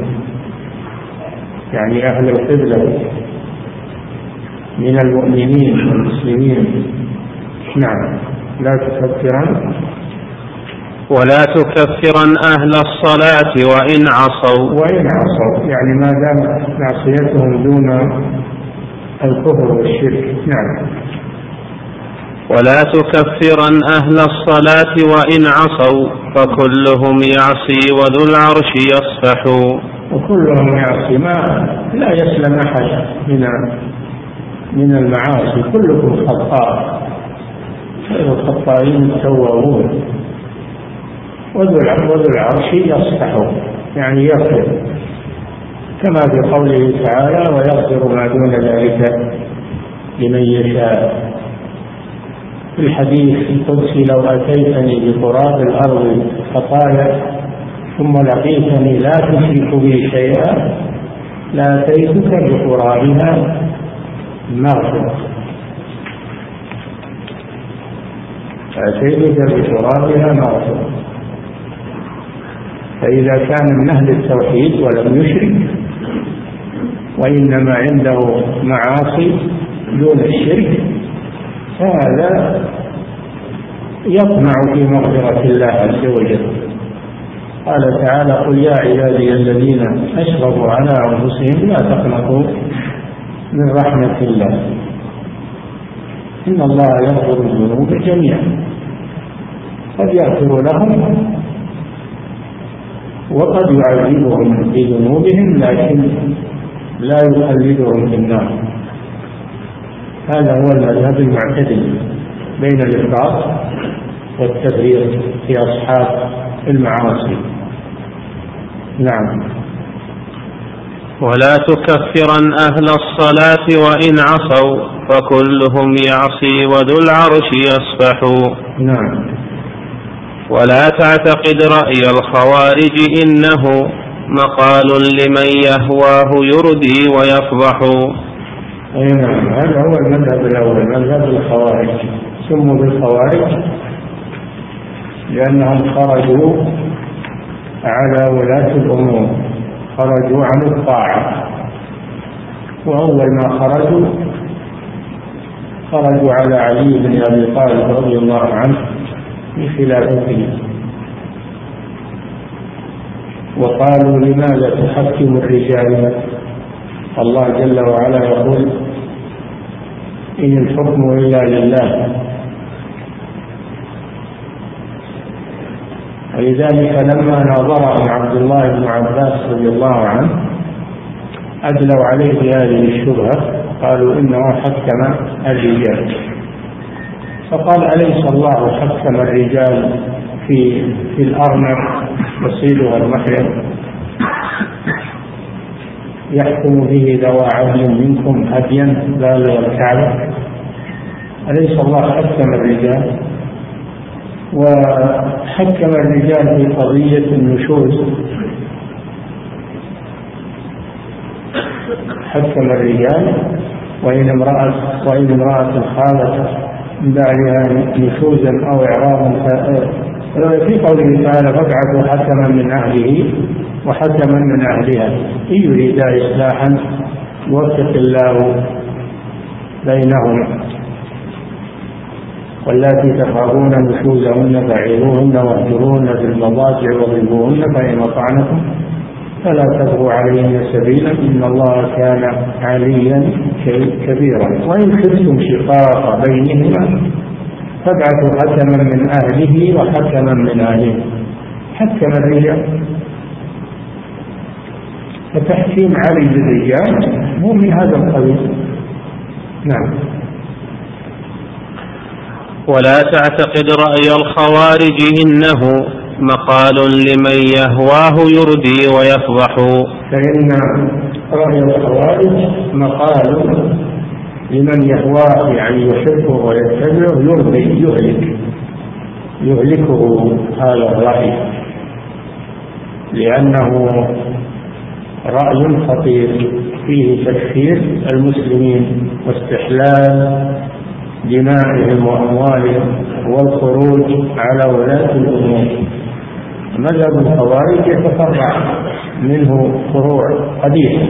يعني أهل القبلة من المؤمنين والمسلمين. نعم، لا تكفرن ولا تكفرن أهل الصلاة وإن عصوا، يعني ما دام معصيتهم دون الكفر والشرك. نعم. ولا تكفرن أهل الصلاة وإن عصوا فكلهم يعصي وذو العرش يصفح. وكلهم يعصي، ما لا يسلم أحد من المعاصي، كلكم خطاء، الخطائين التوابون. وذو العرش يصفح، يعني يغفر، كما في قوله تعالى: ويغفر ما دون ذلك لمن يشاء. في الحديث القدسي: لو أتيتني بقراب الأرض خطايا ثم لقيتني لا تشرك بي شيئا لأتيتك بقرابها مغفرة. فإذا كان من أهل التوحيد ولم يشرك وإنما عنده معاصي دون الشرك، هذا يطمع في مغفرة الله عز وجل. قال تعالى: قل يا عبادي الذين أشرفوا على أنفسهم لا تقنطوا من رحمة الله إن الله يغفر الذنوب جميعا. قد يغفر لهم وقد يعذبهم بذنوبهم، لكن لا يخلدهم في النار. هذا هو المذهب المعتدل بين الإفراط والتفريط في أصحاب المعاصي. نعم. ولا تكفرن أهل الصلاة وإن عصوا فكلهم يعصي وذو العرش يصفح. نعم. ولا تعتقد رأي الخوارج إنه مقال لمن يهواه يردي ويفضح. نعم، هذا هو المذهب الأول، مذهب الخوارج. سموا بالخوارج لأنهم خرجوا على ولاة الأمور، خرجوا عن الطاعة، وأول ما خرجوا على علي بن أبي طالب رضي الله عنه في خلافته، وقالوا: لماذا تحكم الرجال؟ الله جل وعلا يقول: إن الحكم إلا لله. ولذلك لما ناظرهم عبد الله بن عباس رضي الله عنه أدلوا عليه بهذه الشبهة، قالوا: إنه حكم الرجال. فقال: أليس الله حكم الرجال في الأرنب وصيدها المحرم يحكم به ذوى عدل منكم هديا بالغ الكعبة؟ أليس الله حكم الرجال؟ وحكم الرجال في قضية النشوز، حكم الرجال وإن امرأة خالت من بعدها نشوزا أو إعراضا، في قوله تعالى: فابعثوا حكما من أهله وحكما من أهلها إن يريدا إصلاحا يوفق الله بينهما. واللاتي تخافون نشوزهن فعظوهن واهجروهن في المضاجع واضربوهن فإن أطعنكم فلا تبغوا عليهن سبيلا إن الله كان عليا كبيرا. وإن خفتم شقاق بينهما فابعثوا حكما من أهله وحكما من أهله. حكم الرجال، فتحكيم علي للرجال هو من هذا القبيل. نعم. ولا تعتقد رأي الخوارج إنه مقال لمن يهواه يردي ويفضح. فإن رأي الخوارج مقال لمن يهواه، يعني يحبه ويتبعه، يردي يهلكه هذا الرأي، لأنه رأي خطير فيه تكفير المسلمين واستحلال دمائهم وأموالهم والخروج على ولاة الأمور. مذهب الخوارج يتفرع منه فروع قديمة،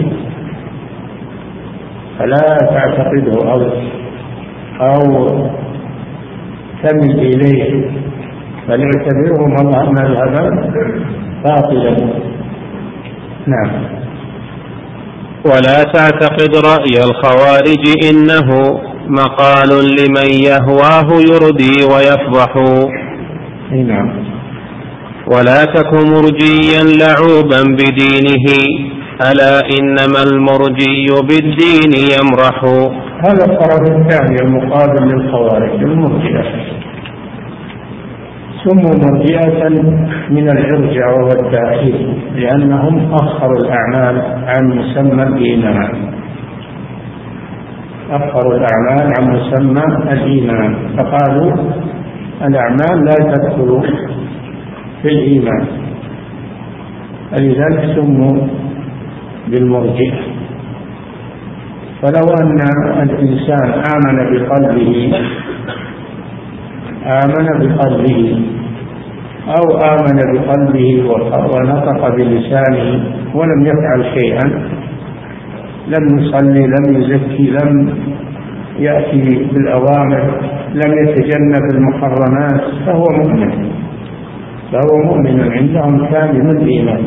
فلا تعتقده أو تمل إليه، بل اعتبره مذهبا باطلا. نعم. ولا تعتقد رأي الخوارج إنه مقال لمن يهواه يردي ويفضح. نعم. ولا تك مرجيا لعوبا بدينه، ألا إنما المرجي بالدين يمرح. هذا الطرف الثاني المقابل للخوارج، المرجئة. سموا مرجئة من الإرجاء وهو التأخير، لأنهم أخروا الأعمال عن مسمى الإيمان، أخروا الأعمال عن مسمى الإيمان، فقالوا الأعمال لا تدخل في الإيمان، لذلك سموا بالمرجئة. فلو أن الإنسان آمن بقلبه أو آمن بقلبه ونطق بلسانه ولم يفعل شيئا، لم يصلي، لم يزكي، لم يأتي بالأوامر، لم يتجنب المحرمات، فهو مؤمن عندهم كامل الإيمان،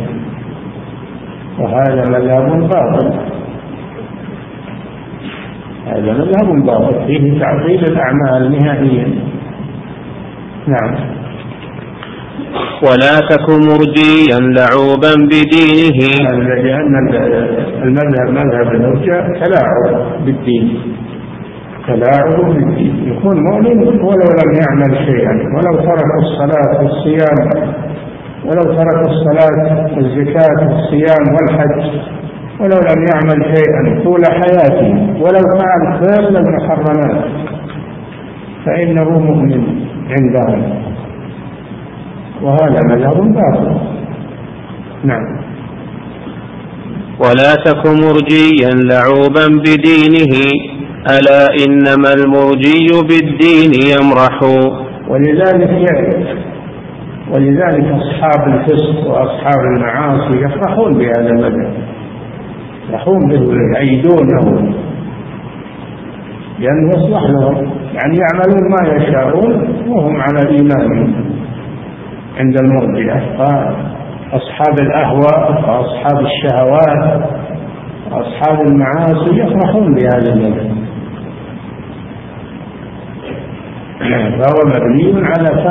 وهذا مذهب باطل. هذا مذهب باطل فيه تعطيل الأعمال نهائيا. نعم. ولا تك مرجيا لعوبا بدينه، لأن المذهب مذهب الإرجاء تلاعب بالدين، يكون مؤمن ولو لم يعمل شيئا، ولو ترك الصلاة والصيام، ولو ترك الصلاة والزكاة والصيام والحج، ولو لم يعمل شيئا طول حياته، ولو فعل كل المحرمات، فإنه مؤمن عندهم، وهذا مذهب باطل. نعم. ولا تك مرجيا لعوبا بدينه، ألا إنما المرجي بالدين يمرح. ولذلك أصحاب الفسق وأصحاب المعاصي يفرحون بهذا المذهب، يفرحون به ويعيدونه، لأنه يصلح لهم، يعني يعملون ما يشاءون وهم على إيمانهم. عند المرجئة أصحاب الأهواء وأصحاب الشهوات وأصحاب المعاصي يفرحون بهذا المذهب، فهو مبني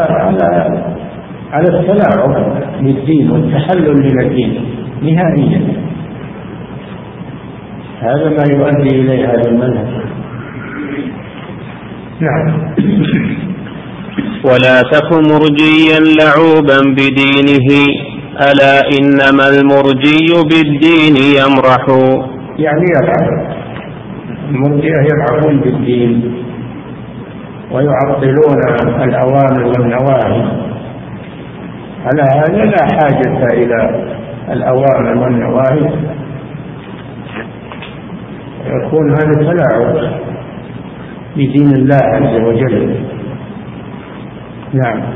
على التلاعب بالدين والتحلل من الدين نهائيا. هذا ما يؤدي إليه هذا المذهب. نعم. ولا تك مرجيا لعوبا بدينه، ألا إنما المرجي بالدين يمرح. يعني يلعب، المرجئة يلعبون بالدين ويعطلون الأوامر والنواهي، على هذا لا حاجة إلى الأوامر والنواهي، يكون هذا تلاعب بدين الله عز وجل. نعم.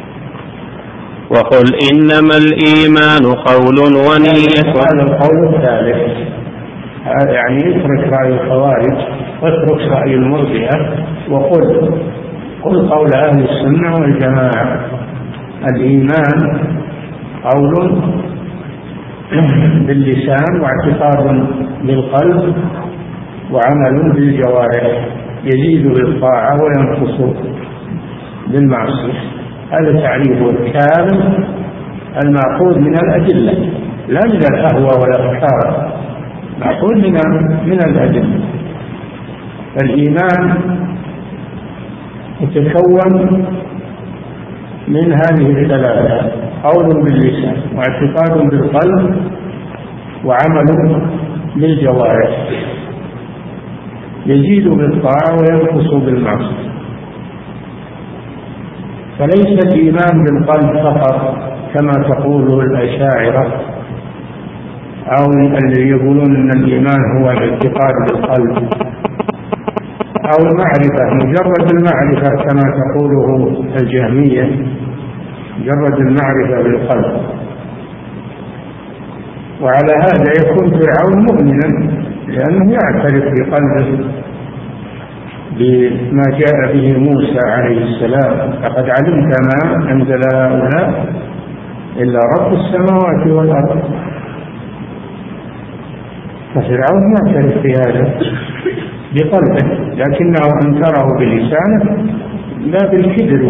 وقل إنما الإيمان قول ونية. هذا القول الثالث، يعني اترك رأي الخوارج واترك رأي المرجئة، وقل قول أهل السنة والجماعة: الإيمان قول باللسان واعتقاد بالقلب وعمل بالجوارح، يزيد بالطاعة وينقص بالمعصية. هذا تعريفه الكامل المأخوذ من الأدلة، لا من الأهوى والأفكار، مأخوذ من الأدلة. الإيمان يتكون من هذه الثلاثة: قول باللسان واعتقاد بالقلب وعمل بالجوارح، يزيد بالطاعة وينقص بالمعصية. فليس الإيمان بالقلب فقط كما تقوله الأشاعرة أو اللي يقولون أن الإيمان هو الاعتقاد بالقلب أو المعرفة، مجرد المعرفة كما تقوله الجهمية، مجرد المعرفة بالقلب. وعلى هذا يكون فرعون مؤمنا لأنه يعترف بقلبه بما جاء به موسى عليه السلام: لقد علمت ما أنزل هؤلاء إلا رب السماوات والأرض. ففرعون يعترف بهذا بقلبه لكنه أنكره بلسانه لا بالكبر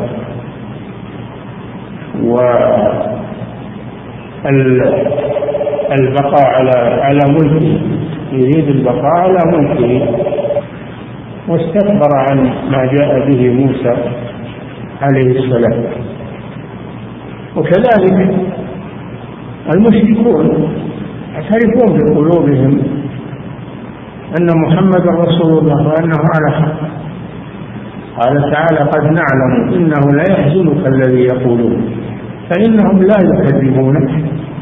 والبقاء على ملكه، يريد البقاء على ملكه، واستكبر عن ما جاء به موسى عليه السلام. وكذلك المشركون يعترفون بقلوبهم أن محمد رسول الله وأنه على حق. قال تعالى: قد نعلم إنه لا يحزنك الذي يقولون، فإنهم لا يكذبونك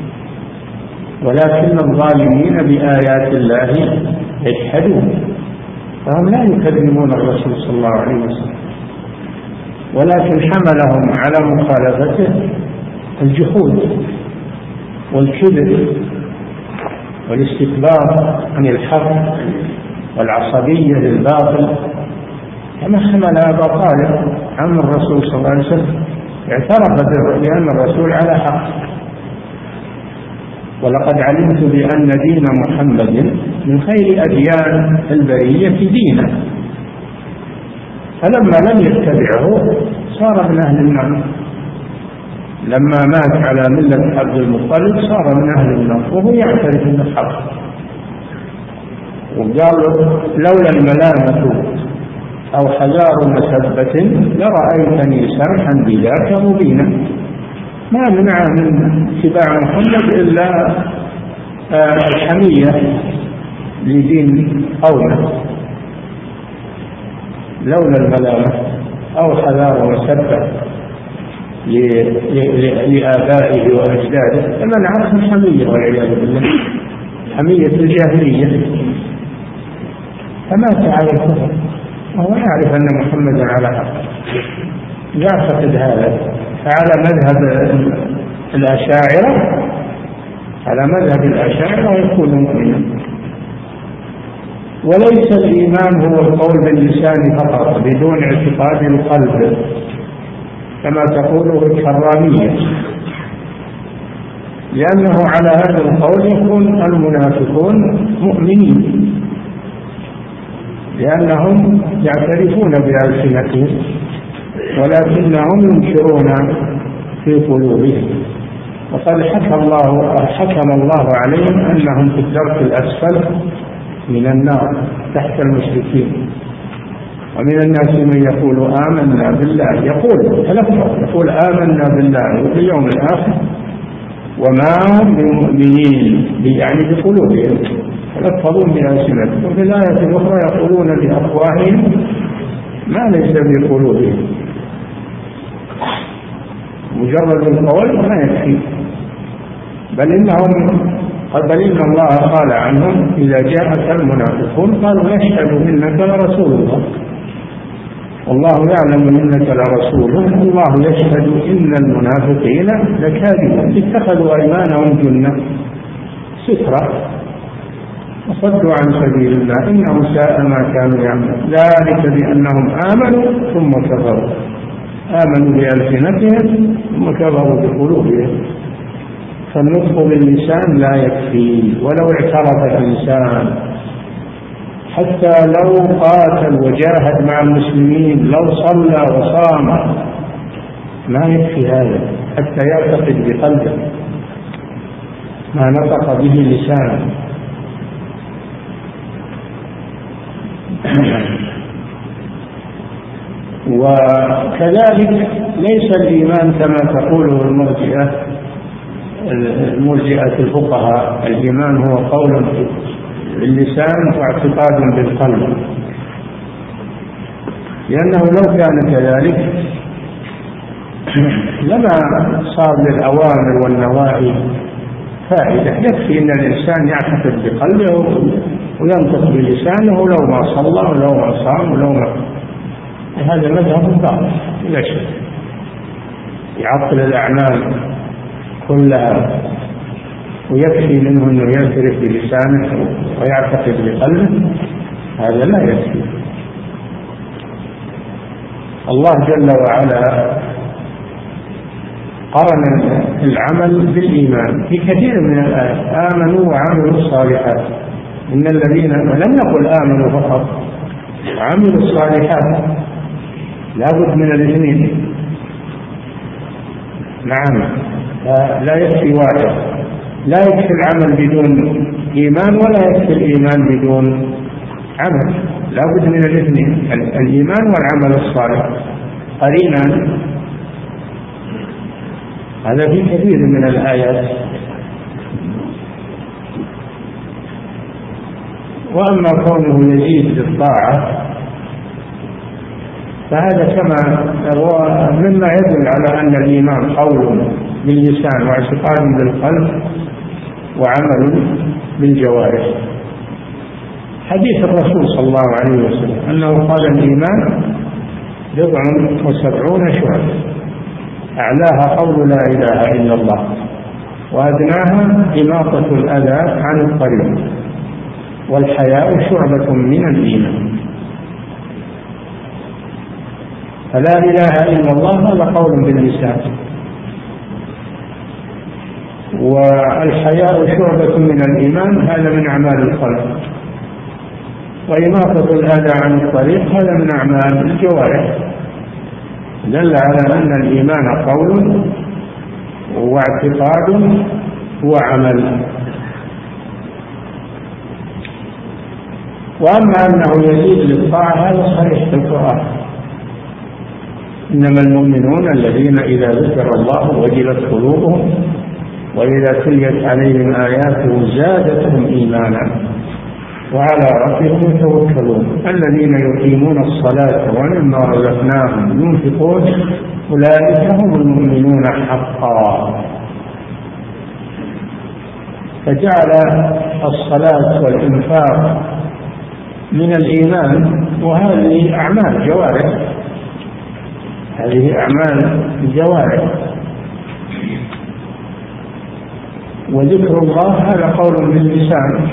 ولكن الظالمين بآيات الله يجحدون. فهم لا يكذبون الرسول صلى الله عليه وسلم، ولكن حملهم على مخالفته الجحود والكبر والاستكبار عن الحق والعصبية للباطل، كما حمل أبا طالب عم الرسول صلى الله عليه وسلم، اعترف بأن الرسول على حق: ولقد علمت بأن دين محمد من خير أديان البرية دينا. فلما لم يتبعه صار من أهل النار، لما مات على ملة عبد المطلب صار من أهل النار وهو يعترف بالحق. وقال: لولا الملامة أو حذار مسبة لرأيتني سرحا بذاك مبينا. ما منع من اتباع محمد إلا الحمية لدين قومه، لولا الملامة أو حذار مسبة لآبائه وأجداده فمنعته الحمية والعياذ بالله، حمية الجاهلية، فمات على الكفر وهو يعرف أن محمدا على حق، يعتقد هذا. فعلى مذهب الأشاعرة، على مذهب الأشاعرة يكون مؤمنا. وليس الإيمان هو القول باللسان فقط بدون اعتقاد القلب كما تقوله الكرامية، لأنه على هذا القول يكون المنافقون مؤمنين، لأنهم يعترفون بألسنتهم ولكنهم ينكرون في قلوبهم. وقد حكم الله عليهم أنهم في الدرك الأسفل من النار تحت المشركين. ومن الناس من يقول آمنا بالله، يقول آمنا بالله وباليوم الآخر وما هم بمؤمنين، يعني بقلوبهم، يلفظون بألسنتهم، وفي الآية الأخرى يقولون بأفواههم ما ليس بقلوبهم. مجرد القول ما يكفي، بل إن الله قال عنهم: إذا جاءك المنافقون قالوا نشهد إنك لرسول الله والله يعلم إنك لرسوله والله يشهد إن المنافقين لكاذبون اتخذوا أيمانهم جنة سترة وصدوا عن سبيل الله إنهم ساء ما كانوا يعملون. ذلك بأنهم آمنوا ثم كفروا، آمنوا بألسنتهم ثم كفروا بقلوبهم. فالنطق باللسان لا يكفي ولو اعترف الإنسان، حتى لو قاتل وجاهد مع المسلمين، لو صلى وصام، ما يكفي هذا حتى يعتقد بقلبه ما نطق به لسانه. وكذلك ليس الإيمان كما تقوله المرجئة الفقهاء. الإيمان هو قول باللسان واعتقاد بالقلب، لأنه لو كان كذلك لما صار للأوامر والنواهي فائدة. يكفي أن الإنسان يعتقد بقلبه وينطق بلسانه لو ما صلى ولو ما صام ولو ما. هذا مذهب باطل لا شك، يعطل الأعمال كلها، ويكفي منه أنه يعترف بلسانه ويعتقد بقلبه، هذا لا يكفي. الله جل وعلا قرن العمل بالإيمان في كثير من الآيات، آمنوا وعملوا الصالحات. إن الذين لم يقل آمنوا فقط، عملوا الصالحات، لا بد من الاثنين. نعم، لا يكفي واحد، لا يكفي العمل بدون إيمان ولا يكفي الإيمان بدون عمل، لا بد من الاثنين، الإيمان والعمل الصالح قرينا. هذا في كثير من الآيات. وأما كونه يزيد بالطاعة فهذا كما هو مما يدل على أن الإيمان قول باللسان واعتقاد بالقلب وعمل بالجوارح. حديث الرسول صلى الله عليه وسلم أنه قال الإيمان 70 شعبة، أعلاها قول لا إله إلا الله، وأدناها إماطة الأذى عن الطريق، والحياء شعبة من الإيمان. فلا إله إلا الله هذا قول باللسان، والحياء شعبة من الإيمان هذا من أعمال القلب، وإماطة الأذى عن الطريق هذا من أعمال الجوارح. دل على أن الإيمان قول واعتقاد وعمل. وأما أنه يزيد للطاعة هذا صحيح في القرآن، إنما المؤمنون الذين إذا ذكر الله وجلت قلوبهم وإذا تليت عليهم آياته زادتهم إيمانا وعلى ربهم يتوكلون الذين يقيمون الصلاة ومما رزقناهم ينفقون أولئك هم المؤمنون حقا. فجعل الصلاة والإنفاق من الإيمان، وهذه أعمال جوارح، هذه أعمال جوارح. وذكر الله هذا قول باللسان.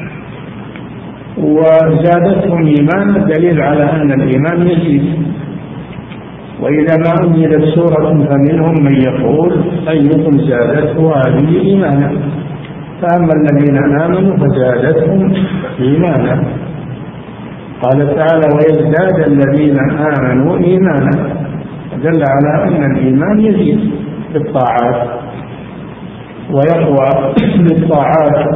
وزادتهم إيمانا دليل على أن الإيمان يزيد. وإذا ما أنزلت سورة فمنهم من يقول أيكم زادته هذه إيمانا، فأما الذين آمنوا فزادتهم إيمانا. قال تعالى ويزداد الذين آمنوا إيمانا، دل على أن الإيمان يزيد بالطاعات ويقوى بالطاعات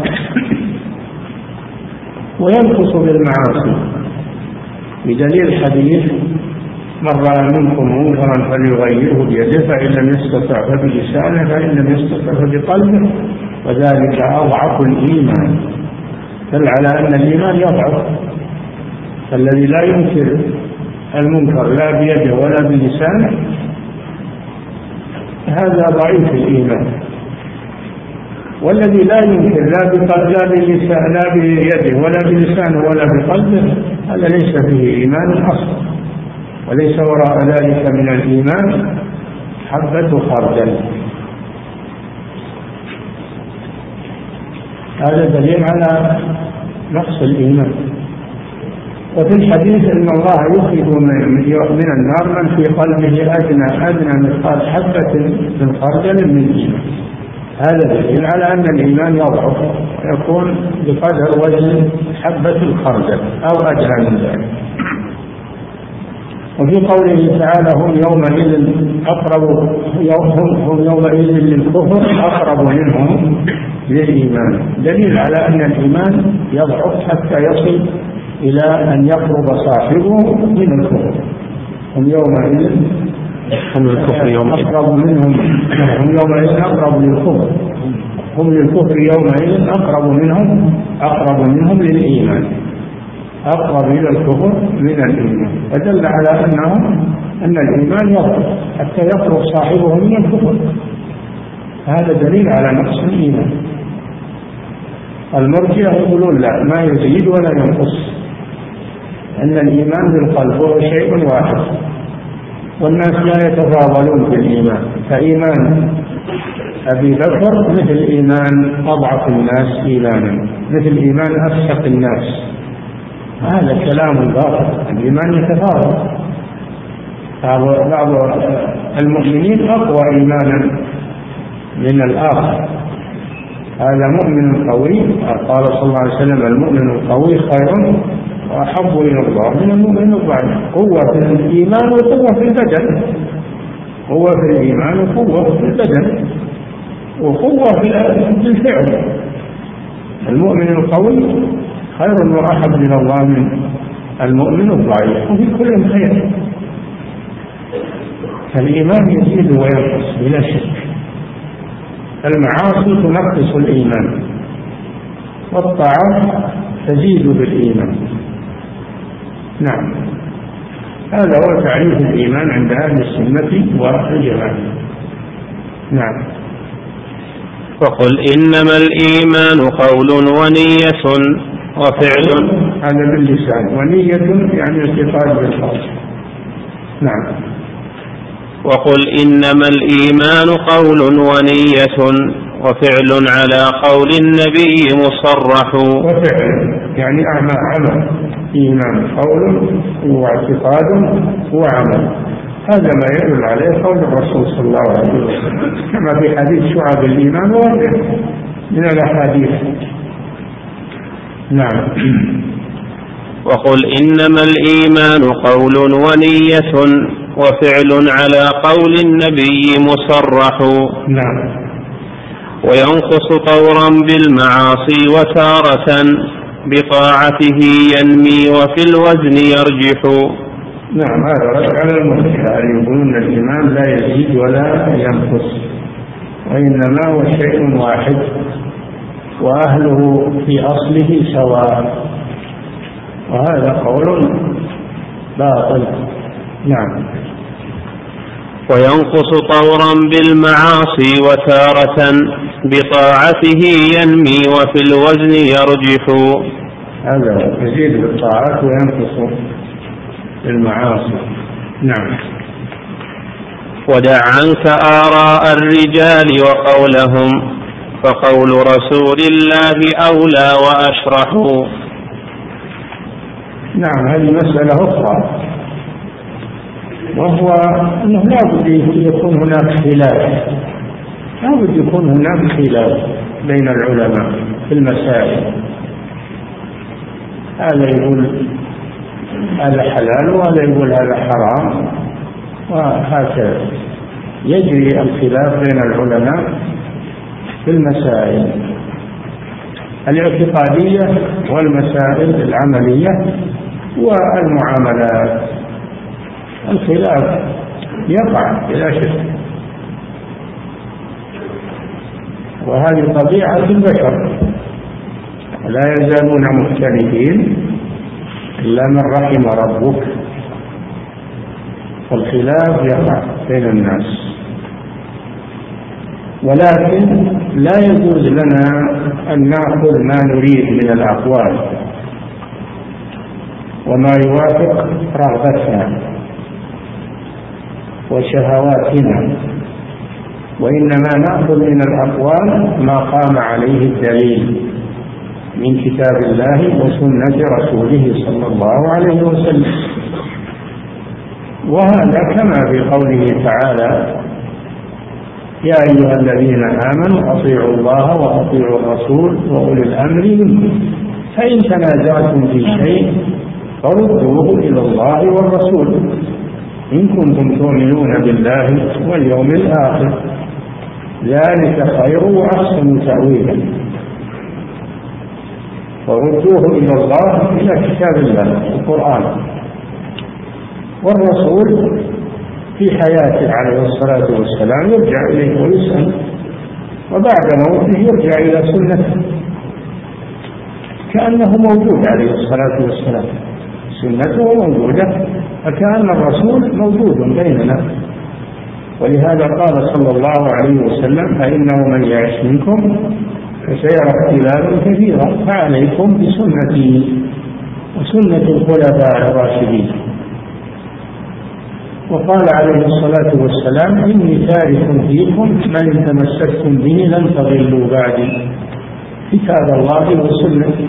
وينقص بالمعاصي، بدليل حديث من رأى منكم منكرا فليغيره بيده فإن لم يستطع فبلسانه فإن لم يستطع فبقلبه وذلك أضعف الإيمان. دل على أن الإيمان يضعف، فالذي لا ينكر المنكر لا بيده ولا بلسانه هذا ضعيف الإيمان، والذي لا ينكر لا بيده ولا بلسانه ولا بقلبه هذا ليس فيه إيمان أصلا، وليس وراء ذلك من الإيمان حبة خردل. هذا دليل على نقص الإيمان. وفي الحديث أن الله يخرج من النار من في قلبه أدنى مثقال حبة من خردل من إيمان. هذا دليل على أن الإيمان يضعف ويكون بقدر وزن حبة الخردل أو أدنى من ذلك. وفي قوله تعالى هم يومئذ للكفر أقرب منهم للإيمان، دليل على أن الإيمان يضعف حتى يصل إلى أن يقرب صاحبه من الكفر. هم يومئذ هم الكفر يومئذ أقرب منهم، هم يومئذ أقرب للكفر، هم للكفر يومئذ أقرب منهم للإيمان، أقرب إلى الكفر من الإيمان، فدل على أن الإيمان يضر حتى يخرج صاحبه من الكفر. هذا دليل على نقص الإيمان. المرجئة يقولون لا، ما يزيد ولا ينقص، أن الإيمان بالقلب هو شيء واحد، والناس لا يتفاضلون في الإيمان، فإيمان أبي بكر مثل إيمان أضعف الناس إيمانا، مثل إيمان أفسق الناس. هذا كلام باطل، الإيمان يتفاضل، بعض المؤمنين أقوى إيمانا من الآخر. هذا مؤمن قوي، قال صلى الله عليه وسلم المؤمن القوي خير وأحب إلى الله من المؤمن الضعيف. قوة في الإيمان وقوة في البدن، قوة في الإيمان وقوة في البدن وقوة في الفعل. المؤمن القوي خير وأحب إلى الله من المؤمن الضعيف، وفي كل خير. فالإيمان يزيد وينقص بلا شك. المعاصي تنقص الإيمان، والطاعات تزيد بالإيمان. نعم، هذا هو تعريف الإيمان عند أهل السنة والجماعة. نعم. وقل إنما الإيمان قول ونية وفعل. هذا باللسان، ونية يعني اعتقاد بالقلب. نعم. وقل إنما الإيمان قول ونية وفعل على قول النبي مصرح. وفعل يعني عمل، إيمان قول واعتقاد وعمل، هذا ما يدل عليه قول الرسول صلى الله عليه وسلم كما في حديث شعب الإيمان وغيره من الأحاديث. نعم. وقل إنما الإيمان قول ونية وفعل على قول النبي مصرح. نعم. وينقص طورا بالمعاصي وتارة بطاعته ينمي وفي الوزن يرجح. نعم، هذا رد على المرجئة يقولون الإيمان لا يزيد ولا ينقص، وإنما هو شيء واحد وأهله في أصله سواء، وهذا قول باطل. نعم. وينقص طورا بالمعاصي وتارة بطاعته ينمي وفي الوزن يرجح. هذا يزيد بالطاعات وينقص بالمعاصي. نعم. ودع عنك آراء الرجال وقولهم فقول رسول الله أولى وأشرح. نعم، هذه مسألة أخرى، وهو أنه لا بد يكون هناك خلاف، لا بد يكون هناك خلاف بين العلماء في المسائل. هذا يقول هذا حلال وهذا يقول هذا حرام، وهكذا يجري الخلاف بين العلماء في المسائل الاعتقادية والمسائل العملية والمعاملات. الخلاف يقع بلا شك، وهذه طبيعة البشر، لا يزالون مختلفين إلا من رحم ربك، والخلاف يقع بين الناس. ولكن لا يجوز لنا أن نأخذ ما نريد من الأقوال وما يوافق رغبتنا وشهواتنا، وإنما نأخذ من الأقوال ما قام عليه الدليل من كتاب الله وسنة رسوله صلى الله عليه وسلم. وهذا كما في قوله تعالى: يا أيها الذين آمنوا أطيعوا الله وأطيعوا الرسول وأولي الأمر منكم فإن تنازعتم في شيء فردوه إلى الله والرسول إن كنتم تؤمنون بالله واليوم الآخر ذلك خير وأحسن تأويلا. وردوه إلى الله، إلى كتاب الله القرآن، والرسول في حياته عليه الصلاة والسلام يرجع إليه ويسأل، وبعد موته يرجع إلى سنته كأنه موجود عليه الصلاة والسلام، سنته موجودة فكأن الرسول موجود بيننا. ولهذا قال صلى الله عليه وسلم: فإنه من يعش منكم فسيرى اختلافا كثيرا فعليكم بسنتي وسنة الخلفاء الراشدين. وقال عليه الصلاة والسلام: إني تارك فيكم من تمسكتم به لن تضلوا بعدي، كتاب الله وسنتي.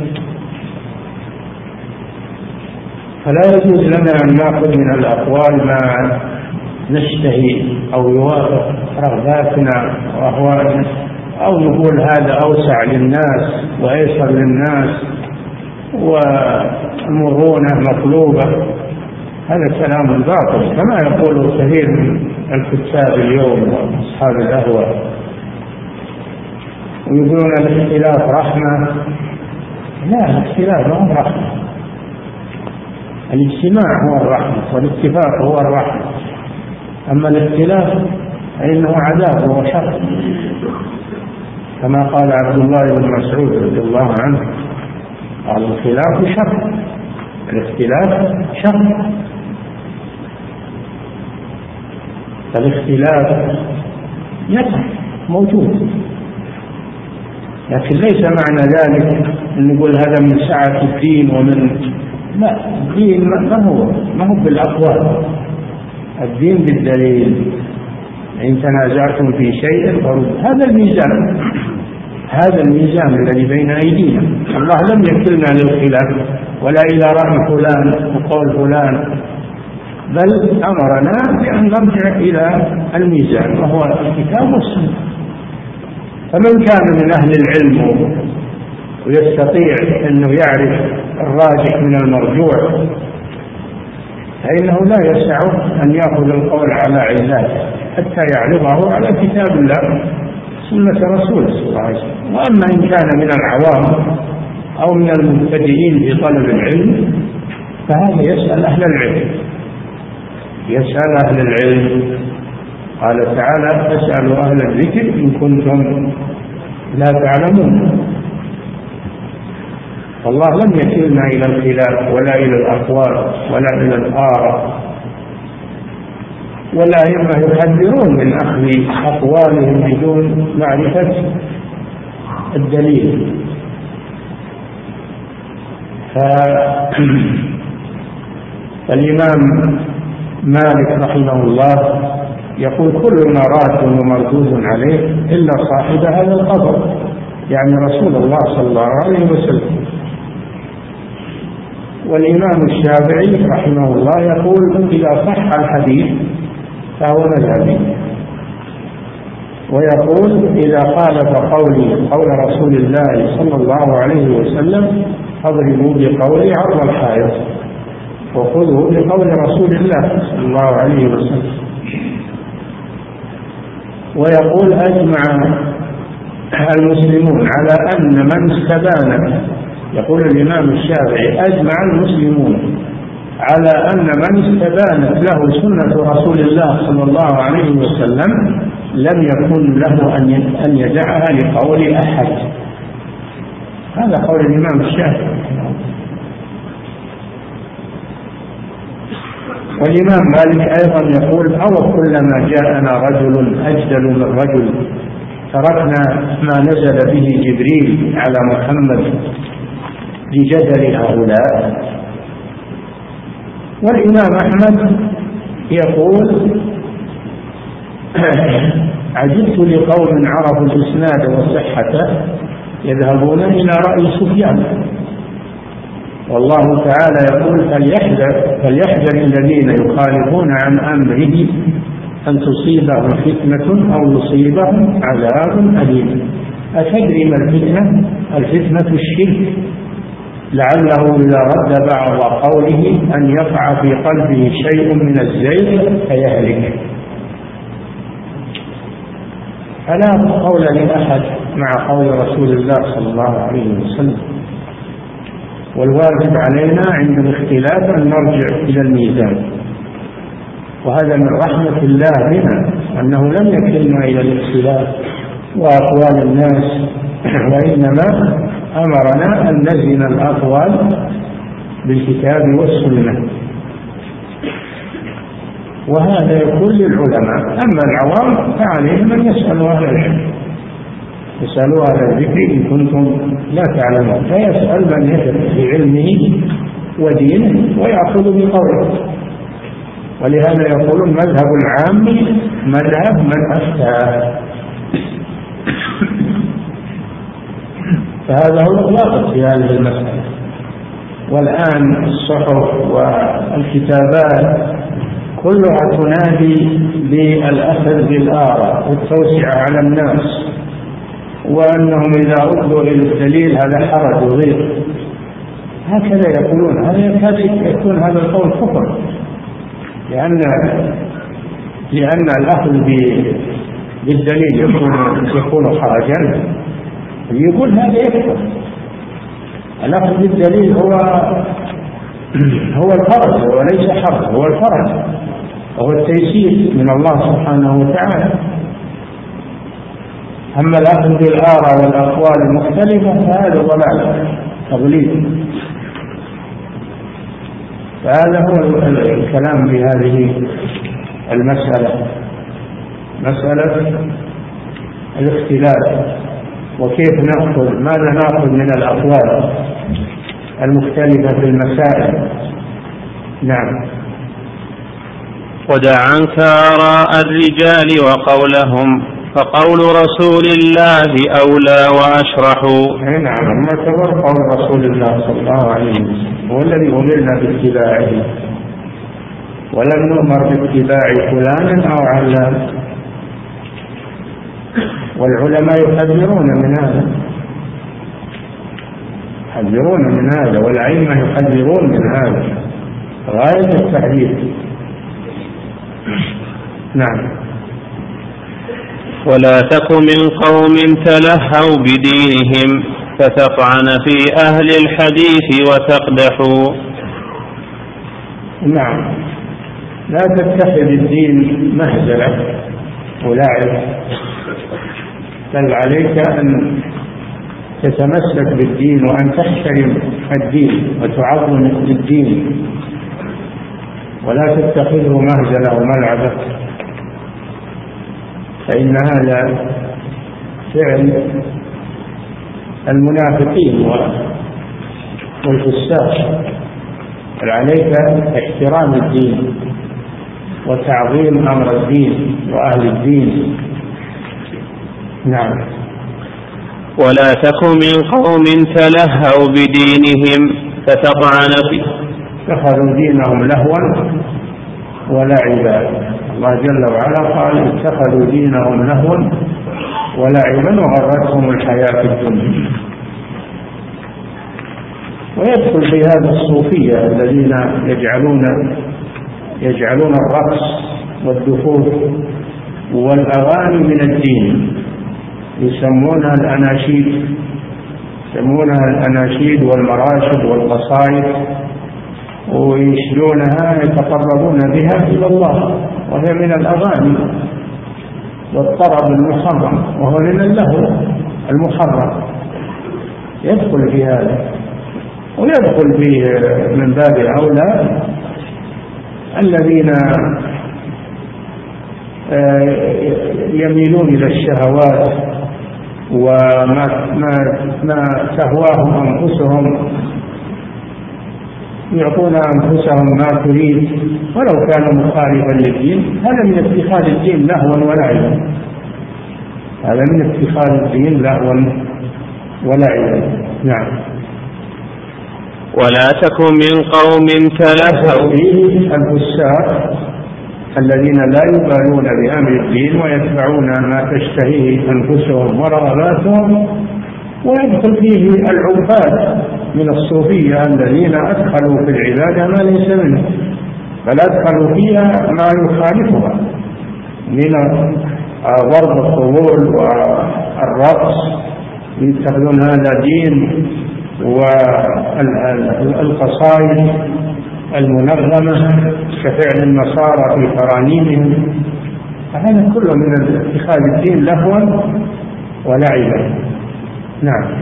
فلا يجوز لنا أن نأخذ من الأقوال ما نشتهي أو يوافق رغباتنا وأهوائنا، أو نقول هذا أوسع للناس وأيسر للناس والمرونة مطلوبة. هذا كلام باطل كما يقول كثير من الكتاب اليوم وأصحاب الأهواء، ويقولون الاختلاف رحمة. لا، الاختلاف هو الرحمة، الاجتماع هو الرحمة والاتفاق هو الرحمة، أما الاختلاف فإنه عذاب وشر، كما قال عبد الله بن مسعود رضي الله عنه قال: الخلاف شر، الاختلاف شر. فالاختلاف موجود، لكن ليس معنى ذلك أن نقول هذا من سعة الدين لا، الدين ما هو بالأقوال، الدين بالدليل. إن تنازعتم في شيء فرد. هذا الميزان الذي بين أيدينا. الله لم يكلنا للخلاف ولا إلى رأي فلان وقول فلان، بل أمرنا بأن نرجع إلى الميزان وهو الكتاب والسنة. فمن كان من أهل العلم ويستطيع أنه يعرف الراجح من المرجوع فإنه لا يسعه أن يأخذ القول على علاته حتى يعرضه على كتاب الله سنة رسوله صلى الله عليه وسلم. وأما إن كان من العوام أو من المبتدئين في طلب العلم فهذا يسأل أهل العلم. قال تعالى: فاسألوا أهل الذكر إن كنتم لا تعلمون. فالله لم يكلنا إلى الخلاف ولا إلى الأقوال ولا إلى الآراء، والأئمة يحذرون من أخذ أقوالهم بدون معرفة الدليل. فالإمام مالك رحمه الله يقول: كلنا راد ومردود عليه إلا صاحب هذا القبر، يعني رسول الله صلى الله عليه وسلم. والإمام الشافعي رحمه الله يقول: إذا صح الحديث فهو مذهبي. ويقول: إذا خالف قولي قول رسول الله صلى الله عليه وسلم فاضربوا بقولي عرض الحائط وخذوا بقول رسول الله صلى الله عليه وسلم. ويقول: أجمع المسلمون على أن من استبان، يقول الإمام الشافعي: أجمع المسلمون على أن من استبانت له سنة رسول الله صلى الله عليه وسلم لم يكن له أن يدعها لقول أحد. هذا قول الإمام الشافعي. والإمام مالك أيضا يقول: أو كلما جاءنا رجل أجدل من رجل تركنا ما نزل به جبريل على محمد لجدل هؤلاء. والإمام أحمد يقول: عجبت لقوم عرفوا الإسناد وصحته يذهبون إلى رأي سفيان. والله تعالى يقول: فليحذر الذين يخالفون عن أمره أن تصيبهم فتنة أو يصيبهم عذاب أليم. أتدري ما الفتنة؟ الفتنة الشرك، لعله إذا رد بعض قوله أن يقع في قلبه شيء من الزيغ فيهلك. فلا قول لأحد مع قول رسول الله صلى الله عليه وسلم. والواجب علينا عند الاختلاف أن نرجع إلى الميزان وهذا من رحمة الله بنا أنه لم يكلنا إلى الاختلاف وأقوال الناس، وإنما أمرنا أن نزن الأقوال بالكتاب والسنة، وهذا يكون للعلماء. أما العوام فعليهم أن يسألوا أهل العلم، يسألوا أهل الذكر إن كنتم لا تعلمون، فيسأل من يثق في علمه ودينه ويأخذ بقوله. ولهذا يقولون مذهب العام مذهب من أفتى، فهذا هو الواقع في هذه المسألة. والآن الصحف والكتابات كلها تنادي بالأخذ بالآراء والتوسعة على الناس، وأنهم إذا ردوا إلى الدليل هذا حرج وضيق، هكذا يقولون. هذا يكون هذا القول كفر، لأن الأخذ بالدليل يكون خرجا. يقول هذا يكفر. الأخذ بالدليل هو الفرج وليس حرج، هو الفرج وهو التيسير من الله سبحانه وتعالى. أما الأخذ بالآراء والأقوال المختلفة فهذا ضلال تضليل. فهذا هو الكلام في هذه المسألة، مسألة الاختلاف وكيف نأخذ، ماذا نأخذ من الأقوال المختلفة في المسائل. نعم. ودع عنك آراء الرجال وقولهم، فقول رسول الله أولى وأشرح. نعم، معتبر قول رسول الله صلى الله عليه وسلم، هو الذي أمرنا باتباعه، ولم نؤمر باتباع فلان أو علان. والعلماء يحذرون من هذا، والأئمة يحذرون من هذا غاية التحذير. نعم. ولا تك من قوم تلهوا بدينهم فتطعن في أهل الحديث وتقدح. نعم، لا تتخذ الدين مهزلة ولعب، بل عليك أن تتمسك بالدين وأن تحترم الدين وتعظم الدين، ولا تتخذه مهزلة وملعبة، فإن هذا فعل المنافقين والفساق. بل عليك احترام الدين وتعظيم أمر الدين وأهل الدين. نعم. ولا تك من قوم تلهوا بدينهم فتطعن فيه، اتخذوا دينهم لهوا ولعبا. الله جل وعلا قال اتخذوا دينهم لهوا ولعبا وغرتهم الحياة الدنيا. ويدخل في هذا الصوفية الذين يجعلون الرقص والدفوف والأغاني من الدين، يسمونها الأناشيد والمراشد والقصائد، ويشدونها يتقربون بها إلى الله، وهي من الأغاني والطرب المحرم، وهو من اللهو المحرم. يدخل في هذا، ويدخل فيه من باب أولى الذين يميلون إلى الشهوات وما تهواهم أنفسهم، يعطون أنفسهم ما تريد ولو كان مخالفا للدين. هذا من اتخاذ الدين لهوا ولعبا، هذا من اتخاذ الدين لهوا ولعبا. نعم. ولا تكن من قوم تلهوا فيه الفساق الذين لا يبالون بأمر الدين ويتبعون ما تشتهيه أنفسهم ورغباتهم، ويدخل فيه العباد من الصوفية الذين أدخلوا في العبادة ما ليس منه، بل أدخلوا فيها ما يخالفها من ضرب الطبول والرقص، يتخذون هذا دين، والقصائد المنظمة كفعل النصارى في ترانيمهم، هذا كله من اتخاذ الدين لهوا ولعبا. نعم.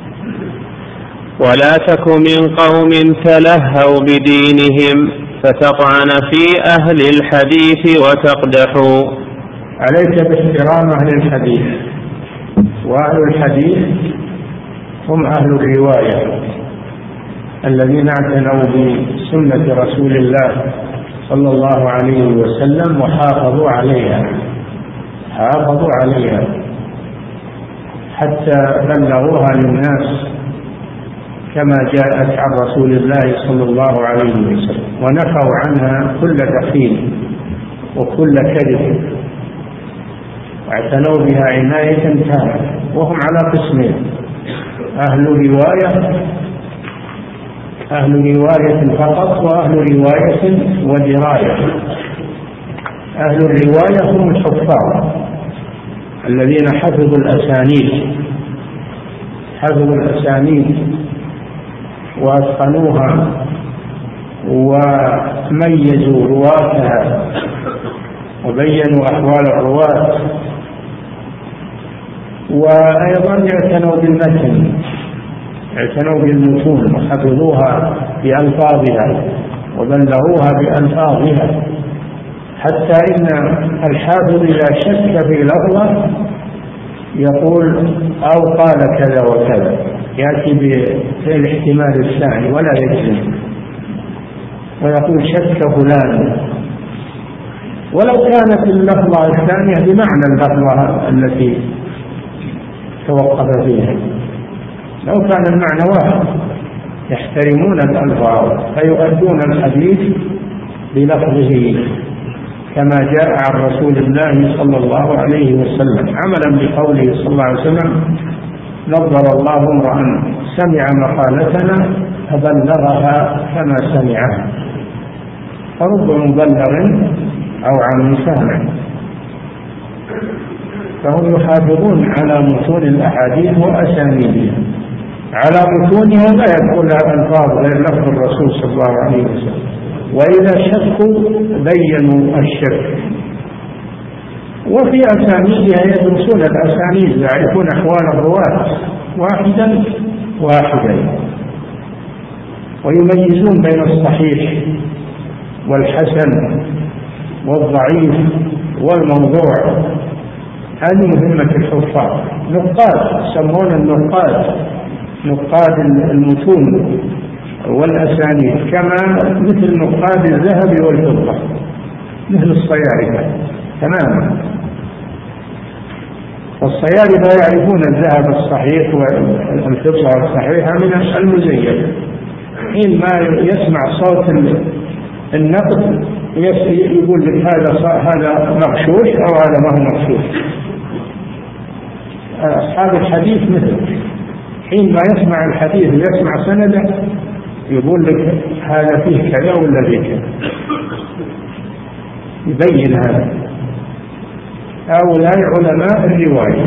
ولا تك من قوم تلهوا بدينهم فتطعن في أهل الحديث وتقدح. عليك باحترام أهل الحديث، وأهل الحديث هم أهل الرواية الذين اعتنوا بسنة رسول الله صلى الله عليه وسلم وحافظوا عليها حتى بلغوها للناس كما جاءت عن رسول الله صلى الله عليه وسلم، ونفوا عنها كل دخيل وكل كذب، واعتنوا بها عناية تامة. وهم على قسمين: أهل رواية فقط، وأهل رواية ودراية. أهل الرواية هم الحفاظ الذين حفظوا الأسانيد وأتقنوها وميزوا رواتها وبينوا أحوال الرواة، وأيضا اعتنوا بالمتن، اعتنوا بالمتون وحفظوها بألفاظها وبلغوها بألفاظها، حتى إن الحافظ إذا شك في لفظة يقول أو قال كذا وكذا، يأتي بالاحتمال الثاني ولا يجزم، ويقول شك فلان، ولو كانت اللفظة الثانية بمعنى اللفظة التي توقف فيها، لو كان المعنى واحد. يحترمون الألفاظ فيؤدون الحديث بلفظه كما جاء عن رسول الله صلى الله عليه وسلم، عملا بقوله صلى الله عليه وسلم: نظر الله امرأ سمع مقالتنا فبلغها كما سمعها. فرب مبلغ أو عن سامع. فهم يحافظون على متون الأحاديث وأسانيدها، على متونها لا يدخل ألفاظ غير لفظ الرسول صلى الله عليه وسلم، وإذا شكوا بينوا الشك. وفي أسانيدها يدرسون الأسانيد، يعرفون أحوال الرواة واحدا ويميزون بين الصحيح والحسن والضعيف والموضوع. هذه مهمة الحفاظ. نقاد، يسمون نقاد المتون والأسانيد، كما مثل نقاد الذهب والفضة، مثل الصيارفة تماما. والصيارفة يعرفون الذهب الصحيح والفضة الصحيحة من المزيف. حين ما يسمع صوت النقد يقول لك هذا مغشوش أو هذا ما هو مغشوش. أصحاب الحديث مثل حين ما يسمع الحديث ويسمع سنده يقول لك هذا فيه كذا ولا فيه كذا، يبين هذا. هؤلاء علماء الرواية،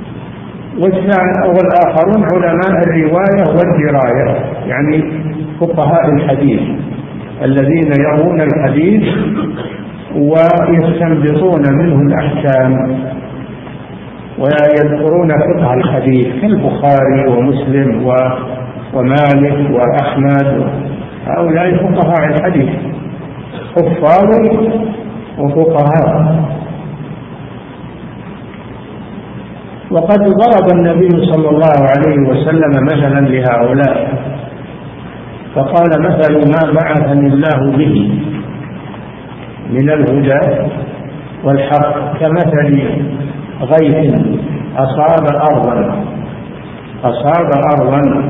والآخرون علماء الرواية والدراية، يعني فقهاء الحديث الذين يروون الحديث ويستنبطون منه الأحكام ويذكرون فقه الحديث كالبخاري ومسلم ومالك وأحمد. هؤلاء فقهاء الحديث، حفاظ وفقهاء. وقد ضرب النبي صلى الله عليه وسلم مثلا لهؤلاء فقال: مثل ما بعثني الله به من الهدى والحق كمثل غيث أصاب أرضا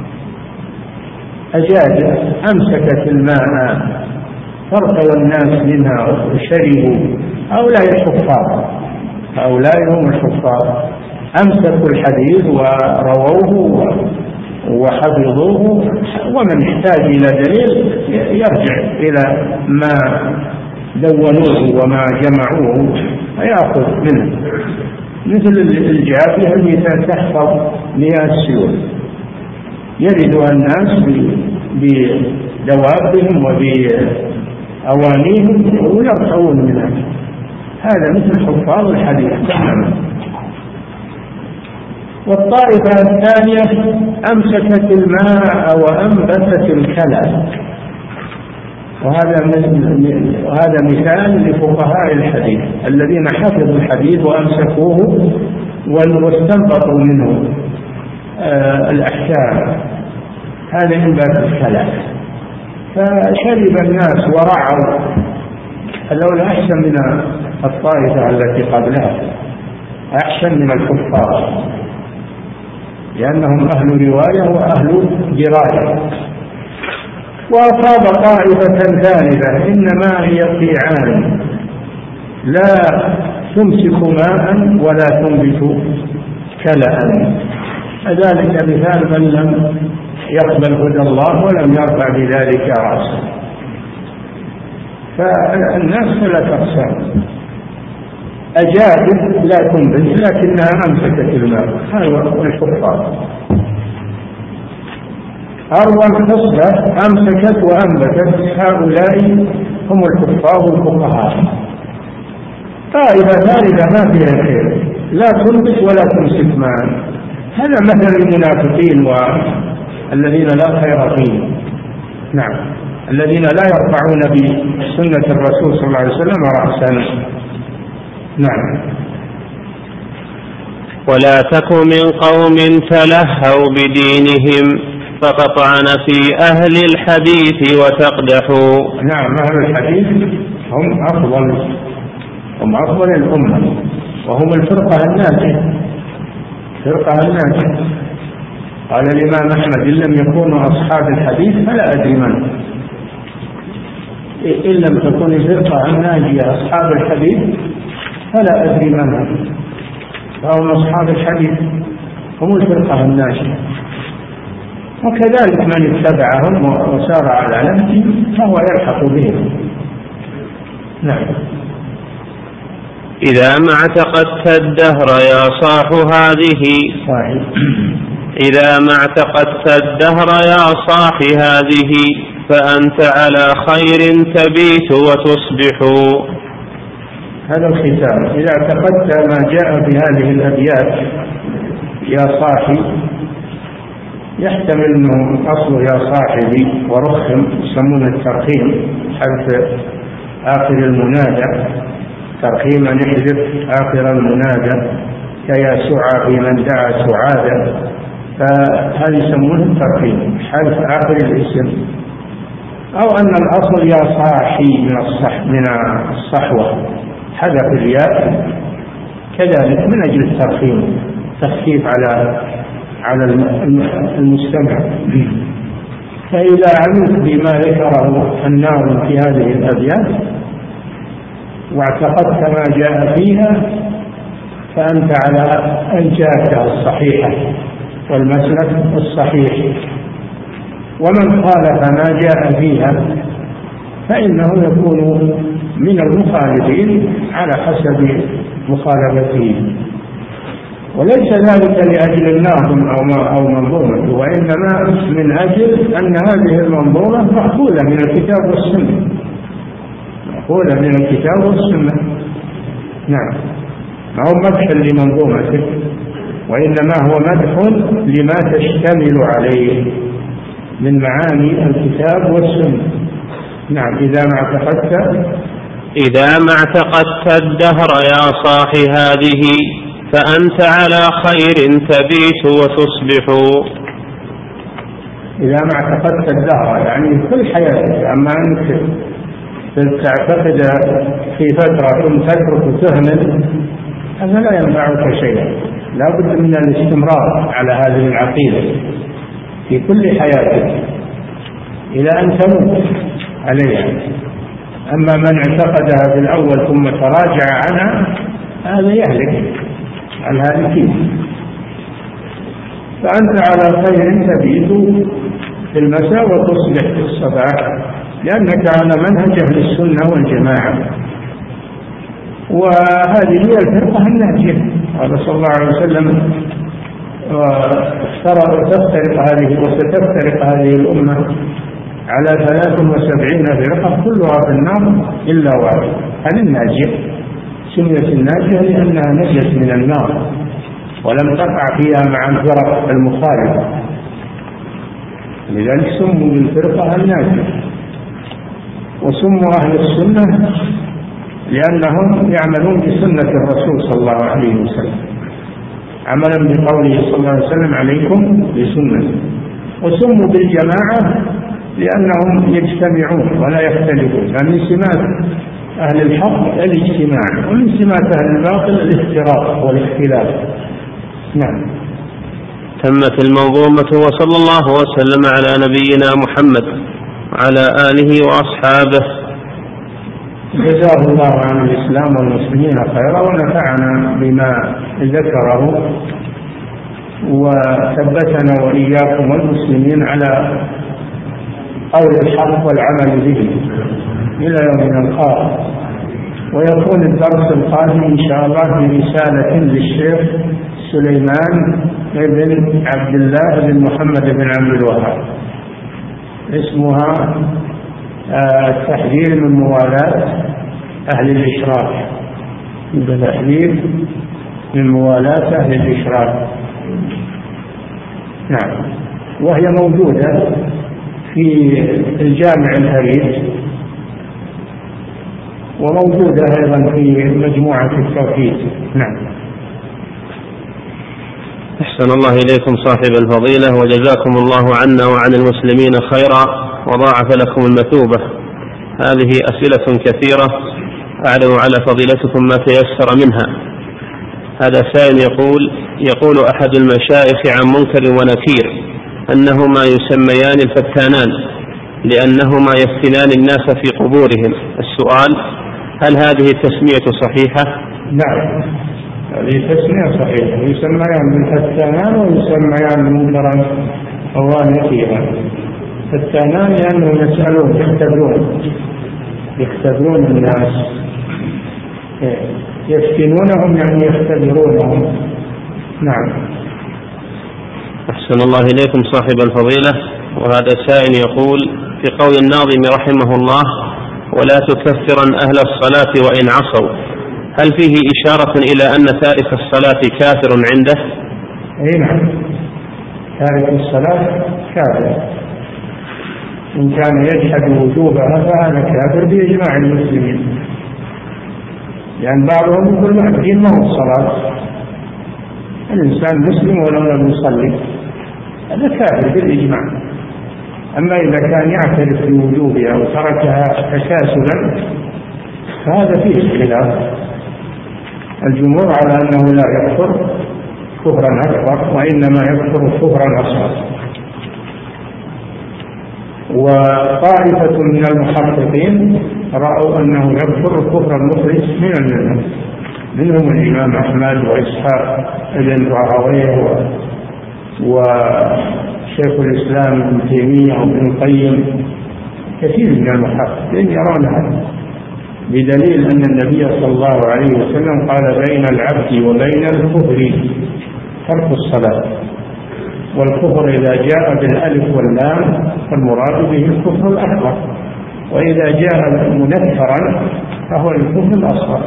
أجاد أمسكت الماء فارتوى الناس منها وشربوا. هؤلاء هم الحفاظ، أمسكوا الحديث ورووه وحفظوه، ومن احتاج إلى دليل يرجع إلى ما دونوه وما جمعوه فيأخذ منه، مثل الجافية التي تحفظ مياه السيول. يرد الناس بدوابهم وبأوانيهم ويرتعون منها. هذا مثل حفاظ الحديث تماما. والطائفة الثانية أمسكت الماء وأنبتت الكلى، وهذا مثال لفقهاء الحديث الذين حفظوا الحديث وأمسكوه واستنبطوا منه الأحكام. هذا إنبات الكلى، فشرب الناس ورعوا. هذول أحسن من الطائفة التي قبلها، أحسن من الكفار، لأنهم أهل رواية وأهل دراية. وأصاب طائفة ثالثة إنما هي قيعان لا تمسك ماء ولا تنبت كلأ. ذلك مثال من لم يقبل هدى الله ولم يرفع بذلك رأسه. فالناس ثلاث أقسام: أجابت لا تنبت لكنها أمسكت الماء، هذا الكفار. أروى الخصبة أمسكت وأنبتت، هؤلاء هم الكفار الفقهاء. طائفة ثالثة ما فيها خير، لا تنبت ولا تمسك ماء. هذا مثل المنافقين والذين لا خير فيهم. نعم، الذين لا يرفعون بسنة الرسول صلى الله عليه وسلم رأسا. نعم. ولا تك من قوم تلهوا بدينهم فتطعن في أهل الحديث وتقدحوا. نعم، أهل الحديث هم أفضل الأمة، وهم الفرقة الناجية. قال الإمام أحمد: إن لم يكونوا أصحاب الحديث فلا أدري من. إن لم تكن الفرقة الناجية أصحاب الحديث فلا أدري من. فهم أصحاب الحديث هم الفرقة الناجية، وكذلك من اتبعهم وسار على نهجه فهو يلحق بهم. نعم. إذا ما اعتقدت الدهر يا صاح هذه إذا ما اعتقدت الدهر يا صاح هذه فأنت على خير تبيت وتصبح. هذا الختام: إذا اعتقدت ما جاء بهذه الأبيات يا صاحي، يحتمل أنه أصله يا صاحبي ورخم، يسمون الترخيم حرف آخر المنادى، ترخيما يحذف آخر المنادى كيا سعى من دعا سعادة، فهذا يسمونه الترخيم حرف آخر الاسم. أو أن الأصل يا صاحي من الصحوة، حذف الياء كذلك من أجل الترخيم، تخفيف على المستمع. فإذا علمت بما ذكره الناظم في هذه الأبيات واعتقدت ما جاء فيها فأنت على الجادة الصحيحة والمسلك الصحيح. ومن خالف ما جاء فيها فإنه يكون من المخالفين على حسب مخالفته، وليس ذلك لأجل الناظم أو منظومته، وإنما من أجل أن هذه المنظومة مأخوذة من الكتاب والسنة. نعم، ما هو مدح لمنظومته، وإنما هو مدح لما تشتمل عليه من معاني الكتاب والسنة. نعم. إذا ما اعتقدت الدهر يا صاح هذه فأنت على خير تبيت وتصبح. إذا ما اعتقدت الدهر يعني كل حياتك، أما أنك تعتقد في فترة ثم تترك وتهمل هذا لا ينفعك شيئا. لا بد من الاستمرار على هذه العقيدة في كل حياتك إلى أن تموت عليها. أما من اعتقدها في الأول ثم تراجع عنها هذا يهلك الهالكين. فأنت على خير تبيت في المساء وتصبح في الصباح، لأنك على منهج أهل السنة والجماعة، وهذه هي الفرقة الناجية. قال صلى الله عليه وسلم: وستفترق هذه الأمة على 73 فرقة كلها في النار إلا واحد. هذه الناجية، سميت الناجية لأنها نجت من النار ولم تقع فيها مع الفرق المخالفة، لذلك سموا بالفرقة الناجية. وسموا أهل السنة لأنهم يعملون بسنة الرسول صلى الله عليه وسلم، عملا بقوله صلى الله عليه وسلم عليكم بسنة. وسموا بالجماعة لأنهم يجتمعون ولا يختلفون، فمن سمات أهل الحق الاجتماع، ومن سمات أهل الباطل الافتراق والاختلاف. نعم. تمت المنظومة، وصلى الله وسلم على نبينا محمد وعلى آله وأصحابه. جزاه الله عن الإسلام والمسلمين خيرا، ونفعنا بما ذكره، وثبتنا وإياكم والمسلمين على قول الحق والعمل به إلى يوم نلقاه. ويكون الدرس القادم إن شاء الله برسالة للشيخ سليمان بن عبد الله بن محمد بن عبد الوهاب، اسمها التحذير من موالاة أهل الإشراك. التحذير من موالاة أهل الإشراك. نعم. وهي موجودة في الجامع الهريج، وموجودة أيضا في مجموعة التوحيد. نعم. أحسن الله إليكم صاحب الفضيلة، وجزاكم الله عنا وعن المسلمين خيرا، وضاعف لكم المثوبة. هذه أسئلة كثيرة أعرض على فضيلتكم ما تيسر منها. هذا سائل يقول أحد المشايخ عن منكر ونكير أنهما يسميان الفتانان لأنهما يفتنان الناس في قبورهم. السؤال: هل هذه التسمية صحيحة؟ نعم، هذه تسمية صحيحة، يسميان بالفتانان ويسميان منكرا ونكيرا. فتانان لأنهم يسألون يختبرون الناس، يفتنونهم يعني يختبرونهم. نعم. أحسن الله إليكم صاحب الفضيلة. وهذا سائل يقول: في قول الناظم رحمه الله: ولا تكفرن أهل الصلاة وإن عصوا، هل فيه إشارة إلى أن تارك الصلاة كافر عنده؟ أي نعم، تارك الصلاة كافر، إن كان يجحد وجوبها فهذا كافر بإجماع المسلمين، لأن بعضهم يقول لا، الدين ما هو الصلاة، الإنسان مسلم ولو لم يصلي، هذا كافر بالإجماع. أما إذا كان يعترف بوجوبها وتركها تكاسلا فهذا فيه خلاف. الجمهور على أنه لا يكفر كفرا أكبر، وإنما يكفر كفرا أصغر. وطائفة من المحققين رأوا أنه يكفر كفر المخرج من الملة، منهم الإمام أحمد وإسحاق بن راهويه وشيخ الإسلام ابن تيمية وابن القيم. كثير من المحققين يرون هذا، بدليل أن النبي صلى الله عليه وسلم قال: بين العبد وبين الكفر ترك الصلاة، والكفر إذا جاء بالألف واللام فالمراد به الكفر الأكبر، وإذا جاء منكرا فهو الكفر الأصغر،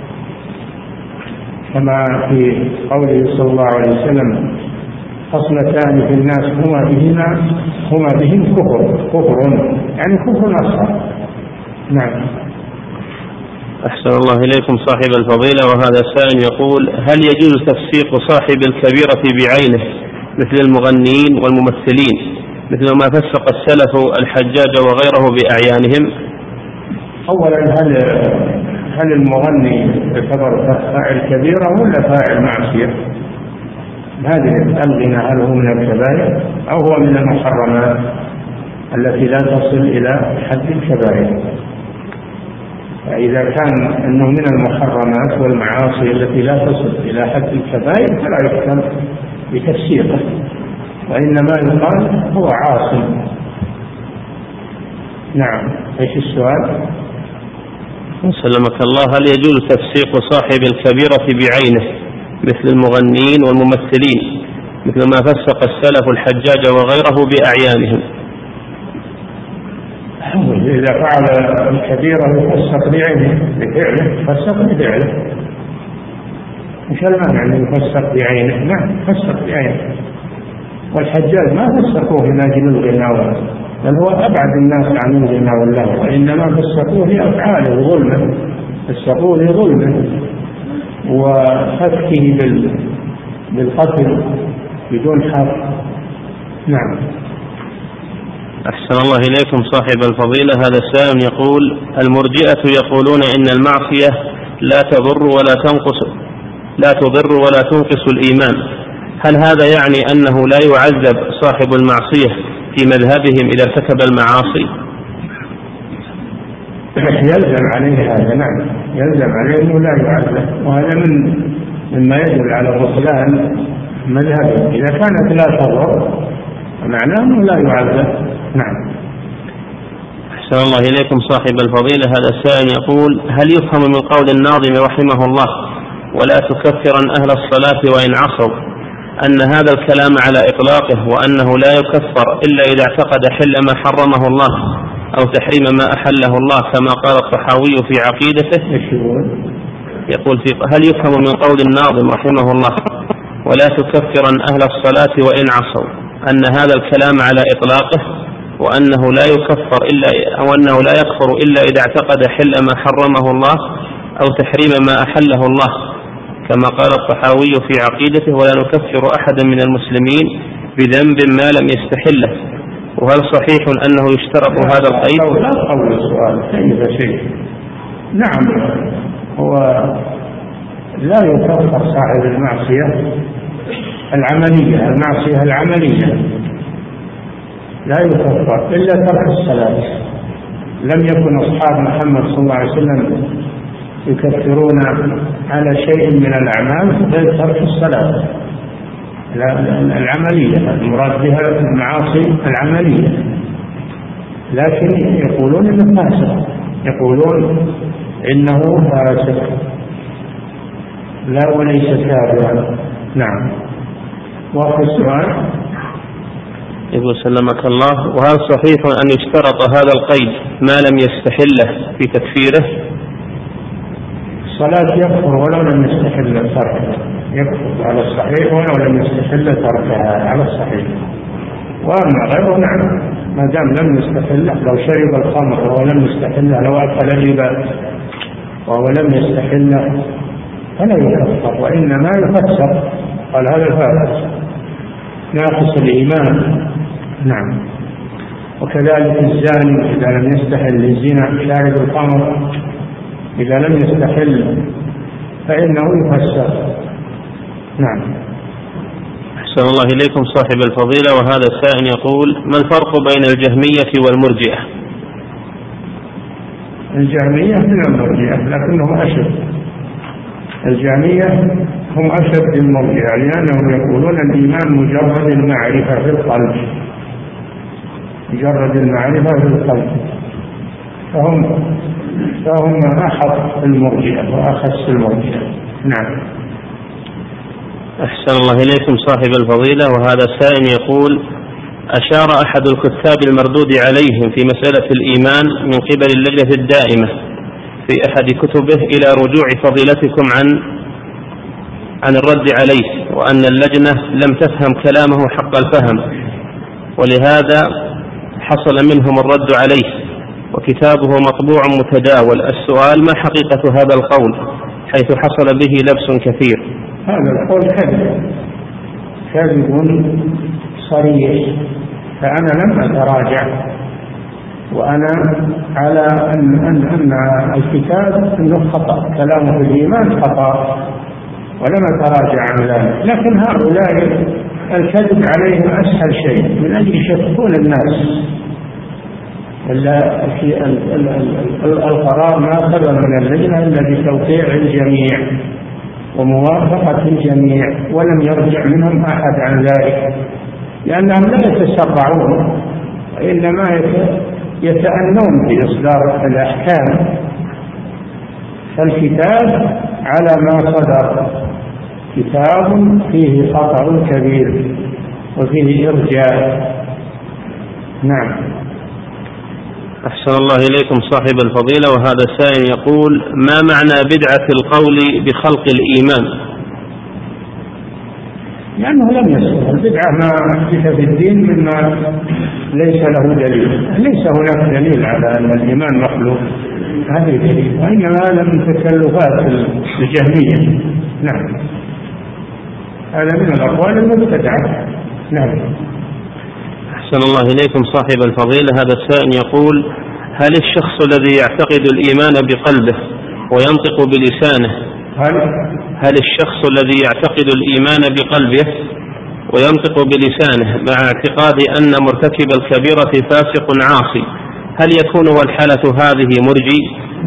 كما في قوله صلى الله عليه وسلم: خصلتان في الناس هما بهم كفر يعني كفر أصغر. نعم. أحسن الله إليكم صاحب الفضيلة. وهذا سائل يقول: هل يجوز تفسيق صاحب الكبيرة بعينه مثل المغنيين والممثلين مثل ما فسق السلف الحجاج وغيره بأعيانهم؟ أولا، هل المغني يعتبر فاعل كبيرة ولا فاعل معصية؟ هذه الغنى هل هو من الكبائر أو هو من المحرمات التي لا تصل إلى حد الكبائر؟ فإذا كان أنه من المحرمات والمعاصي التي لا تصل إلى حد الكبائر فلا يحكم بتفسيقه، وإنما يقال هو عاصي. نعم. ايش السؤال؟ سلمك الله. هل يجوز تفسيق صاحب الكبيرة بعينه مثل المغنيين والممثلين مثل ما فسق السلف الحجاج وغيره بأعيانهم. إذا فعل الكبيرة يفسق بعينه بفعله، يفسق بفعله، مش المانع أن يفسق بعينه؟ نعم يفسق بعينه. والحجاج ما فسقوه من أجل الغنى، بل هو أبعد الناس عن الغنى واللهو، وإنما فسقوه لأفعاله ظلما، فسقوه لظلمه وحثه بالقتل بدون حق. نعم. أحسن الله إليكم صاحب الفضيلة. هذا السائل يقول: المرجئة يقولون إن المعصية لا تضر ولا تنقص الإيمان، هل هذا يعني أنه لا يعذب صاحب المعصية في مذهبهم إذا ارتكب المعاصي؟ يلزم عليه هذا، نعم يلزم عليه أنه لا يعذب، وهذا مما يدل على بطلان مذهبه. إذا كانت لا تضر معناه أنه لا يعذب. نعم. أحسن الله إليكم صاحب الفضيلة. هذا السائل يقول: هل يفهم من قول الناظم رحمه الله: ولا تكفرن أهل الصلاة وإن عصوا، أن هذا الكلام على إطلاقه، وأنه لا يكفر إلا إذا اعتقد حل ما حرمه الله أو تحريم ما أحله الله، كما قال الطحاوي في عقيدته؟ يقول: هل يفهم من قول الناظم رحمه الله: ولا تكفرن أهل الصلاة وإن عصوا، أن هذا الكلام على إطلاقه، وأنه لا يكفر وأنه لا يكفر إلا إذا اعتقد حل ما حرمه الله أو تحريم ما أحله الله، كما قال الطحاوي في عقيدته: ولا نكفر أحدا من المسلمين بذنب ما لم يستحله، وهل صحيح أنه يشترط هذا القيد؟ لا قول السؤال كيف شيء. نعم، هو لا يكفر صاحب المعصية العملية، المعصية العملية لا يكفر إلا ترك الصلاة. لم يكن أصحاب محمد صلى الله عليه وسلم يكفرون على شيء من الأعمال غير ترك الصلاة العملية، المراد بها المعاصي العملية، لكن يقولون إنه فاسق، يقولون إنه فاسق لا وليس كافرا. نعم. وفي السؤال يقول: سلمك الله، وهل صحيح أن يشترط هذا القيد ما لم يستحله في تكفيره؟ الصلاة يكفر ولو لم يستحل تركها، يكفر على الصحيح ولو لم يستحل تركها على الصحيح. وأما غيره نعم، ما دام لم يستحله، لو شرب الخمر وهو لم يستحله، لو أكل الربا وهو لم يستحله فلا يكفر، وإنما يفسر. قال هذا الفاسق ناقص الإيمان. نعم. وكذلك الزاني إذا لم يستحل الزنا، شارب الخمر إذا لم يستحل فإنه يفسر. نعم. أحسن الله إليكم صاحب الفضيلة. وهذا السائل يقول: ما الفرق بين الجهمية والمرجئة؟ الجهمية من المرجئة لكنهم أشد. الجهمية هم أشد المرجئة لأنهم يقولون الإيمان مجرد المعرفة في القلب، مجرد المعرفة في القلب، فهم أحط المرجئة وأخس المرجئة. نعم. أحسن الله إليكم صاحب الفضيلة. وهذا السائل يقول: أشار أحد الكتاب المردود عليهم في مسألة الإيمان من قبل اللجنة الدائمة في أحد كتبه إلى رجوع فضيلتكم عن الرد عليه، وأن اللجنة لم تفهم كلامه حق الفهم، ولهذا حصل منهم الرد عليه، وكتابه مطبوع متداول. السؤال: ما حقيقة هذا القول حيث حصل به لبس كثير؟ هذا القول كذب صريح، فأنا لم أتراجع، وأنا على أن الكتاب أنه خطأ، كلامه في الإيمان خطأ، ولم أتراجع عن ذلك. لكن هؤلاء الكذب عليهم أسهل شيء من أجل يشتتون الناس. القرار ما صدر من اللجنة إلا بتوقيع الجميع وموافقة الجميع، ولم يرجع منهم أحد عن ذلك، لأنهم لا يتسرعون وإنما يتأنون في إصدار الأحكام. فالكتاب على ما صدر كتاب فيه خطأ كبير وفيه إرجاء. نعم. أحسن الله إليكم صاحب الفضيلة. وهذا سائل يقول: ما معنى بدعة القول بخلق الإيمان؟ لأنه لم يصح. البدعة ما أحدث في الدين مما ليس له دليل. ليس هناك دليل على أن الإيمان مخلوق، هذا دليل، وإنما هذا من تكلفات الجهمية. نعم، هذا من الأقوال المبتدعة. نعم. أحسن الله إليكم صاحب الفضيلة. هذا السائل يقول: هل الشخص الذي يعتقد الإيمان بقلبه وينطق بلسانه هل الشخص الذي يعتقد الإيمان بقلبه وينطق بلسانه مع اعتقاد أن مرتكب الكبيرة فاسق عاصي، هل يكون والحالة هذه مرجي؟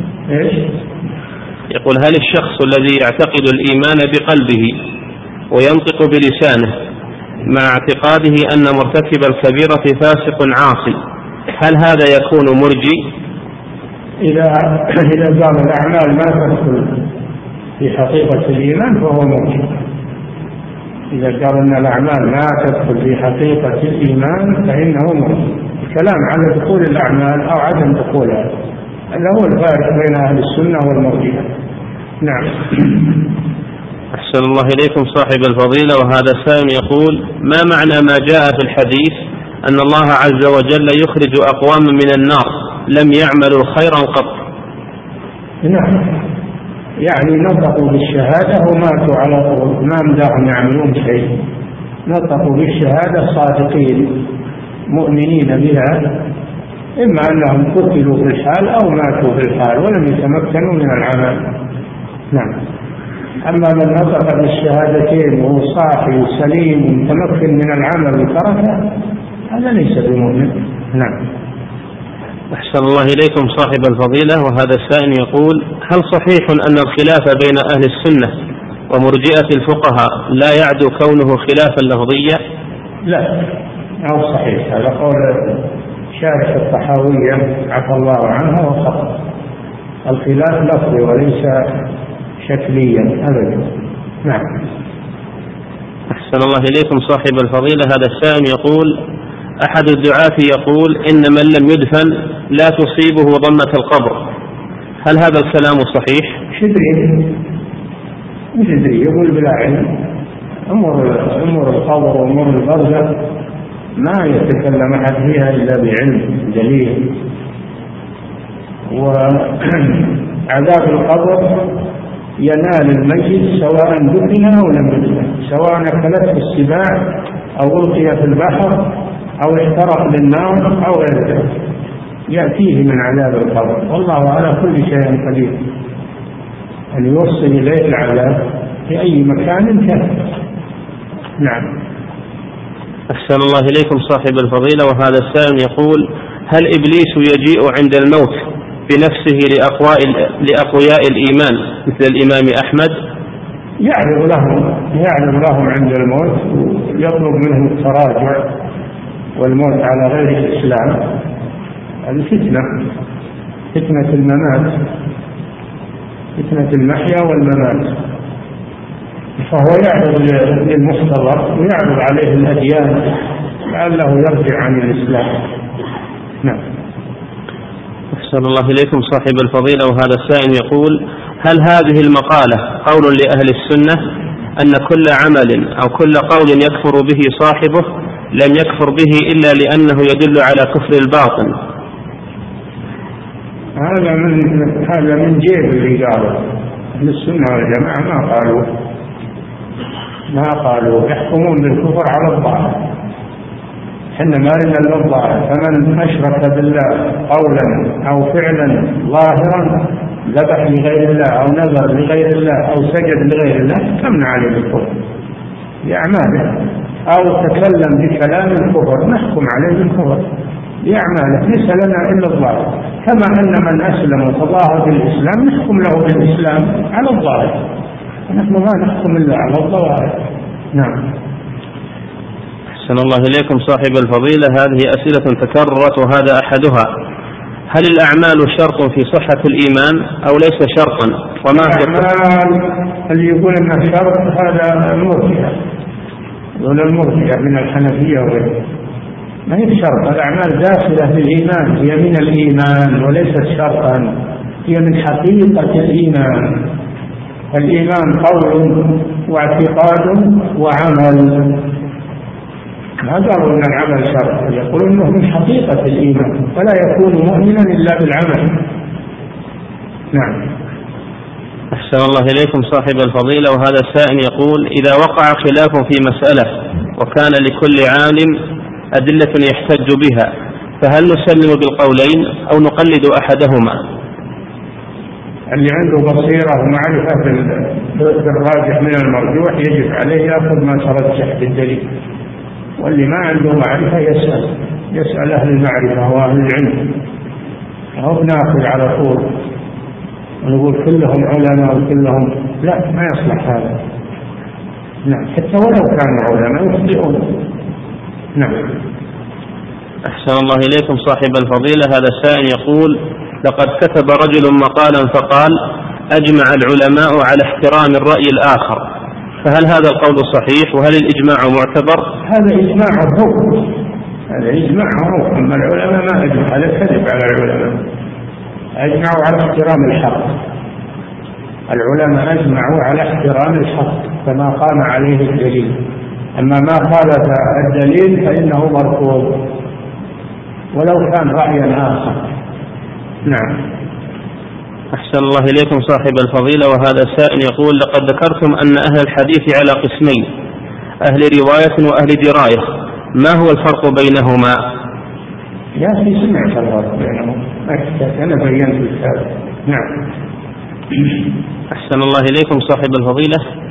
يقول: هل الشخص الذي يعتقد الإيمان بقلبه وينطق بلسانه مع اعتقاده أن مرتكب الكبيرة فاسق عاصي، هل هذا يكون مرجي؟ إذا قام الأعمال ما تدخل في حقيقة الإيمان فهو مرجي. إذا قال أن الأعمال ما تدخل في حقيقة الإيمان فإنه مرجي. الكلام على دخول الأعمال أو عدم دخولها هذا هو الفارق بين أهل السنة والمرجئة. نعم. أحسن الله إليكم صاحب الفضيلة. وهذا السائل يقول: ما معنى ما جاء في الحديث أن الله عز وجل يخرج أقوام من النار لم يعملوا خيرا قط؟ نعم، يعني نطقوا بالشهادة وماتوا على طول، ما مداهم يعملون شيء. نطقوا بالشهادة صادقين مؤمنين بها، إما أنهم قتلوا في الحال أو ماتوا في الحال ولم يتمكنوا من العمل. نعم. أما من نطق بالشهادتين وهو صاحي سليم متمكن من العمل وتركه هذا ليس بمؤمن. نعم. أحسن الله إليكم صاحب الفضيلة. وهذا السائل يقول: هل صحيح أن الخلاف بين أهل السنة ومرجئة الفقهاء لا يعدو كونه خلافا لفظيا؟ لا، أو صحيح. هذا قول شارح الطحاوية عفى الله عنها وخطأ. الخلاف لفظي وليس شكليا أبدا. نعم. أحسن الله إليكم صاحب الفضيلة. هذا السائل يقول: أحد الدعاة يقول إن من لم يدفن لا تصيبه ضمة القبر، هل هذا الكلام صحيح؟ شدري يقول بلا علم. أمور القبر وأمور البرزخ ما يتكلم أحد فيها إلا بعلم دليل. وعذاب القبر ينال الميت سواء دفن أو لم يدفن، سواء أكلته السباع أو ألقي في البحر أو احترق بالنار أو غير ذلك، يأتيه من عذاب القبر، والله على كل شيء قدير أن يوصل إليه العذاب في أي مكان كان. نعم. أحسن الله إليكم صاحب الفضيلة. وهذا السائل يقول: هل إبليس يجيء عند الموت بنفسه لأقوياء الإيمان مثل الإمام أحمد؟ يعرض لهم عند الموت ويطلب منهم التراجع والموت على غير الإسلام. هذه فتنة الممات، فتنة المحيا والممات. فهو يعرض للمحتضر ويعرض عليه الأديان لعله يرجع عن الإسلام. نعم. أحسن الله إليكم صاحب الفضيلة. وهذا السائل يقول: هل هذه المقالة قول لأهل السنة أن كل عمل أو كل قول يكفر به صاحبه لم يكفر به إلا لأنه يدل على كفر الباطن؟ هذا من جيب اللي قالوا أهل السنة والجماعة ما قالوا يحكمون بالكفر على الظاهر. حنا ما لنا الا الظاهر، فمن اشرك بالله قولا او فعلا ظاهرا ذبح لغير الله او نذر لغير الله او سجد لغير الله تمنع عليه بالكفر باعماله، او تكلم بكلام الكفر نحكم عليه بالكفر باعماله، ليس لنا الا الظاهر. كما ان من اسلم وتظاهر بالاسلام نحكم له بالاسلام على الظاهر، نحن ما نحكم الا على الظواهر. نعم. أحسن الله إليكم صاحب الفضيلة. هذه أسئلة تكررت وهذا أحدها: هل الأعمال شرط في صحة الإيمان أو ليس شرطا الأعمال اللي يقول أنها شرط هذا المرجئة، ولا المرجئة من الحنفية وغيره، ما هي شرط. الأعمال داخلة في الإيمان، هي من الإيمان وليست شرطا، هي من حقيقة الإيمان. الإيمان قول واعتقاد وعمل، ما قالوا أن العمل شرط، يقولون أنه من حقيقة الإيمان، فلا يكون مؤمنا إلا بالعمل. نعم. أحسن الله إليكم صاحب الفضيلة. وهذا السائل يقول: إذا وقع خلاف في مسألة وكان لكل عالم أدلة يحتج بها، فهل نسلم بالقولين أو نقلد أحدهما؟ اللي عنده بصيرة ومعرفة بالراجح من المرجوح يجب عليه يأخذ ما ترجح بالدليل، واللي ما عنده معرفة يسأل أهل المعرفة وأهل العلم، أو ناخذ على طول ونقول كلهم علماء وكلهم، لا، ما يصلح هذا. نعم، حتى ولو كانوا علماء يخطئون. نعم. أحسن الله إليكم صاحب الفضيلة. هذا السائل يقول: لقد كتب رجل مقالا فقال: أجمع العلماء على احترام الرأي الآخر، فهل هذا القول صحيح؟ وهل الإجماع معتبر؟ هذا إجماعه، أما العلماء ما أجمع على الكذب على العلماء، أجمعوا على احترام الحق. العلماء أجمعوا على احترام الحق كما قام عليه الدليل، أما ما خالف الدليل فإنه مرفوض ولو كان رأيا آخر. نعم. أحسن الله إليكم صاحب الفضيلة. وهذا السائل يقول: لقد ذكرتم أن أهل الحديث على قسمين، أهل رواية وأهل دراية، ما هو الفرق بينهما؟ يا أخي سمعت الفرق بينهم، أنا بينت الكتاب. نعم. أحسن الله إليكم صاحب الفضيلة.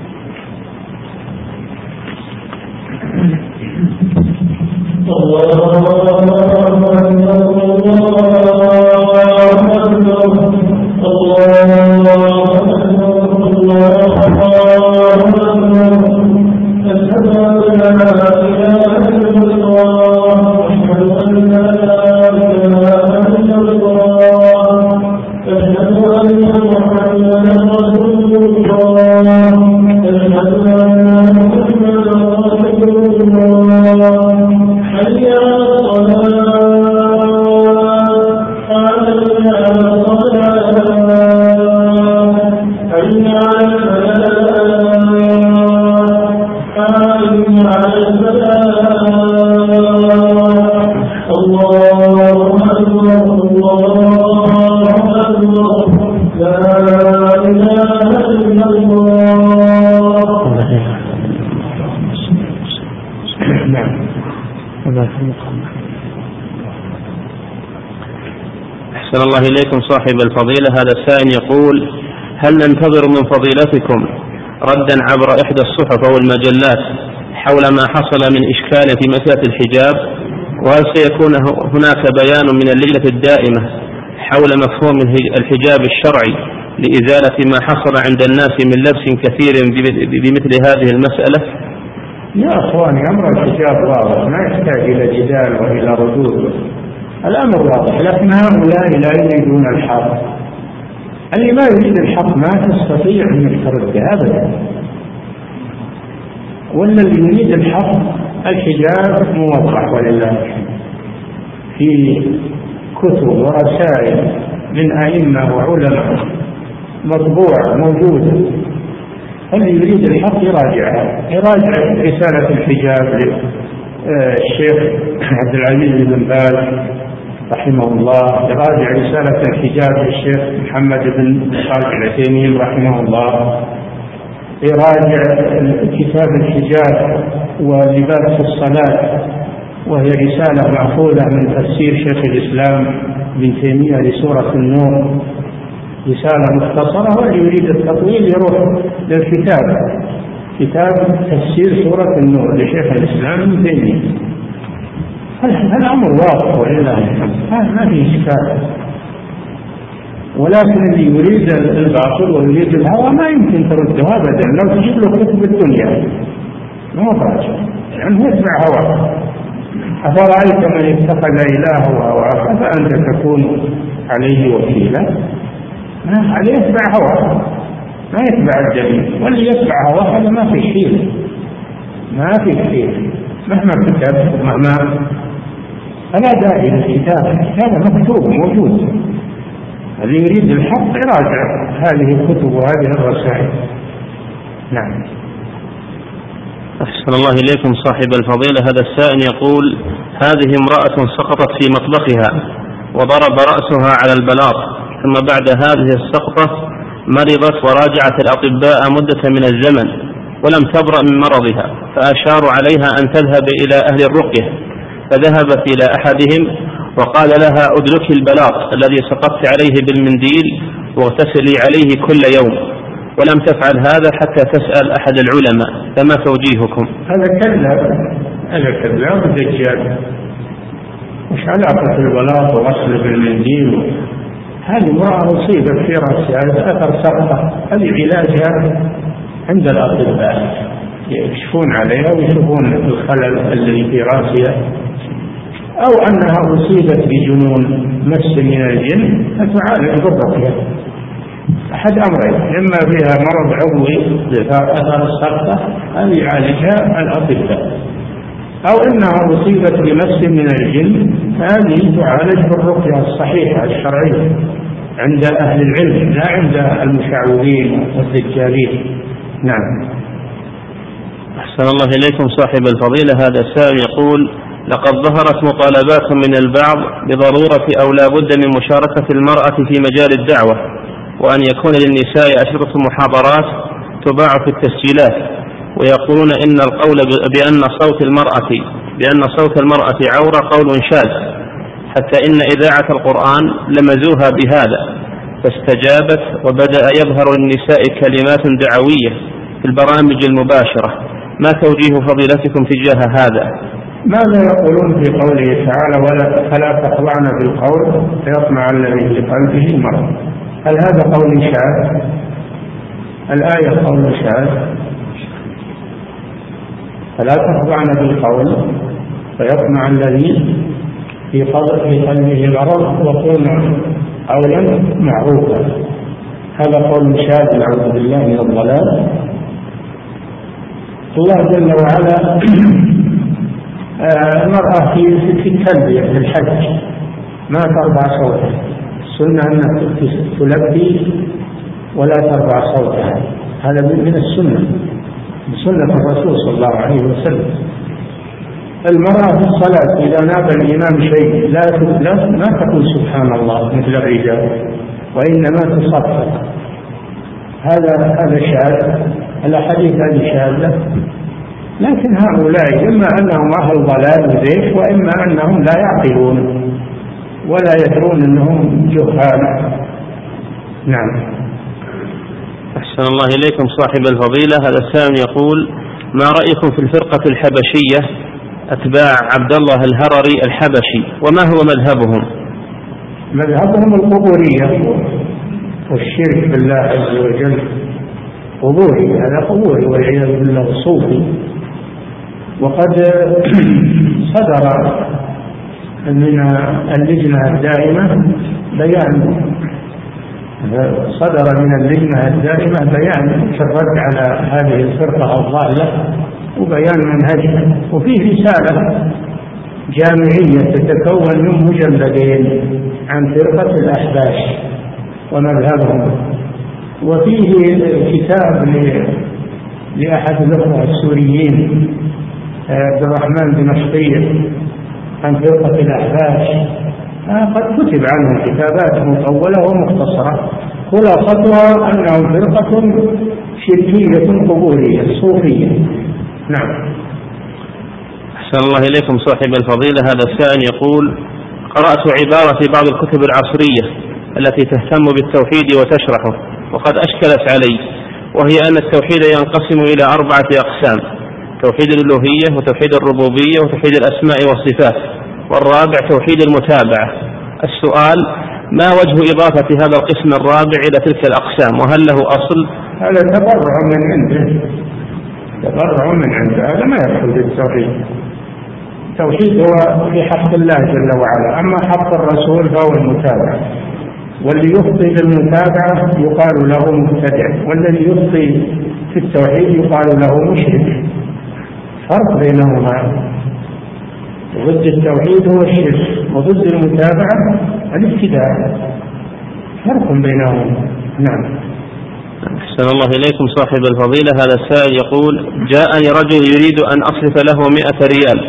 أحسن الله إليكم صاحب الفضيلة. هذا السائل يقول: هل ننتظر من فضيلتكم ردا عبر إحدى الصحف أو المجلات حول ما حصل من إشكال في مسألة الحجاب؟ وهل سيكون هناك بيان من اللجنة الدائمة حول مفهوم الحجاب الشرعي لإزالة ما حصل عند الناس من لبس كثير بمثل هذه المسألة؟ يا أخواني، أمر الحجاب واضح، ما يحتاج إلى جدال وإلى ردود، الأمر واضح، لكن هؤلاء لا يريدون الحق. اللي ما يريد الحق ما تستطيع أن ترده أبدا، ولا اللي يريد الحق الحجاب موضح ولله الحمد في كتب ورسائل من أئمة وعلماء مطبوعة موجودة. اللي يريد الحق يراجع رسالة الحجاب للشيخ عبد العزيز بن باز رحمه الله، يراجع رسالة الحجاب للشيخ محمد بن صالح العثيمين رحمه الله، يراجع كتاب الحجاب ولباس الصلاة، وهي رسالة مأخوذة من تفسير شيخ الإسلام ابن تيمية لسورة النور، رسالة مختصرة. واللي يريد التطويل يروح للكتاب، كتاب تفسير سورة النور لشيخ الإسلام ابن تيمية. الأمر واضح ولله الحمد، ما في إشكال. ولكن اللي يريد الباطل ويريد الهوى ما يمكن ترده أبدا، لو تجيب له كتب الدنيا ما هو راجع، يعني يتبع هواه. أفرأيت من اتخذ إلهه هواه فأنت تكون عليه وكيلا. عليه يتبع هواه، ما يتبع الدليل، واللي يتبع هواه هذا ما في شيء، ما في شيء مهما كتب مهما، فلا داعي للكتاب، هذا مكتوب موجود، اللي يريد الحق يراجع هذه الكتب وهذه الرسائل. نعم. أحسن الله إليكم صاحب الفضيلة. هذا السائل يقول: هذه امرأة سقطت في مطبخها وضرب رأسها على البلاط، ثم بعد هذه السقطة مرضت وراجعت الأطباء مدة من الزمن ولم تبرأ من مرضها، فأشاروا عليها أن تذهب إلى أهل الرقية، فذهبت إلى أحدهم وقال لها: أدركي البلاط الذي سقطت عليه بالمنديل واغتسلي عليه كل يوم، ولم تفعل هذا حتى تسأل أحد العلماء، فما توجيهكم؟ هذا كذاب دجال. مش علاقة البلاط وغسل بالمنديل؟ هذه امرأة أصيبت في رأسها أثر سقطة، هذه علاجها عند الأطباء، يكشفون عليها ويشوفون الخلل الذي في رأسها، أو أنها أصيبت بجنون مس من الجن فتعالج بالرقية، أحد أمرين: إما بها مرض عضوي أثر السقطة هذه يعالجها الأطباء، أو أنها أصيبت بمس من الجن هذه تعالج بالرقية الصحيحة الشرعية عند أهل العلم، لا عند المشعوذين والدجالين. نعم. أحسن الله إليكم صاحب الفضيلة. هذا السائل يقول: لقد ظهرت مطالبات من البعض بضرورة أو لا بد من مشاركة المرأة في مجال الدعوة، وأن يكون للنساء أشرطة محاضرات تباع في التسجيلات، ويقولون إن القول بأن صوت المرأة عورة قول شاذ، حتى إن إذاعة القرآن لمزوها بهذا، فاستجابت وبدأ يظهر للنساء كلمات دعوية في البرامج المباشرة، ما توجيه فضيلتكم تجاه هذا؟ ماذا يقولون في قوله تعالى: فلا تخضعن بالقول فيطمع الذي في قلبه مرض؟ هل هذا قول شاذ؟ الآية قول شاذ. فلا تخضعن بالقول فيطمع الذي في قلبه مرض وقولن قولا معروفا، هذا قول شاذ نعوذ بالله من الضلال. الله جل وعلا المرأة في التلبية في الحج ما ترفع صوتها، السنة أنها تلبي ولا ترفع صوتها، هذا من السنة، من سنة الرسول صلى الله عليه وسلم. المرأة في الصلاة إذا ناب الإمام شيء ما تقول سبحان الله مثل الرجال، وإنما تصفق. هذا شاذ، الأحاديث هذه شاذة. لكن هؤلاء إما أنهم أهل ضلال وزيف، وإما أنهم لا يعقلون ولا يدرون أنهم جهال. نعم. أحسن الله إليكم صاحب الفضيلة. هذا السائل يقول: ما رأيكم في الفرقة الحبشية أتباع عبد الله الهرري الحبشي، وما هو مذهبهم؟ مذهبهم القبورية والشرك بالله عز وجل، قبوري، هذا قبوري والعياذ بالله صوفي. وقد صدر من اللجنة الدائمة بيان في الرد على هذه الفرقة الضالة وبيان منهجها، وفيه رسالة جامعية تتكون من مجلدين عن فرقة الأحباش ومذهبهم، وفيه كتاب لأحد الأخوة السوريين عبد الرحمن دمشقي عن فرقة الأحباش، قد كتب عنهم كتابات مطولة ومختصرة، خلاصتها أنهم فرقة شركية قبورية صوفية. نعم. أحسن الله إليكم صاحب الفضيلة. هذا السائل يقول: قرأت عبارة في بعض الكتب العصرية التي تهتم بالتوحيد وتشرحه، وقد أشكلت علي، وهي أن التوحيد ينقسم إلى 4 أقسام: توحيد الألوهية، وتوحيد الربوبية، وتوحيد الأسماء والصفات، والرابع توحيد المتابعة. السؤال: ما وجه إضافة هذا القسم الرابع إلى تلك الأقسام، وهل له أصل؟ هذا تبرع من عنده، هذا ما يدخل في التوحيد. التوحيد هو في حق الله جل وعلا، أما حق الرسول فهو المتابعة. واللي يخطئ بالمتابعة يقال له مبتدع، والذي يخطئ في التوحيد يقال له مشرك. فرق بينهما، ضد التوحيد هو الشرك وضد المتابعة الابتداع، فرق بينهما. نعم. أحسن الله إليكم صاحب الفضيلة. هذا السائل يقول: جاءني رجل يريد أن أصرف له 100 ريال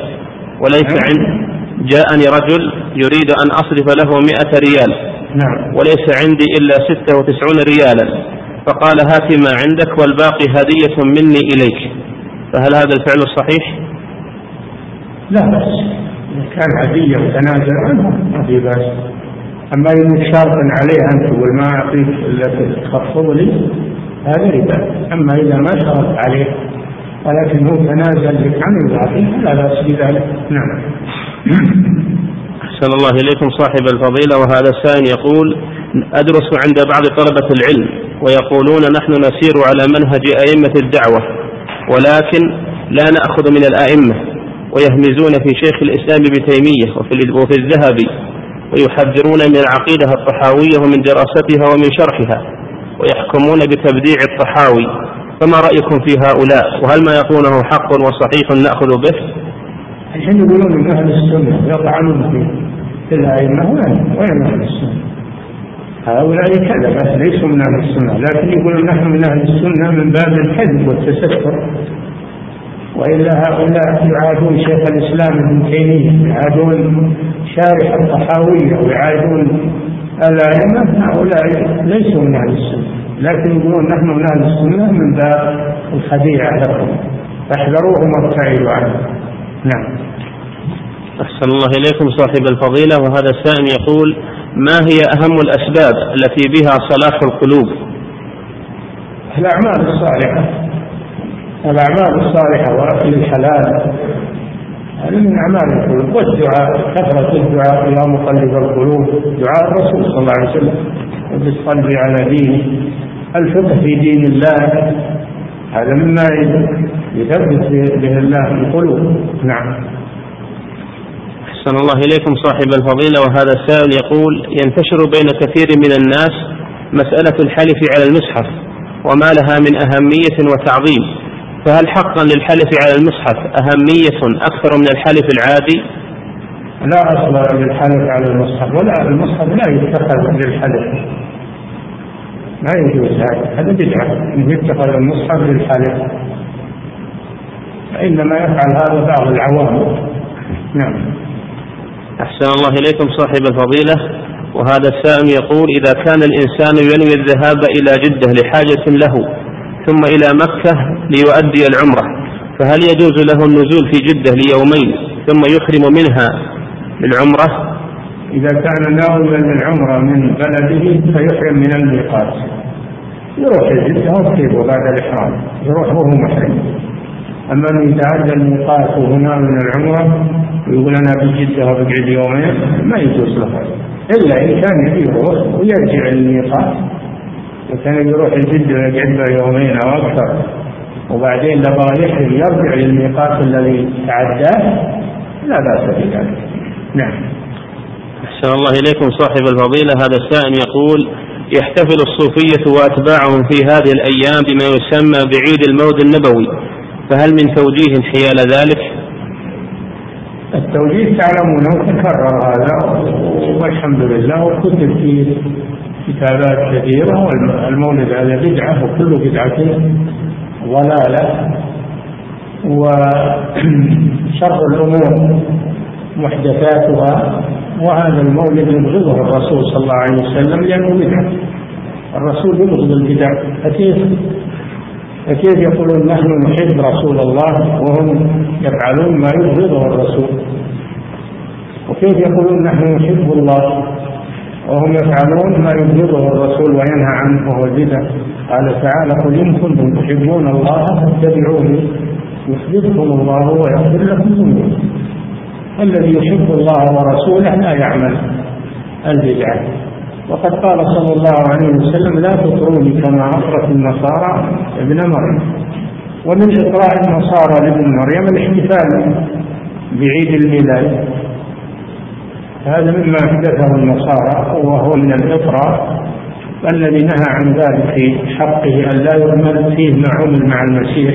جاءني رجل يريد أن أصرف له 100 ريال. نعم. وليس عندي إلا 96 ريالا، فقال: هات ما عندك والباقي هدية مني إليك، فهل هذا الفعل صحيح؟ لا بأس، كان هدية وتنازل عنها ما في بأس. أما إن شرط عليه أن تقول ما أعطيك إلا تخفض لي، هذا ربا. أما إذا ما شرط عليه ولكن هو تنازل لك عنه يعطيه، لا بأس بذلك. نعم. أحسن الله إليكم صاحب الفضيلة. وهذا السائل يقول: أدرس عند بعض طلبة العلم ويقولون نحن نسير على منهج أئمة الدعوة، ولكن لا نأخذ من الأئمة، ويهمزون في شيخ الإسلام ابن تيمية وفي الذهبي، ويحذرون من العقيدة الطحاوية ومن دراستها ومن شرحها، ويحكمون بتبديع الطحاوي، فما رأيكم في هؤلاء؟ وهل ما يقولونه حق وصحيح نأخذ به؟ الحين يقولون من أهل السنة يطعنون في الأئمة، وين أهل السنة؟ هؤلاء كذبة ليسوا من أهل السنة، لكن يقولون نحن من أهل السنة من باب الكذب والتستر. وإلا هؤلاء يعادون شيخ الإسلام ابن تيمية، يعادون شارح الطحاوية، ويعادون الأئمة. هؤلاء ليسوا من أهل السنة، لكن يقولون نحن من أهل السنة من باب الخديعة لكم، فاحذروهم وابتعدوا عنه. نعم. أحسن الله إليكم صاحب الفضيلة. وهذا السائل يقول: ما هي أهم الأسباب التي بها صلاح القلوب؟ الأعمال الصالحة، الأعمال الصالحة وأكل الحلال، هذا من أعمال القلوب. والدعاء، كثرة الدعاء يا مقلب القلوب، دعاء الرسول صلى الله عليه وسلم: ثبت قلبي على دينه. الفقه في دين الله هذا مما يثبت به الله القلوب. نعم. أحسن الله إليكم صاحب الفضيلة. وهذا السائل يقول: ينتشر بين كثير من الناس مسألة الحلف على المصحف وما لها من أهمية وتعظيم، فهل حقا للحلف على المصحف أهمية أكثر من الحلف العادي؟ لا أصل للحلف على المصحف، ولا المصحف لا يتخذ للحلف، ما يجوز هذا بدعة أن يتخذ المصحف للحلف، إنما يفعل هذا بعض العوام. نعم. أحسن الله إليكم صاحب الفضيلة. وهذا السائل يقول: إذا كان الإنسان ينوي الذهاب إلى جدة لحاجة له ثم إلى مكة ليؤدي العمرة، فهل يجوز له النزول في جدة ليومين ثم يحرم منها للعمرة؟ إذا كان ناويا للعمرة من بلده فيحرم من الميقات، يروح الجدة ويطيب بعد الإحرام، يروح وهو محرم. أما أن يتعدى الميقات وهنا من العمرة ويقول أنا بالجدة وبقعد يومين، ما يجوز له، إلا إن كان يروح ويرجع للميقات. وكان يروح الجدة ويقعد يومين أو أكثر وبعدين لبغى يحرم يرجع للميقات الذي تعداه، لا بأس بذلك. نعم. أحسن الله إليكم صاحب الفضيلة. هذا السائل يقول: يحتفل الصوفية وأتباعهم في هذه الأيام بما يسمى بعيد المولد النبوي، فهل من توجيه حيال ذلك؟ التوجيه تعلمونه وتكرر هذا والحمد لله، وكتب في كتابات كثيرة. والمولد هذا بدعة، وكل بدعة ضلالة، وشر الأمور محدثاتها. وهذا المولد يبغضه الرسول صلى الله عليه وسلم لأنه بدعة، الرسول يبغض البدع. فكيف يقولون نحن نحب رسول الله وهم يفعلون ما يبغضه الرسول؟ وكيف يقولون نحن نحب الله وهم يفعلون ما يبغضه الرسول وينهى عنه وهو البدع؟ قال تعالى: قل إن كنتم تحبون الله فاتبعوني يحببكم الله ويغفر لكم ذنوبكم. الذي يحب الله ورسوله لا يعمل البدعة. وقد قال صلى الله عليه وسلم: لا تطروني كما أطرت النصارى ابن مريم. ومن إطراء النصارى لابن مريم الاحتفال بعيد الميلاد، هذا مما أحدثه النصارى وهو من الإطراء، والذي نهى عن ذلك في حقه أن لا يعمل فيه ما عمل مع المسيح.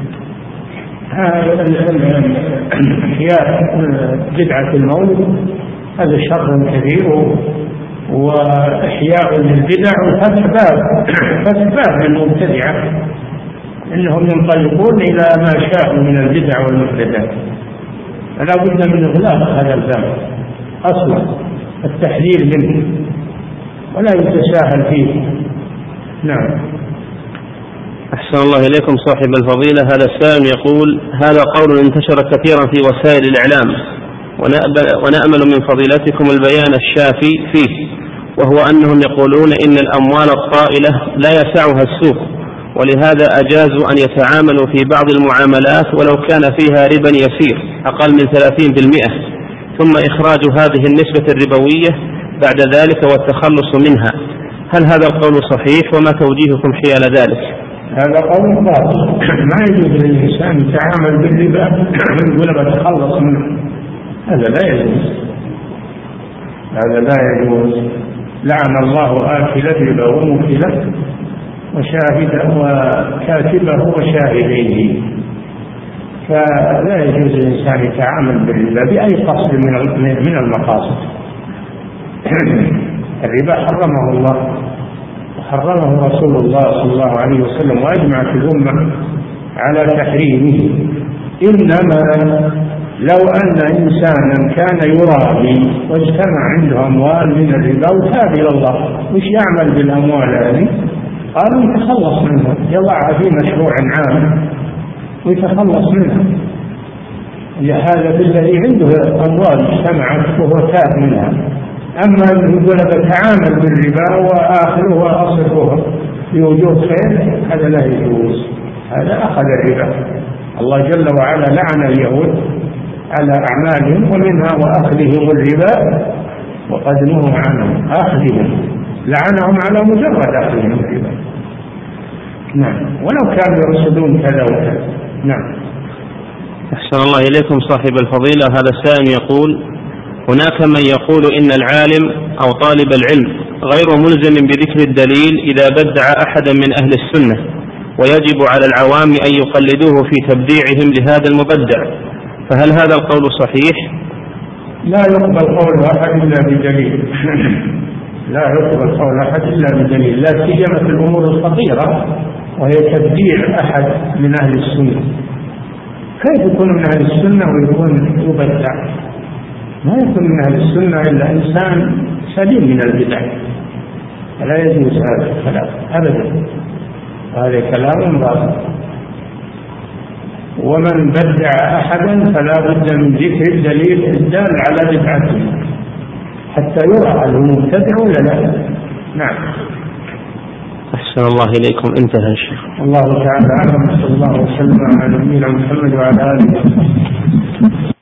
إحياء بدعة المولد هذا شر كبير، وإحياء للبدع وفتح باب للمبتدعة إنهم ينطلقون إلى ما شاءوا من البدع والمحدثات، فلا بد من إغلاق هذا الباب أصلا، التحذير منه ولا يتساهل فيه. نعم. أحسن الله إليكم صاحب الفضيلة. هذا السائل يقول: هذا قول انتشر كثيرا في وسائل الإعلام، ونأمل من فضيلتكم البيان الشافي فيه، وهو أنهم يقولون إن الأموال الطائلة لا يسعها السوق، ولهذا أجازوا أن يتعاملوا في بعض المعاملات ولو كان فيها ربا يسير أقل من 30%، ثم إخراج هذه النسبة الربوية بعد ذلك والتخلص منها. هل هذا القول صحيح، وما توجيهكم حيال ذلك؟ هذا قول باطل، ما يجوز للإنسان يتعامل بالربا ولا بتخلص منه، هذا لا يجوز، هذا لا يجوز. لعن الله آكل الربا وموكله وشاهده وكاتبه وشاهديه. فلا يجوز للإنسان يتعامل بالربا بأي قصد من المقاصد. الربا حرمه الله وحرمه رسول الله صلى الله عليه وسلم، وأجمعت الأمة على تحريمه. إنما لو أن إنسانا كان يرابي واجتمع عنده أموال من الربا وتاب إلى الله، وش يعمل بالأموال هذه؟ قالوا يتخلص منها، يضعها في مشروع عام ويتخلص منها. هذا بالذي عنده أموال اجتمعت وهو تاب منها. أما يقول بتعامل بالربا وآخره وأصرفه بوجوه خير، هذا لا يجوز، هذا أخذ الربا. الله جل وعلا لعن اليهود على أعمالهم، ومنها وأخذهم الربا وقد نهوا عنه. أخذهم لعنهم على مجرد أخذهم الربا. نعم، ولو كانوا يرصدون كذا وكذا. نعم. أحسن الله إليكم صاحب الفضيلة. هذا السائل يقول: هناك من يقول إن العالم أو طالب العلم غير ملزم بذكر الدليل إذا بدع أحدا من أهل السنة، ويجب على العوام أن يقلدوه في تبديعهم لهذا المبدع، فهل هذا القول صحيح؟ لا يقبل قول أحد إلا بدليل. لا يقبل قول أحد إلا بدليل، لا سيما في الأمور الخطيرة وهي تبديع أحد من أهل السنة. كيف يكون من أهل السنة ويكون يبدع؟ ما يكون من أهل السنة إلا إنسان سليم من البدع، فلا يجوز هذا الكلام أبدا، هذا كلام باطل. ومن بدع أحدا فلا بد من ذكر الدليل الدال على بدعته حتى يرى هل هو مبتدع ولا لا. نعم. أحسن الله إليكم. انتهى الشيخ. الله تعالى أعلم. صلى الله وسلم على نبينا محمد وعلى آله.